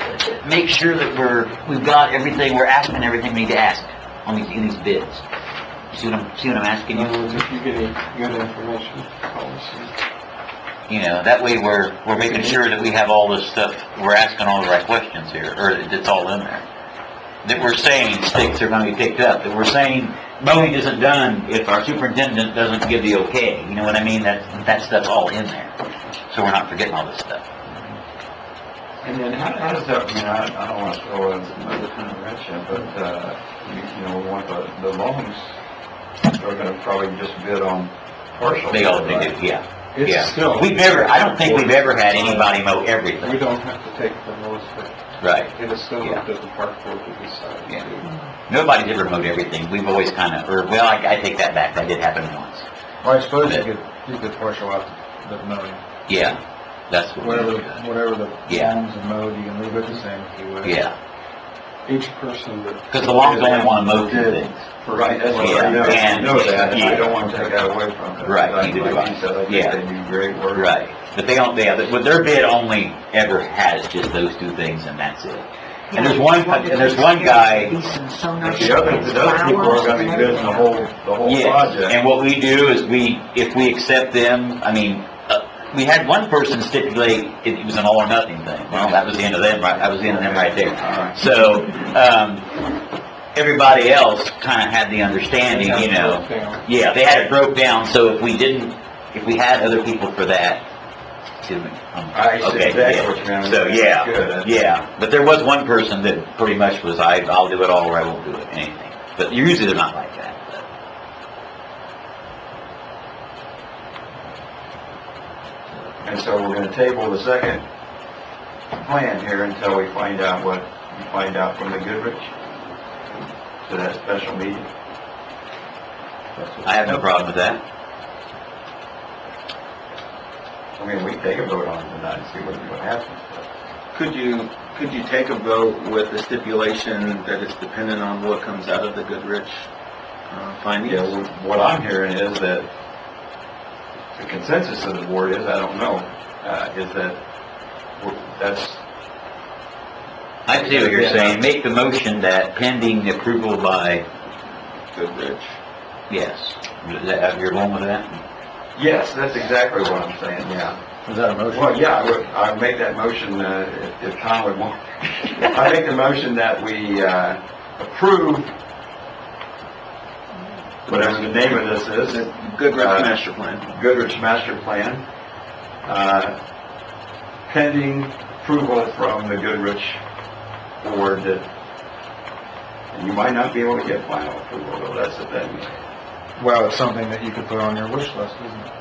S3: we've got everything, we're asking everything we need to ask on in these bids. See what I'm asking
S11: In other words,
S3: you?
S11: if you get any good information, call us.
S3: You know, that way we're making sure that we have all this stuff, we're asking all the right questions here, or that it's all in there. That we're saying sticks are gonna be picked up, that we're saying mowing isn't done if our superintendent doesn't give the okay, you know what I mean? That stuff's all in there, so we're not forgetting all this stuff.
S9: And then how does that, I mean, I don't want to throw another kind of wrench in, but, you know, we want the loans, they're going to probably just bid on partial.
S3: They all
S9: right?
S3: do, yeah.
S11: It's
S3: Yeah.
S11: still.
S3: I don't think we've ever had anybody mow
S11: We
S3: everything.
S11: don't have to take the lowest bid.
S3: Right.
S11: It is still
S3: Yeah.
S11: up to the park board to decide.
S3: Yeah. Nobody's ever mowed everything. We've always I take that back. That did happen once.
S4: Well, I suppose you could partial out the mowing.
S3: Yeah. That's what
S4: Whatever the
S3: Yeah.
S4: lawns are mowed, you can leave it the same if you wish.
S3: Yeah.
S11: Each person that.
S3: Because the lawns only want to mow 2 things.
S9: Right, that's what
S3: Yeah,
S9: I know,
S3: and-
S9: that, and
S3: yeah.
S9: I don't want to take that away from them.
S3: Right,
S9: Like
S3: neither do I.
S9: you said, I
S3: Yeah.
S9: think they do great work.
S3: Right. But they don't, but their bid only ever has just those 2 things and that's it. And there's one guy,
S9: But the other people are going to be bidding the whole
S3: yes,
S9: project.
S3: and what we do is if we accept them, I mean, we had one person stipulate it was an all or nothing thing. Well, that was the end of them, right? That was the end of them right there. So, everybody else kind of had the understanding, you know. Yeah, they had it broke down, so if we had other people for that, excuse me.
S9: I see
S3: Okay,
S9: exactly
S3: yeah.
S9: what you mean.
S3: So, yeah,
S9: Good.
S3: yeah. But there was one person that pretty much was, I'll do it all or I won't do it, anything. But usually they're not like that.
S9: And so we're going to table the second plan here until we find out what you find out from the Goodrich to that special meeting.
S3: I have no problem with that.
S9: I mean, we can take a vote on it tonight and see what happens.
S5: Could you take a vote with the stipulation that it's dependent on what comes out of the Goodrich findings?
S9: Yeah, what I'm hearing is that the consensus of the board is, I don't know, is that that's,
S3: I see what you're saying. Make the motion that pending approval by,
S5: Goodrich.
S3: yes. You're going with that?
S9: yes, that's exactly what I'm saying, yeah.
S4: Is that a motion?
S9: Well, yeah, I would make that motion, if Tom would want. I make the motion that we approve whatever the name of this is.
S5: Goodrich Master Plan.
S9: Goodrich Master Plan, pending approval from the Goodrich board. And you might not be able to get final approval, though, that's the thing.
S4: Well, it's something that you could put on your wish list, isn't it?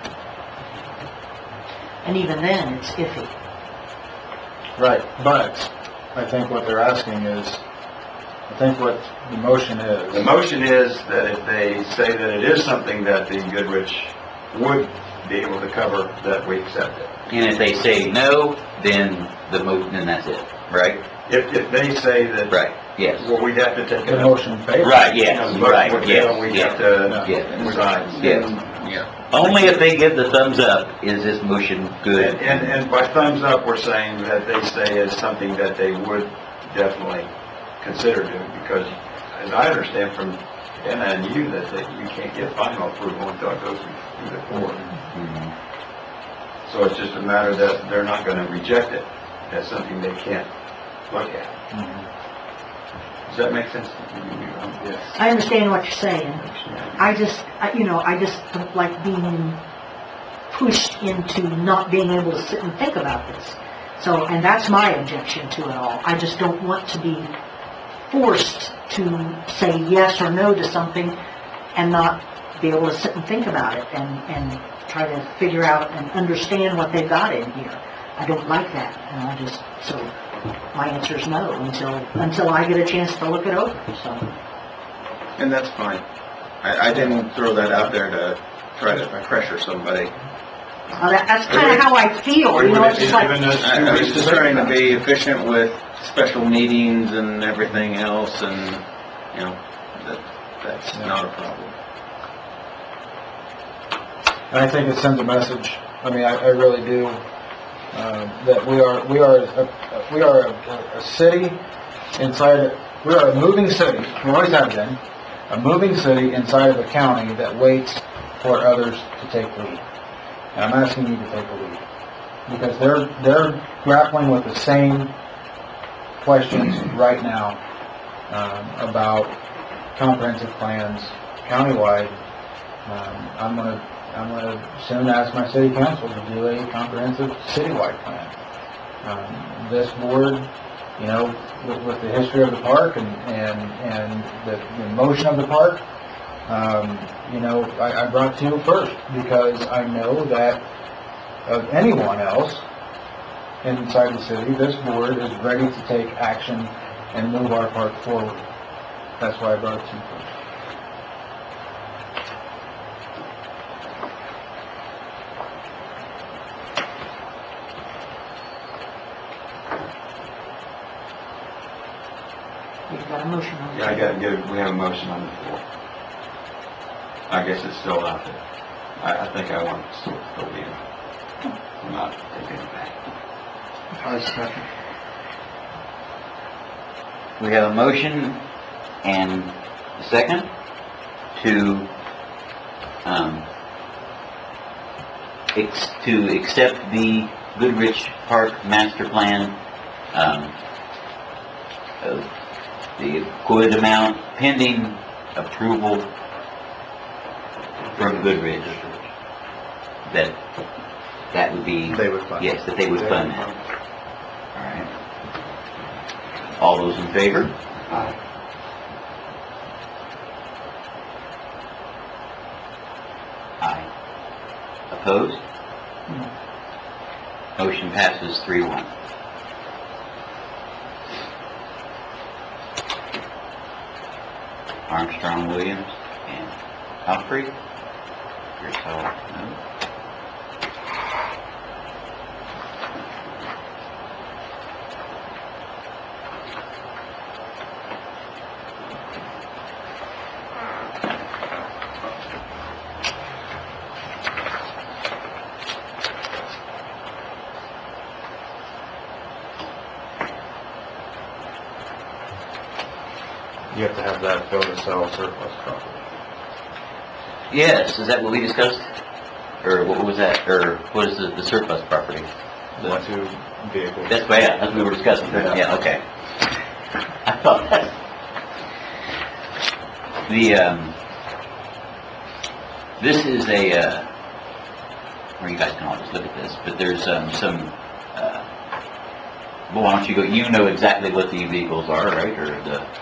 S1: And even then, it's iffy.
S4: Right, but I think what they're asking is, I think what the motion is.
S9: The motion is that if they say that it is something that the Goodrich would be able to cover, that we accept it.
S3: And if they say no, then then that's it, right?
S9: If they say that.
S3: Right, yes.
S9: Well, we'd have to take
S4: The
S9: it up.
S4: motion favors.
S3: Right,
S9: You know,
S3: yes,
S9: the motion
S3: right,
S9: would fail,
S3: yes,
S9: we'd
S3: yes.
S9: have to
S3: Yes.
S9: decide.
S3: Yes. Only if they give the thumbs up is this motion good.
S9: And by thumbs up, we're saying that they say is something that they would definitely consider doing, because as I understand from Anna and you, that you can't get final approval until it goes through the board. So it's just a matter that they're not going to reject it as something they can't look at. Does that make sense? Yes.
S1: I understand what you're saying. I just don't like being pushed into not being able to sit and think about this. So, and that's my objection to it all. I just don't want to be forced to say yes or no to something and not be able to sit and think about it and try to figure out and understand what they've got in here. I don't like that, and so my answer is no until I get a chance to look it over, so.
S5: And that's fine. I didn't throw that out there to try to pressure somebody.
S1: That's kind of how I feel, it's just like,
S5: I was just trying to be efficient with special meetings and everything else, and, that's not a problem.
S4: And I think it sends a message, I mean, I really do, that we are a city inside, we are a moving city, we always have been, a moving city inside of a county that waits for others to take the lead. And I'm asking you to take the lead. Because they're grappling with the same questions right now, about comprehensive plans countywide. I'm gonna soon ask my city council to do a comprehensive citywide plan. This board, with the history of the park and the motion of the park, I brought to you first because I know that of anyone else inside the city, this board is ready to take action and move our park forward. That's why I brought it to you first.
S1: you've got a motion on the
S9: Yeah, we have a motion on the floor. I guess it's still out there. I think I want to still be in. I'm not taking it back.
S3: We have a motion and a second to accept the Goodrich Park Master Plan, the quoted amount pending approval from Goodrich. That would be...
S5: They would fund it.
S3: Yes, that they would fund that. All right. All those in favor?
S9: Aye.
S3: Aye. Opposed? Motion passes 3-1. Armstrong, Williams, and Humphrey. Here's how, no.
S4: have that go to sell surplus property.
S3: Yes, is that what we discussed? Or what was that? Or what is the surplus property?
S4: The two vehicles.
S3: That's what we were discussing.
S4: Yeah.
S3: Yeah, okay. I thought that. This is or you guys can all just look at this, but there's well, why don't you go, you know exactly what the vehicles are, right? Or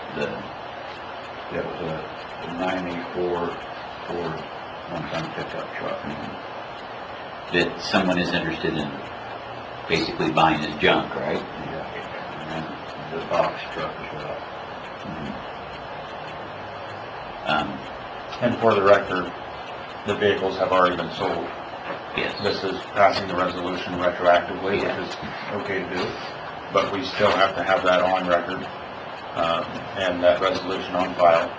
S10: It was a 94 Ford one-ton pickup truck.
S3: that someone is interested in basically buying as junk, right?
S10: Yeah. And the box truck as well.
S4: And for the record, the vehicles have already been sold.
S3: Yes.
S4: This is passing the resolution retroactively,
S3: Yeah.
S4: which is okay to do, but we still have to have that on record, and that resolution on file,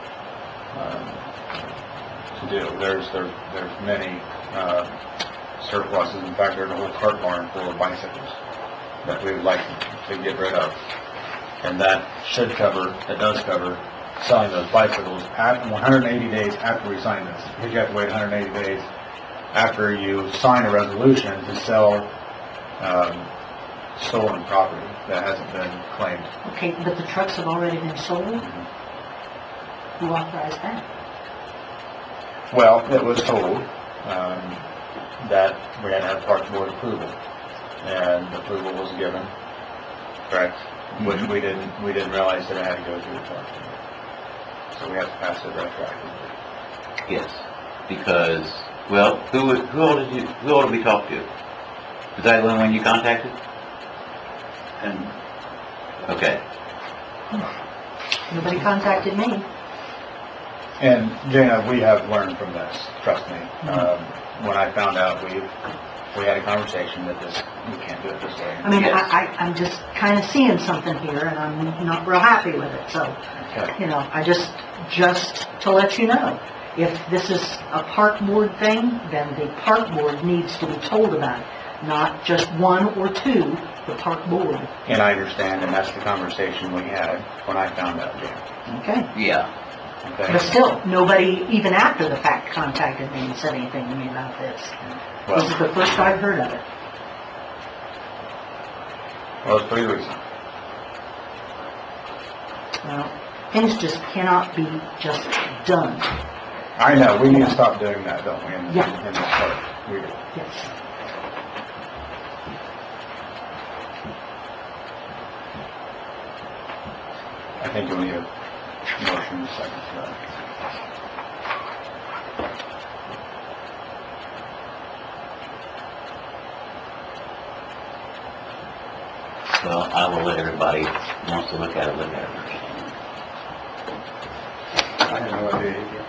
S4: to do. There's many, surpluses. In fact, there's a whole cart barn full of bicycles that we would like to get rid of. And that does cover selling those bicycles at 180 days after we sign this. Because you have to wait 180 days after you sign a resolution to sell stolen property that hasn't been claimed.
S1: Okay, but the trucks have already been sold? Who authorized that?
S4: Well, it was told that we had to have park board approval, and approval was given, correct? Which we didn't realize that it had to go through the park board. So we have to pass it retroactively.
S3: Yes, because, well, who all did we talk to? Was that the one you contacted?
S10: And
S3: Okay.
S1: Nobody contacted me.
S4: And Jana, we have learned from this, trust me. When I found out, we had a conversation that we can't do it this way.
S1: I mean,
S3: Yes.
S1: I'm just kind of seeing something here, and I'm not real happy with it, so,
S4: Okay.
S1: you know, I just to let you know, if this is a park board thing, then the park board needs to be told about it, not just one or two, the park board.
S4: And I understand, and that's the conversation we had when I found out, Jana.
S1: Okay?
S3: Yeah.
S4: Okay?
S1: But still, nobody, even after the fact, contacted me and said anything to me about this. This is the first I've heard of it.
S4: Well, it's pretty recent.
S1: Well, things just cannot be just done.
S4: I know, we need to stop doing that, don't we, in
S1: Yeah.
S4: this part? We do.
S1: Yes.
S4: I think you'll need a motion second for that.
S3: Well, I will let everybody who wants to look at it first.
S4: I have no idea either.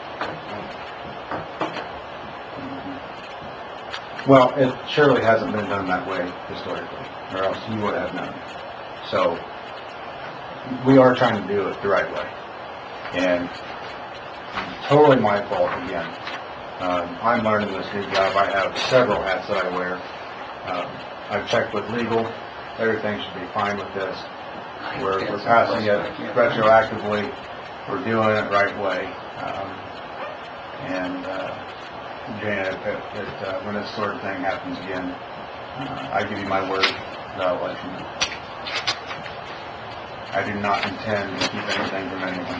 S4: Well, it surely hasn't been done that way historically, or else you would have known. So, we are trying to do it the right way. And totally my fault again. I'm learning this new job. I have several hats that I wear. I've checked with legal. Everything should be fine with this. We're passing it retroactively. We're doing it right way. Janet, when this sort of thing happens again, I give you my word that I'll let you know. I do not intend to keep anything from anyone.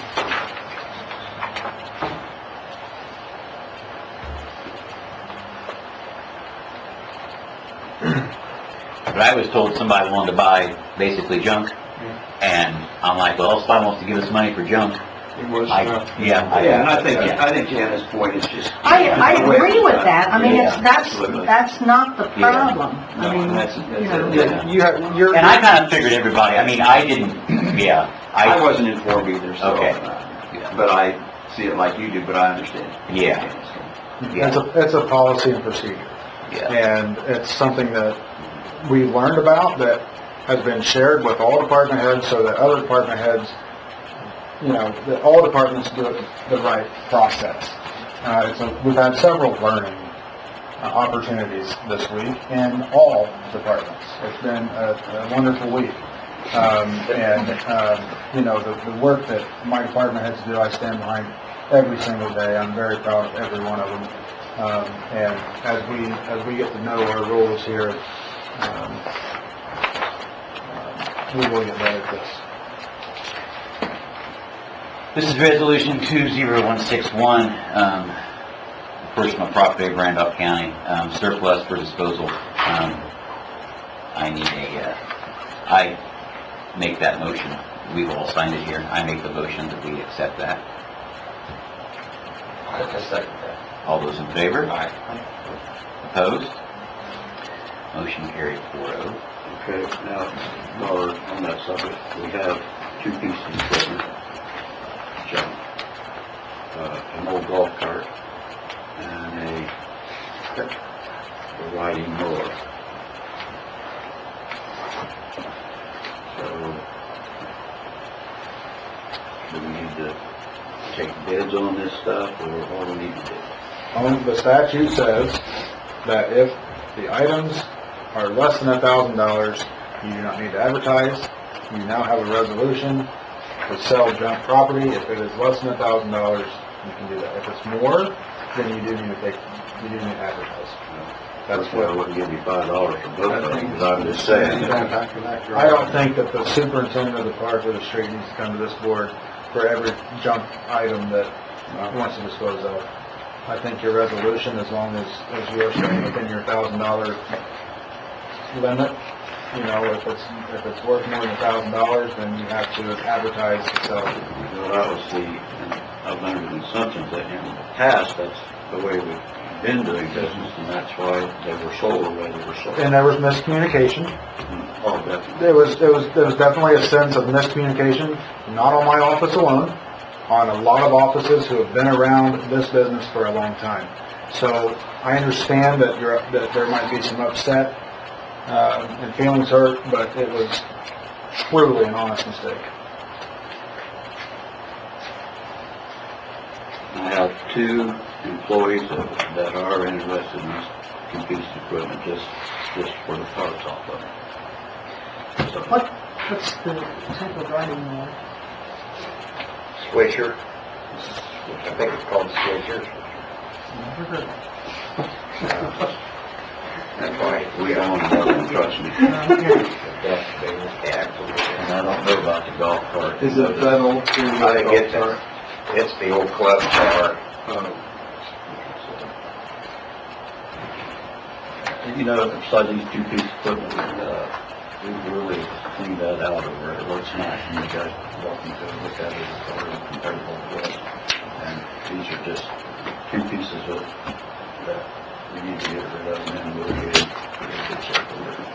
S3: But I was told somebody wanted to buy basically junk, and I'm like, well, if somebody wants to give us money for junk,
S9: It was,
S3: yeah,
S9: and I think Jana's point is just.
S1: I agree with that. I mean,
S3: Yeah.
S1: that's not the
S3: Yeah.
S1: problem. I
S9: No,
S1: mean,
S9: that's-
S1: you know.
S3: Yeah. And I kind of figured everybody, I mean, I didn't, yeah.
S9: I wasn't informed either, so.
S3: Okay.
S9: Yeah, but I see it like you do, but I understand.
S3: Yeah. Yeah.
S4: It's a policy and procedure.
S3: Yeah.
S4: And it's something that we learned about that has been shared with all department heads so that other department heads, you know, that all departments do it the right process. So we've had several learning opportunities this week in all departments. It's been a wonderful week. You know, the work that my department heads do, I stand behind every single day. I'm very proud of every one of them. And as we get to know our roles here, we will get better at this.
S3: This is Resolution 20161, personal property of Randolph County, surplus for disposal. I make that motion. We've all signed it here. I make the motion that we accept that.
S12: I second that.
S3: All those in favor?
S12: Aye.
S3: Opposed? Motion carried 4-0.
S10: Okay, now, while we're on that subject, we have two pieces of equipment. Junk. An old golf cart and a riding mower. So, do we need to take bids on this stuff, or what do we need to do?
S4: The statute says that if the items are less than $1,000, you do not need to advertise. You now have a resolution to sell junk property. If it is less than $1,000, you can do that. If it's more, then you do need to advertise.
S10: That's why I wouldn't give you $5 for both of them, because I'm just saying.
S4: I don't think that the superintendent of the park or the street needs to come to this board for every junk item that he wants to dispose of. I think your resolution, as long as you are staying within your $1,000 limit, you know, if it's worth more than $1,000, then you have to advertise to sell it.
S10: Well, that was I've learned the assumptions that in the past, that's the way we've been doing business, and that's why they were sold the way they were sold.
S4: And there was miscommunication.
S10: Oh, definitely.
S4: There was definitely a sense of miscommunication, not on my office alone, on a lot of offices who have been around this business for a long time. So I understand that there might be some upset and feelings hurt, but it was truly an honest mistake.
S10: I have two employees that are interested in this two piece of equipment, just for the parts off of it. So,
S1: What's the type of riding mower?
S12: Swisher. I think it's called Swisher.
S1: Never heard of it.
S12: That's why
S10: we own another one, trust me.
S12: that's the absolutely.
S10: And I don't know about the golf cart.
S11: Is it that old?
S12: I think it's the old club car.
S10: You know, besides these two pieces of equipment, we've really cleaned that out over it. It looks nice, and you guys are welcome to look at it as far as comparable to it. And these are just two pieces that we need to get rid of, and then we'll get it in good shape over it.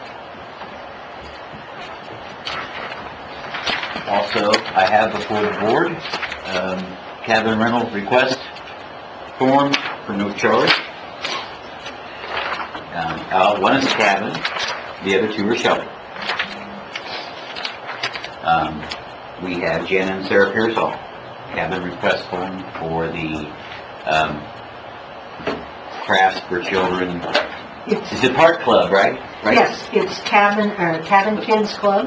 S3: Also, I have before the board, cabin rental request form for no charge. One is a cabin, the other two are shelter. We have Jen and Sarah Pearsall, cabin request form for the crafts for children. It's a park club, right?
S1: Yes, it's Cabin Kids Club.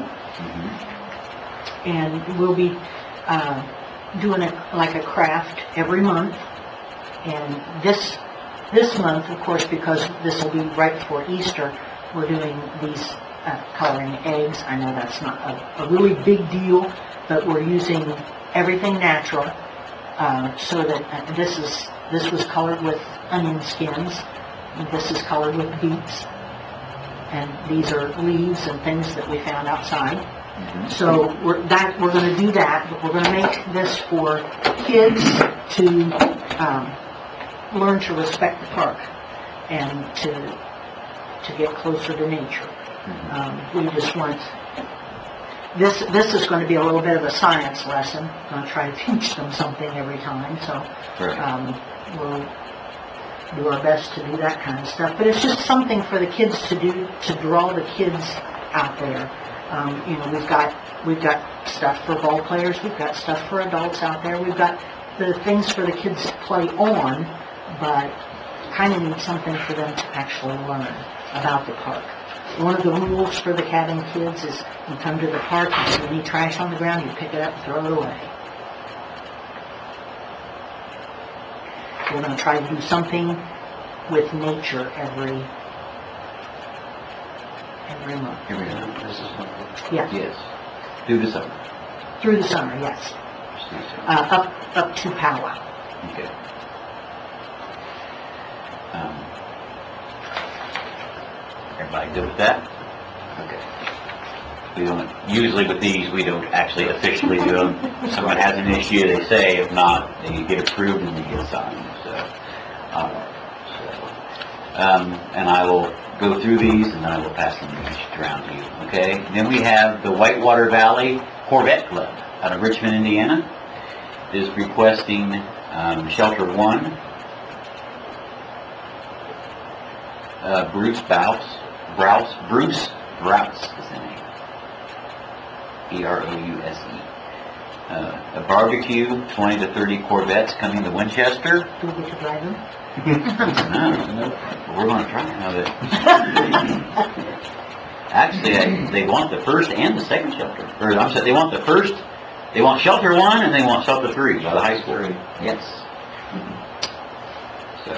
S1: And we'll be doing it like a craft every month. And this month, of course, because this will be right before Easter, we're doing these coloring eggs. I know that's not a really big deal, but we're using everything natural. So that this was colored with onion skins. And this is colored with beets. And these are leaves and things that we found outside. So we're going to do that, but we're going to make this for kids to learn to respect the park and to get closer to nature. We just want this is going to be a little bit of a science lesson. I'm going to try to teach them something every time. So we'll do our best to do that kind of stuff. But it's just something for the kids to do, to draw the kids out there. You know, we've got stuff for ball players, we've got stuff for adults out there, we've got the things for the kids to play on, but kind of need something for them to actually learn about the park. One of the rules for the cabin kids is you come to the park, you see any trash on the ground, you pick it up and throw it away. We're gonna try to do something with nature every month. Yeah,
S3: Yes. Do the summer.
S1: through the summer, yes. Up to powwow.
S3: Okay. Everybody good with that? Okay. We don't, usually with these, we don't actually officially do them. If someone has an issue, they say, if not, they get approved and they get signed, so. And I will go through these and then I will pass them around to you, okay? Then we have the Whitewater Valley Corvette Club out of Richmond, Indiana, is requesting, Shelter 1, Bruce Brouse is the name. B-R-O-U-S-E. A barbecue, 20 to 30 Corvettes coming to Winchester.
S1: Do we get to drive them?
S3: No, we're gonna try now that. Actually, they want the first and the second shelter. Or, I'm sorry, they want Shelter 1 and they want Shelter 3 by the high school. Yes. So.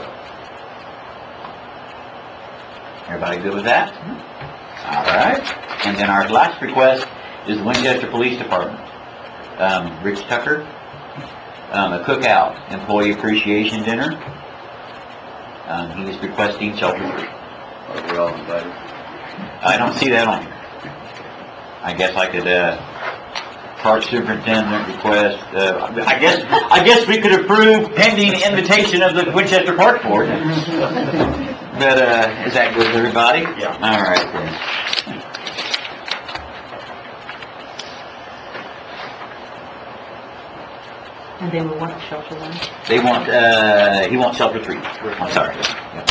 S3: Everybody good with that? All right. And then our last request is the Winchester Police Department. Rich Tucker, a cookout, employee appreciation dinner. He is requesting Shelter 3.
S10: Are we all invited?
S3: I don't see that on here. I guess I could, park superintendent request, I guess we could approve pending invitation of the Winchester Park Board. But, is that good with everybody?
S6: Yeah.
S3: All right then.
S1: And they will want Shelter 1?
S3: They want, he wants Shelter 3. I'm sorry. Yep.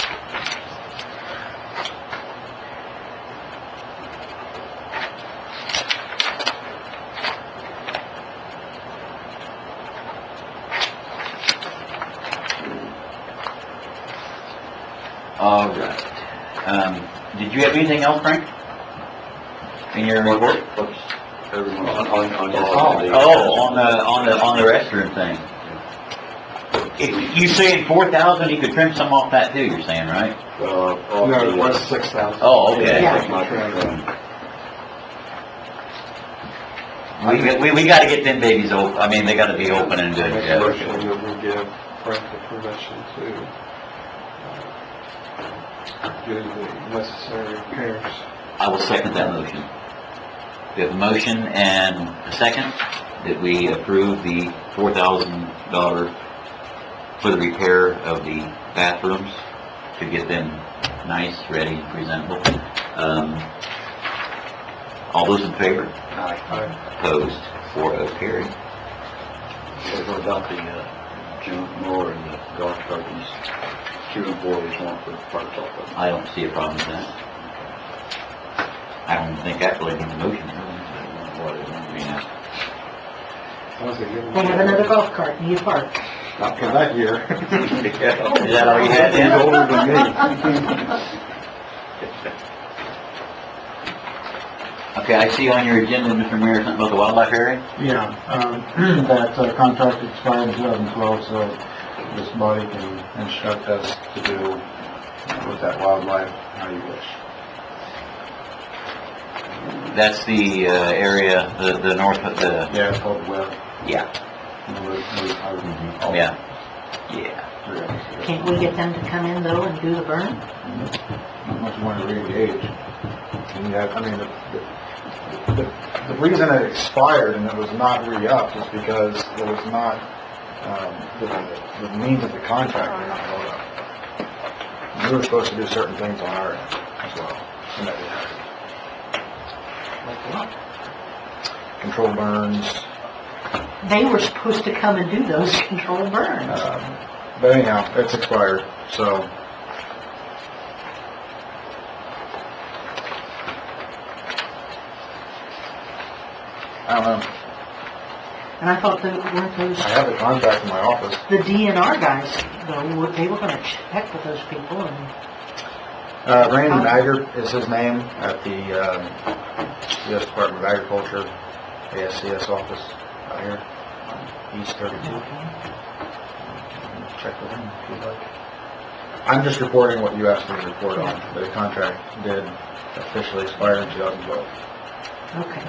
S3: All right. Did you have anything else, Frank? In your report?
S10: Everyone, on
S3: On the restroom thing. If you saying 4,000, you could trim some off that too, you're saying, right?
S11: No, it was 6,000.
S3: Oh, okay.
S1: Yeah.
S3: We gotta get them babies open, I mean, they gotta be open and good to
S11: Make a
S3: go.
S11: motion that we give Frank the permission to do the necessary repairs.
S3: I will second that motion. We have a motion and a second that we approve the $4,000 for the repair of the bathrooms to get them nice, ready, presentable. All those in favor? Opposed? 4-0 carried.
S10: What about the junk mower and the golf cart these two employees want for parts off of?
S3: I don't see a problem with that. I don't think that really needs a motion.
S1: They have another golf cart in your park.
S11: Not for that year.
S3: Is that all you had
S11: He's
S3: then?
S11: older than me.
S3: Okay, I see on your agenda, Mr. Mayor, something about the wildlife area?
S4: Yeah, that contract expired in 2012, so this body can instruct us to do with that wildlife how you wish.
S3: That's the area, the north of the,
S4: Yeah, it's called web.
S3: yeah, yeah, yeah.
S1: Can't we get them to come in though and do the burn?
S4: Unless you want to re-engage. And you have, I mean, the reason it expired and it was not re-upped is because there was not, the means of the contract were not held up. We were supposed to do certain things on our end as well, and that didn't happen. Control burns,
S1: They were supposed to come and do those controlled burns.
S4: but anyhow, it's expired, so. I don't know.
S1: And I thought that weren't those,
S4: I have the contract in my office.
S1: the DNR guys, though, they were gonna check with those people and,
S4: Randy Magger is his name at the U.S. Department of Agriculture, ASCS office out here on East 32. Check with him if you'd like. I'm just reporting what you asked me to report on. The contract did officially expire in 2012.
S1: Okay.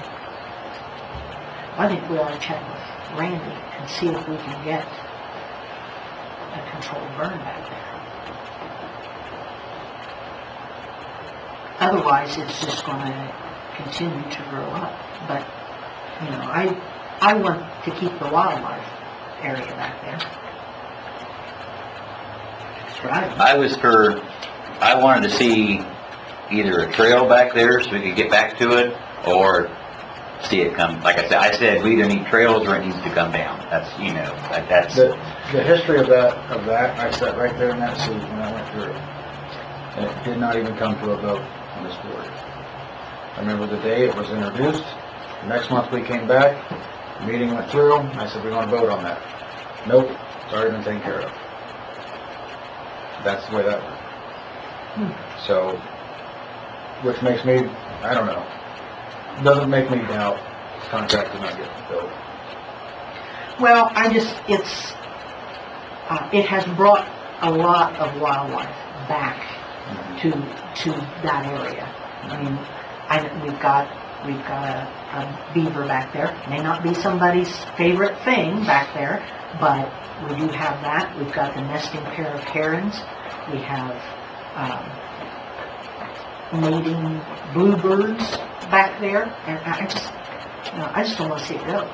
S1: I think we ought to check with Randy and see if we can get a controlled burn back there. Otherwise, it's just going to continue to grow up. But, you know, I want to keep the wildlife area back there. Right.
S3: I wanted to see either a trail back there so we could get back to it, or see it come, like I said, we either need trails or it needs to come down. That's, you know, that's...
S4: The history of that, I sat right there in that seat when I went through it. And it did not even come to a vote on this board. I remember the day it was introduced. The next month we came back, the meeting went through, I said, we want to vote on that. Nope, it's already been taken care of. That's the way that went. So, which makes me, I don't know, doesn't make me doubt this contract is not getting fulfilled.
S1: Well, it has brought a lot of wildlife back to that area. I mean, we've got a beaver back there. May not be somebody's favorite thing back there, but we do have that. We've got the nesting pair of herons. We have mating bluebirds back there, and I just don't want to see it go.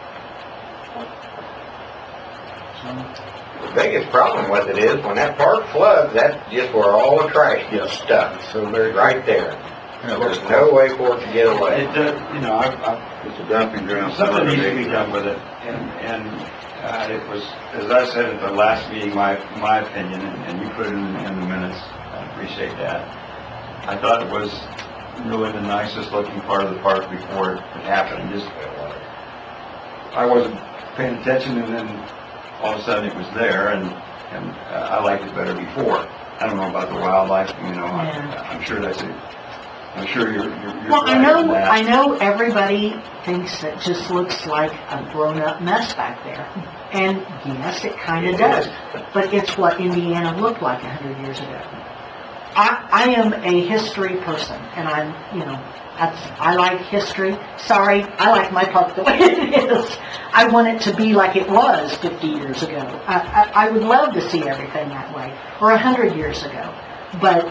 S12: The biggest problem with it is when that park floods, that's just where all the trash gets stuck.
S4: So very
S12: Right there.
S4: Yeah,
S12: There's no way for it to get away.
S9: It does, you know,
S10: It's a dumping ground.
S9: something needs to be done with it, and it was, as I said at the last meeting, my opinion, and you put it in the minutes, I appreciate that. I thought it was really the nicest looking part of the park before it happened. Just, I wasn't paying attention, and then all of a sudden it was there, and I liked it better before. I don't know about the wildlife, you know, I'm sure that's it. I'm sure you're
S1: Well,
S9: right on that.
S1: I know everybody thinks it just looks like a grown-up mess back there. And yes, it kind of does. But it's what Indiana looked like 100 years ago. I am a history person, and I like history. Sorry, I like my park the way it is. I want it to be like it was 50 years ago. I would love to see everything that way, or 100 years ago. But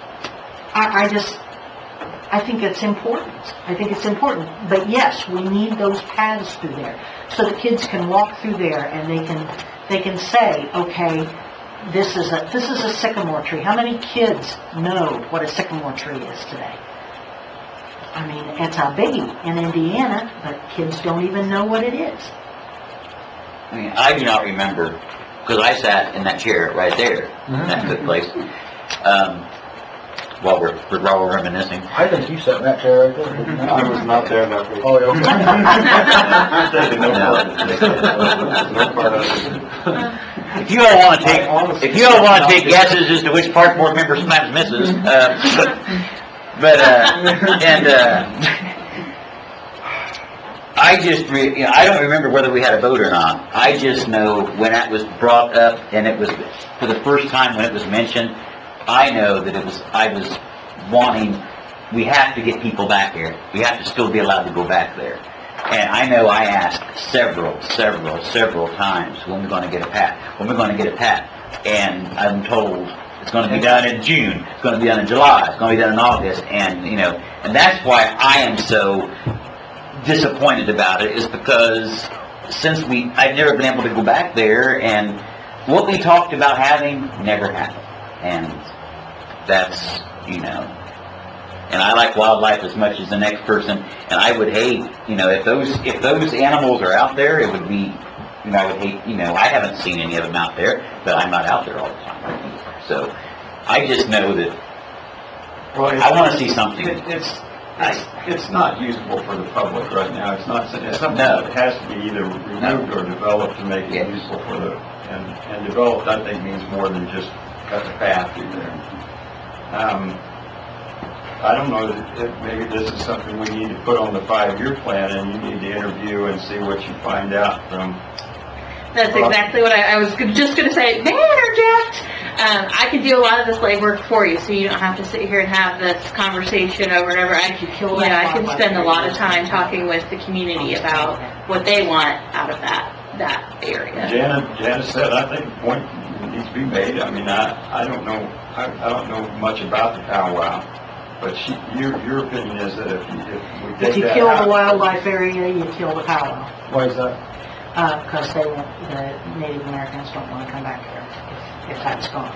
S1: I think it's important. But yes, we need those paths through there so the kids can walk through there and they can say, okay, this is a sycamore tree. How many kids know what a sycamore tree is today? I mean, it's a biggie in Indiana, but kids don't even know what it is.
S3: I mean, I do not remember, because I sat in that chair right there, in that good place, while we're reminiscing.
S4: I think you sat in that chair right there, didn't you?
S11: I was not there that week.
S4: Oh, okay.
S9: No part of it.
S3: If you all want to take guesses as to which park board member sometimes misses, I just, I don't remember whether we had a vote or not. I just know when that was brought up, and it was for the first time when it was mentioned, I know that I was wanting, we have to get people back here. We have to still be allowed to go back there. And I know I asked several times, when we're going to get a PAT, and I'm told it's going to be done in June, it's going to be done in July, it's going to be done in August, and and that's why I am so disappointed about it, is because since I've never been able to go back there, and what we talked about having never happened, and that's, and I like wildlife as much as the next person, and I would hate, if those animals are out there, it would be, I would hate, I haven't seen any of them out there, but I'm not out there all the time. So, I just know that I want to see something.
S9: It's not usable for the public right now. It's something that has to be either removed or developed to make it usable for and developed, I think, means more than just cut the path through there. I don't know, if maybe this is something we need to put on the 5-year plan, and you need to interview and see what you find out from.
S8: That's exactly what I was just going to say. May I interject? I can do a lot of this legwork for you, so you don't have to sit here and have this conversation over and over. I can spend a lot of time talking with the community about what they want out of that area.
S9: Janice said, I think a point needs to be made. I mean, I don't know, I don't know much about the powwow, but your opinion is that if we take that out.
S1: If you kill the wildlife area, you kill the powwow.
S4: Why is that?
S1: Because the Native Americans don't want to come back here if that's gone.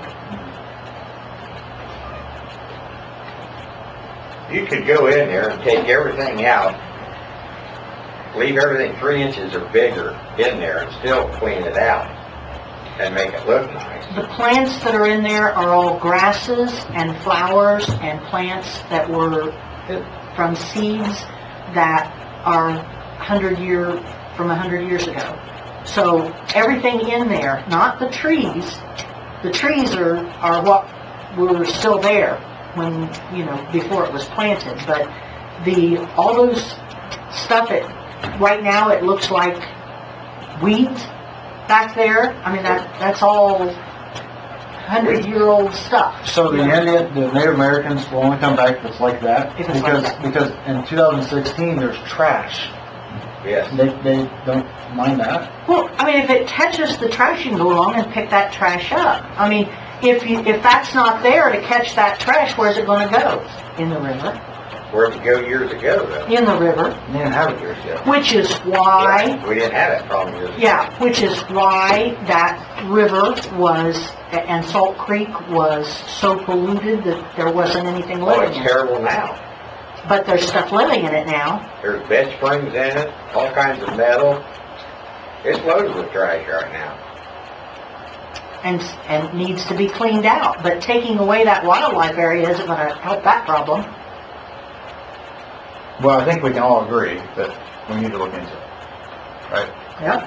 S12: You could go in there and take everything out, leave everything 3 inches or bigger in there and still clean it out and make it look nice.
S1: The plants that are in there are all grasses and flowers and plants that were from seeds that are 100 years ago. So everything in there, not the trees are what were still there when, before it was planted, but all those stuff, right now it looks like weeds back there. I mean, that's all 100-year-old stuff.
S4: So the Native Americans will only come back if it's like that? Because in 2016, there's trash.
S12: Yes.
S4: They don't mind that?
S1: Well, I mean, if it touches the trash, you can go along and pick that trash up. I mean, if that's not there to catch that trash, where's it going to go? In the river.
S12: Where'd it go years ago, though?
S1: In the river.
S12: We didn't have it years ago.
S1: Which is why...
S12: Yeah, we didn't have that problem years ago.
S1: Yeah, which is why that river and Salt Creek was so polluted that there wasn't anything
S12: Well,
S1: living
S12: it's
S1: in it.
S12: terrible now.
S1: But there's stuff living in it now.
S12: There's bed springs in it, all kinds of metal. It's loaded with trash right now.
S1: And needs to be cleaned out. But taking away that wildlife area isn't going to help that problem.
S4: Well, I think we can all agree that we need to look into it, right?
S1: Yep.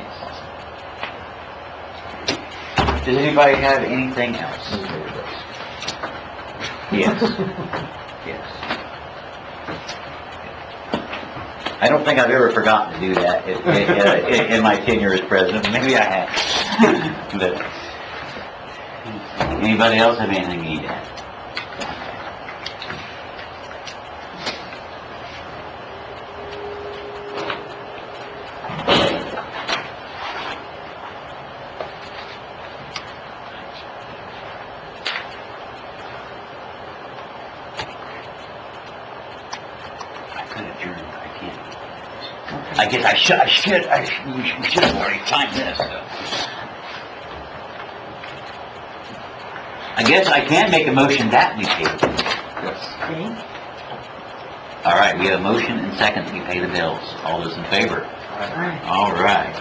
S3: Does anybody have anything else? Yes. Yes. I don't think I've ever forgotten to do that in my tenure as president. Maybe I have. But anybody else have anything to add? I guess we should have already timed this. So. I guess I can make a motion that we pay the bills.
S1: Okay.
S3: All right, we have a motion and second that we pay the bills. All those in favor? All right.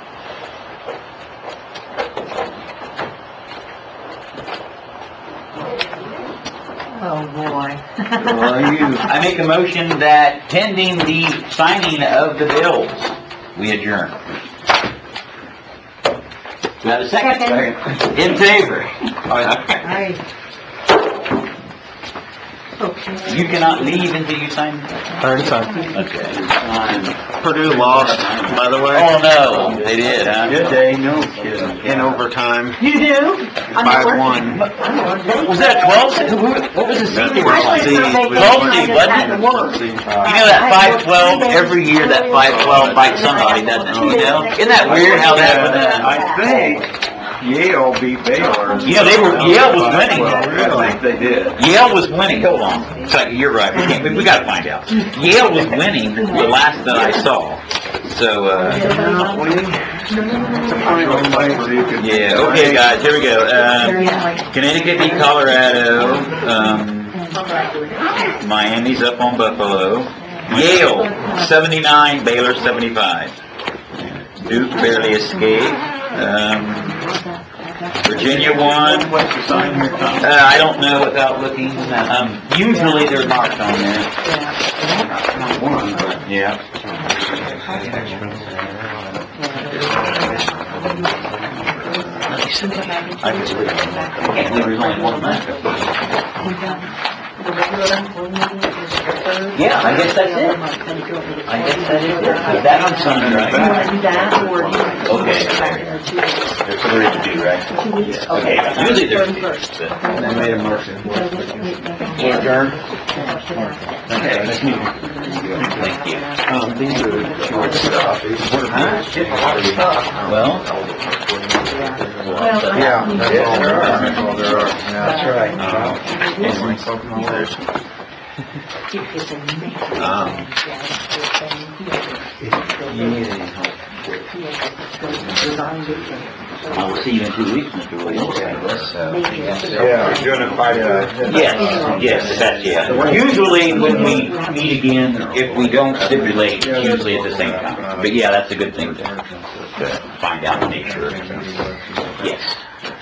S1: Oh, boy.
S3: I make a motion that pending the signing of the bills, we adjourn. Do I have a second?
S1: Second.
S3: In favor?
S1: Aye. Okay.
S3: You cannot leave until you sign.
S4: Already signed.
S3: Okay.
S5: Purdue lost, by the way.
S3: Oh, no, they did, huh?
S5: Good day, no kidding. In overtime,
S1: You do?
S5: 5-1.
S3: Was that 12? What was the seed they were playing? 12 seed, wasn't it? You know that 5-12, every year that 5-12 bites somebody, doesn't it? You know? Isn't that weird how that would,
S9: I think Yale beat Baylor.
S3: Yale was winning.
S9: I think they did.
S3: Yale was winning. Hold on. So you're right. We got to find out. Yale was winning the last that I saw. So, yeah. Okay, guys. Here we go. Connecticut beat Colorado. Miami's up on Buffalo. Yale 79, Baylor 75. Duke barely escaped. Virginia won. I don't know without looking. Usually they're marked on there.
S9: Not one, but
S3: Yeah. I can't believe there's only one left.
S1: The regular employee meeting is the third.
S3: Yeah, I guess that's it. I guess that is it. That on Sunday, right?
S1: You want to do that, or do you want to
S3: Okay.
S1: go back in the 2 weeks?
S3: There's 3 to do, right?
S1: 2 weeks?
S3: Okay, usually there's 2.
S1: 31st.
S4: They made a motion.
S3: Yeah.
S4: Adjourn.
S3: Okay, let's meet. Thank you.
S4: These are short stuff.
S3: Well.
S4: Yeah, that's all there are. Yeah, that's right.
S1: It's a major
S3: You need any help? I will see you in 2 weeks, Mr. Williams.
S4: Yeah, you're doing it by
S3: Yes, that's, yeah. Usually when we meet again, if we don't stipulate, it's usually at the same time. But yeah, that's a good thing to find out and make sure. Yes.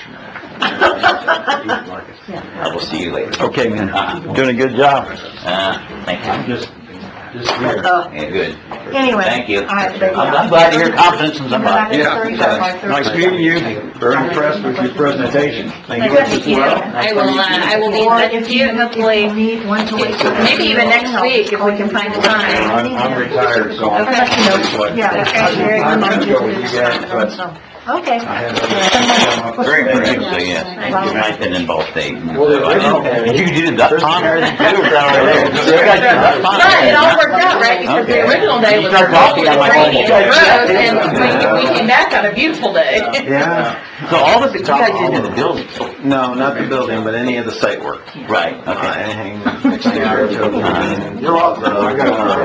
S3: I will see you later.
S10: Okay, man. Doing a good job.
S3: Thank you.
S1: Oh,
S3: Yeah, good.
S1: anyway.
S3: Thank you.
S1: I'm
S3: I'm glad to hear confidence from somebody.
S10: Nice meeting you. Very impressed with your presentation. Thank you as well.
S8: I will be in touch with you, and hopefully,
S1: Need one to wait.
S8: maybe even next week, if we can find a time.
S4: I'm retired, so I'll
S1: Yeah.
S4: I'm gonna go with you guys, but
S1: Okay.
S4: I had other
S3: Very impressive, so yes. I've been in both states. Did you do the duck pond or anything too?
S8: But it all worked out, right, because the original day was
S3: You start talking, I'm like,
S8: rainy and
S3: oh,
S8: gross, and we came back on a beautiful day.
S5: Yeah.
S3: So all the, you guys didn't do the building?
S5: No, not the building, but any of the site work.
S3: Right, okay.
S5: Hang exterior to
S4: You're welcome. I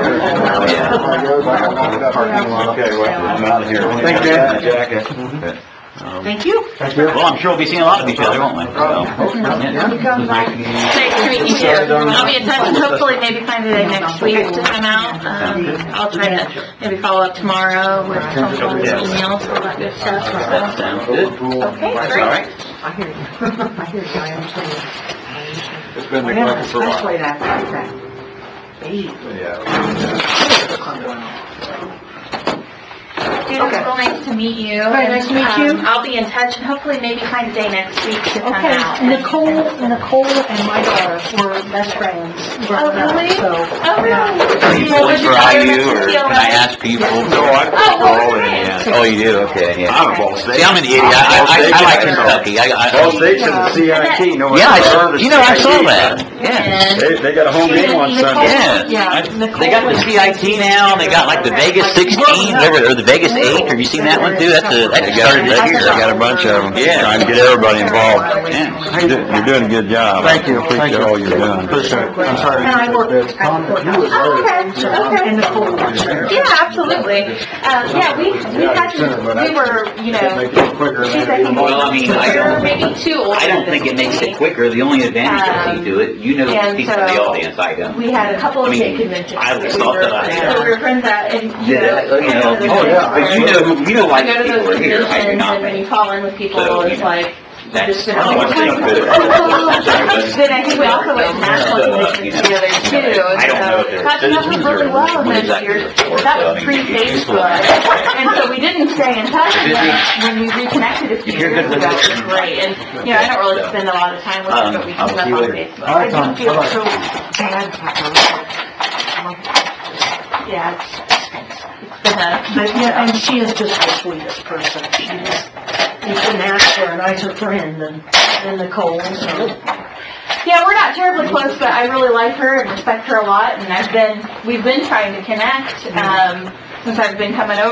S4: got parking lot.
S10: Okay, well, I'm out of here.
S4: Thank you.
S10: Jacket.
S1: Thank you.
S3: Well, I'm sure we'll be seeing a lot of each other, won't we? So, yeah. It was nice meeting you.
S8: Nice to meet you too. I'll be in touch and hopefully maybe find a day next week to come out. I'll try to maybe follow up tomorrow with phone calls, emails, all that good stuff.
S3: That sounds good.
S8: Okay,
S3: All
S8: great.
S3: right.
S1: I hear you. I hear you. I understand.
S4: It's been
S1: Yeah,
S4: neglected for a while.
S1: especially that baby.
S8: It was real nice to meet you.
S1: Very nice to meet you.
S8: I'll be in touch and hopefully maybe find a day next week to come
S1: Okay,
S8: out.
S1: Nicole and my daughter were best friends growing up,
S8: really?
S1: so.
S8: Oh, really?
S3: Are you pulling for IU, or can I ask people?
S10: No, I
S8: Oh,
S10: for all
S8: okay.
S10: in the end.
S3: Oh, you do? Okay, yeah.
S10: I'm a Ball State.
S3: See, I'm an idiot. I like Kentucky.
S10: Ball State's in the CIT. No,
S3: Yeah,
S10: it's
S3: I saw that. Yeah.
S10: They got a home game on Sunday.
S3: Yeah. They got the CIT now, they got like the Vegas 16, or the Vegas 8, have you seen that one too? That started this year.
S10: They got a bunch of them.
S3: Yeah.
S10: Trying to get everybody involved.
S3: Yeah.
S10: You're doing a good job.
S4: Thank you.
S10: Appreciate all you're doing.
S4: Appreciate it. I'm sorry.
S1: And I worked at the courthouse.
S8: Oh, okay.
S1: And Nicole was there.
S8: Yeah, absolutely. Yeah, we had to, we were, you
S4: Make
S8: know,
S4: it quicker
S8: she's,
S4: than
S8: I think,
S3: Well, I mean, I don't-
S8: maybe too old.
S3: I don't think it makes it quicker, the only advantage I see to it, you know
S8: And
S3: people in the
S8: so,
S3: audience, I don't.
S8: We had a couple of
S3: I mean,
S8: state conventions.
S3: I always
S8: that we
S3: thought
S8: were-
S3: that I-
S8: So we were friends at, and, you
S3: Yeah,
S8: know.
S3: you know,
S8: those
S4: oh, yeah,
S8: things
S3: But you know why
S8: I go to
S3: people
S8: those
S3: are here, I do
S8: conventions,
S3: not.
S8: and when you fall in with people,
S3: So, you
S8: it's
S3: know,
S8: like,
S3: That's
S8: just been
S3: one thing good.
S8: Then I think we also went to national conventions together too,
S3: I don't know if
S8: and
S3: they're
S8: so got to know her
S3: citizens
S8: really
S3: or
S8: well in
S3: what
S8: those
S3: exactly
S8: years.
S3: they're for,
S8: But that
S3: so, I
S8: was
S3: mean,
S8: pre-Facebook, and so we didn't stay in touch, and then when we reconnected a few
S3: If you're
S8: years
S3: good with
S8: ago, it
S3: this,
S8: was great, and, you know, I don't really spend a lot of time with her, but we
S3: I will
S8: keep up
S3: see you
S8: on
S3: later.
S8: Facebook.
S1: I do feel so bad for her. Yeah, but yeah, and she is just the sweetest person. You couldn't ask for a nicer friend than Nicole, so.
S8: Yeah, we're not terribly close, but I really like her and respect her a lot, and we've been trying to connect, since I've been coming over.